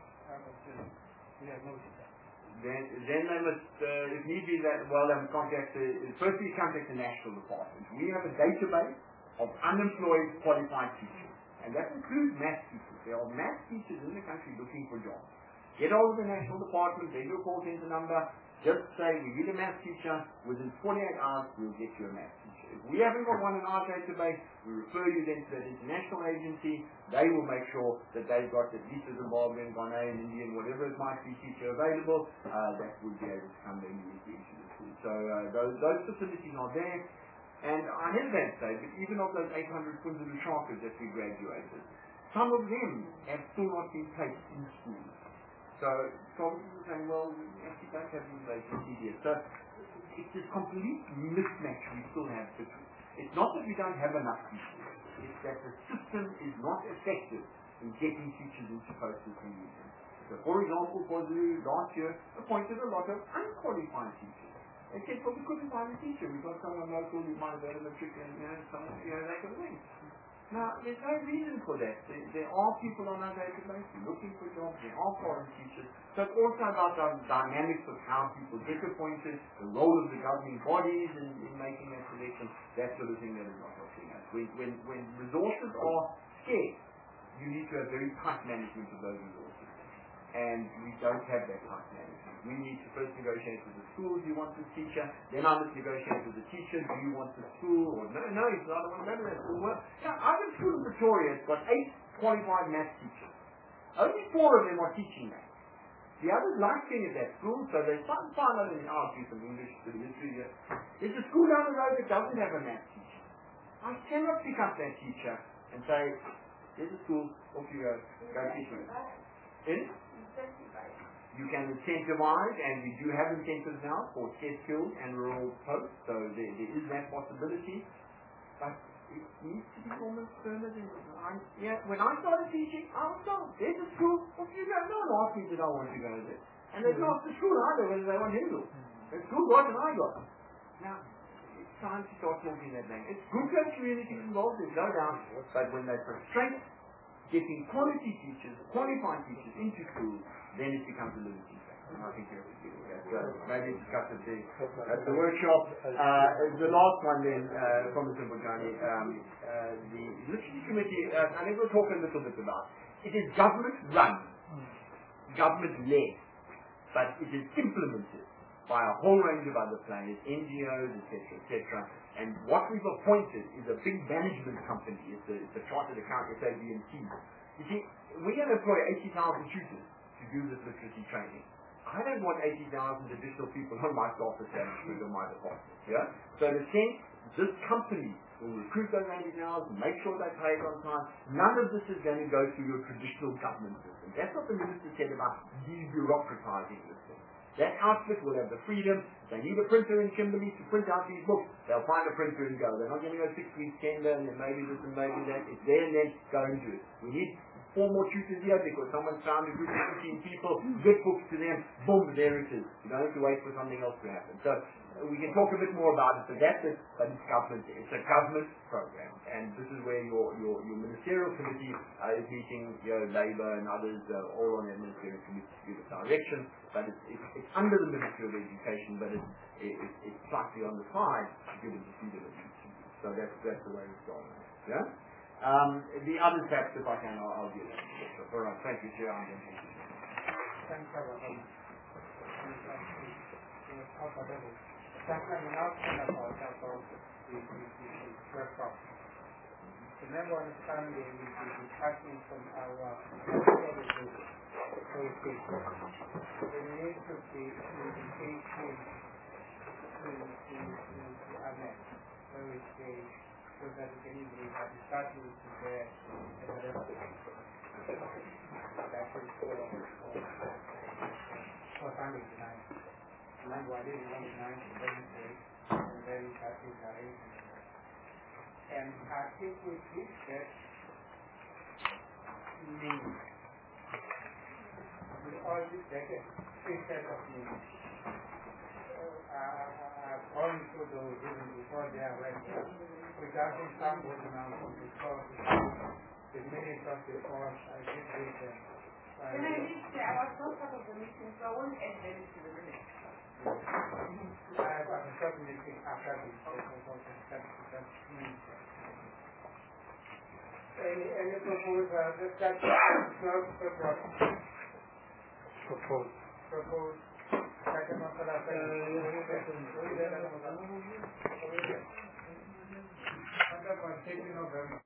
We have noticed that. Then, then they must, uh, if need be, that, well, they must contact the, firstly contact the national department. We have a database of unemployed qualified teachers. And that includes math teachers. There are math teachers in the country looking for jobs. Get over the national department, they do a call center number, just say, we need a math teacher, within forty-eight hours, we'll get you a math teacher. If we haven't got one in our database, we refer you then to that international agency, they will make sure that they've got at least a Zimbabwean, Ghanaian, Indian, whatever it might be, teacher available, uh, that would be able to come immediately into the school. So uh, those, those facilities are there, and I hesitate to say, but even of those eight hundred Kunzulu Sharkers that we graduated, some of them have still not been placed in schools. So, some people are saying, well, we actually don't have these vacancies here. So, it's this complete mismatch we still have between. It's not that we don't have enough teachers. It's that the system is not effective in getting teachers into posts we need them. So, for example, KwaZulu last year appointed a lot of unqualified teachers. They said, well, we couldn't find a teacher. We got someone local who might have had a matric and, you know, someone, you know, that kind of thing. Now, there's no reason for that. There, there are people on our database looking for jobs. There are foreign teachers. So it's also about the dynamics of how people get appointed, the role of the governing bodies in, in making that selection, that sort of thing that is not helping us. When, when, when resources are scarce, you need to have very tight management of those resources. And we don't have that tight management. We need to first negotiate with the school, do you want this teacher? Then I must negotiate with the teacher, do you want the school? Or no, no, it's not, I don't want to go to that school. Well, now, I've got a school in Pretoria, it's got eight qualified math teachers. Only four of them are teaching math. The others like being at that school, so they find find out in our do some English to the history here. There's a school down the road that doesn't have a math teacher. I cannot pick up that teacher and say, there's a school, off you go, go teach me. In? You can incentivize, and we do have incentives now for test skills and rural posts, so there, there is that possibility. But it needs to be almost permanent. I, yeah, when I started teaching, I was told, there's a school, what do you go? No one asked me did I want to go there. And they asked the school either whether they want Hindu. The school got and I got. Now, it's time to start talking that language. It's good to have communities involved, there's no doubt, but when they frustrate getting quality teachers, qualified teachers into schools, then it becomes a limiting factor. And I think you have to deal with that. So maybe discuss it there at the workshop. Uh, the last one then, uh, from the Zimbabwean, um, uh, the Literacy Committee, uh, I think we'll talk a little bit about. It is government run, government led, but it is implemented by a whole range of other players, N G Os, et cetera, et cetera. And what we've appointed is a big management company. It's a, it's a chartered account, S A B and T. You see, we're going to employ eighty thousand tutors to do this literacy training. I don't want eighty thousand additional people on my staff establishment or my department. Yeah? So in a sense, this company will recruit those eighty thousand, make sure they pay it on time. None of this is going to go through your traditional government system. That's what the minister said about debureaucratizing this thing. That outfit will have the freedom. If they need a printer in Kimberley to print out these books, they'll find a printer and go. They're not going to go six weeks tender and then maybe this and maybe that. It's there and then go and do it. We need four more tutors here because someone's found a group of fifteen people, good books to them, boom, there it is. You don't have to wait for something else to happen. So uh, we can talk a bit more about it, but that's it, but it's government. It's a government program. And this is where your, your, your ministerial committee uh, is meeting, you know, Labour and others, uh, all on the ministerial committee to give it direction. But it's, it's, it's under the Ministry of Education, but it's, it's, it's slightly on the side to give it the freedom of use. So that's, that's the way it's going. Yeah? Um, the other steps, if I can, I'll, I'll do that. So, all right, thank you, Chair. I'm going to thank you. Thanks for the Sometimes announcement about about the workshop. Remember on Sunday we will be discussing from our services. There needs to be indication to to to Ahmed, where we say so that we can easily have discussions there and the rest of it. That is for for Sunday tonight. Remember, I didn't want to nine to Wednesday, and then that is arrangement. And I think we did that names. We all did that three sets of names. Uh, I've gone through those even before they are ready. We got in some was announced because the minutes of the course, I did read them. Can I just say, I was not part of the meeting, so I won't add them to the minutes. I have a certain meeting after this, so that's Any, any proposal, that's that twelve February. Proposed. Proposed. Second one for that. Second one, taking November.